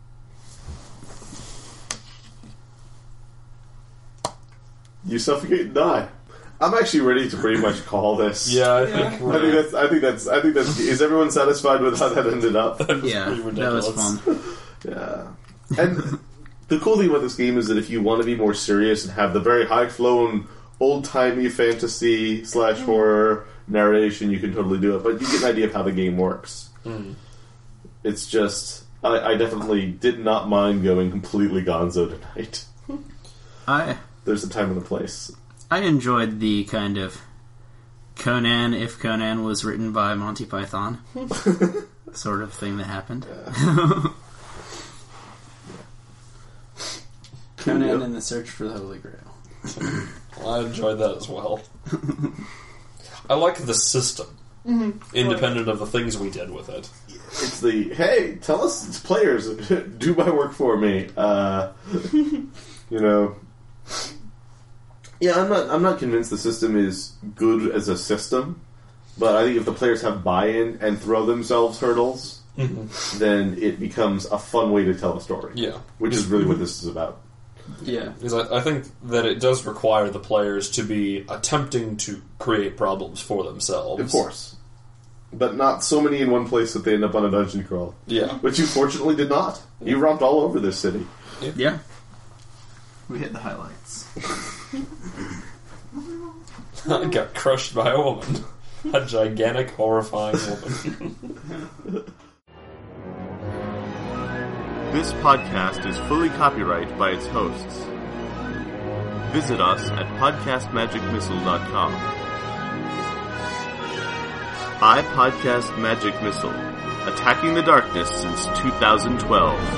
You suffocate and die. I'm actually ready to pretty much call this. Yeah, I Yeah. think I think we're... that's. I think that's. I think that's. Is everyone satisfied with how that ended up? Yeah, pretty that was ridiculous. fun. Yeah. And the cool thing about this game is that if you want to be more serious and have the very high-flown, old-timey fantasy slash horror narration, you can totally do it. But you get an idea of how the game works. Mm. It's just... I, I definitely did not mind going completely gonzo tonight. I There's a time and a place. I enjoyed the kind of Conan, if Conan was written by Monty Python, sort of thing that happened. Conan in the Search for the Holy Grail. I enjoyed that as well. I like the system, Mm-hmm. independent of the things we did with it. It's the, hey, tell us, it's players, do my work for me. Uh, you know... Yeah, I'm not. I'm not convinced the system is good as a system, but I think if the players have buy-in and throw themselves hurdles, Mm-hmm. then it becomes a fun way to tell a story. Yeah. Which is really what this is about. Yeah, because I, I think that it does require the players to be attempting to create problems for themselves. Of course, but not so many in one place that they end up on a dungeon crawl. Yeah. Which you fortunately did not. You romped all over this city. Yeah. We hit the highlights. I got crushed by a woman. A gigantic, horrifying woman. This podcast is fully copyright by its hosts. Visit us at podcast magic missile dot com. I Podcast Magic Missile, attacking the darkness since two thousand twelve.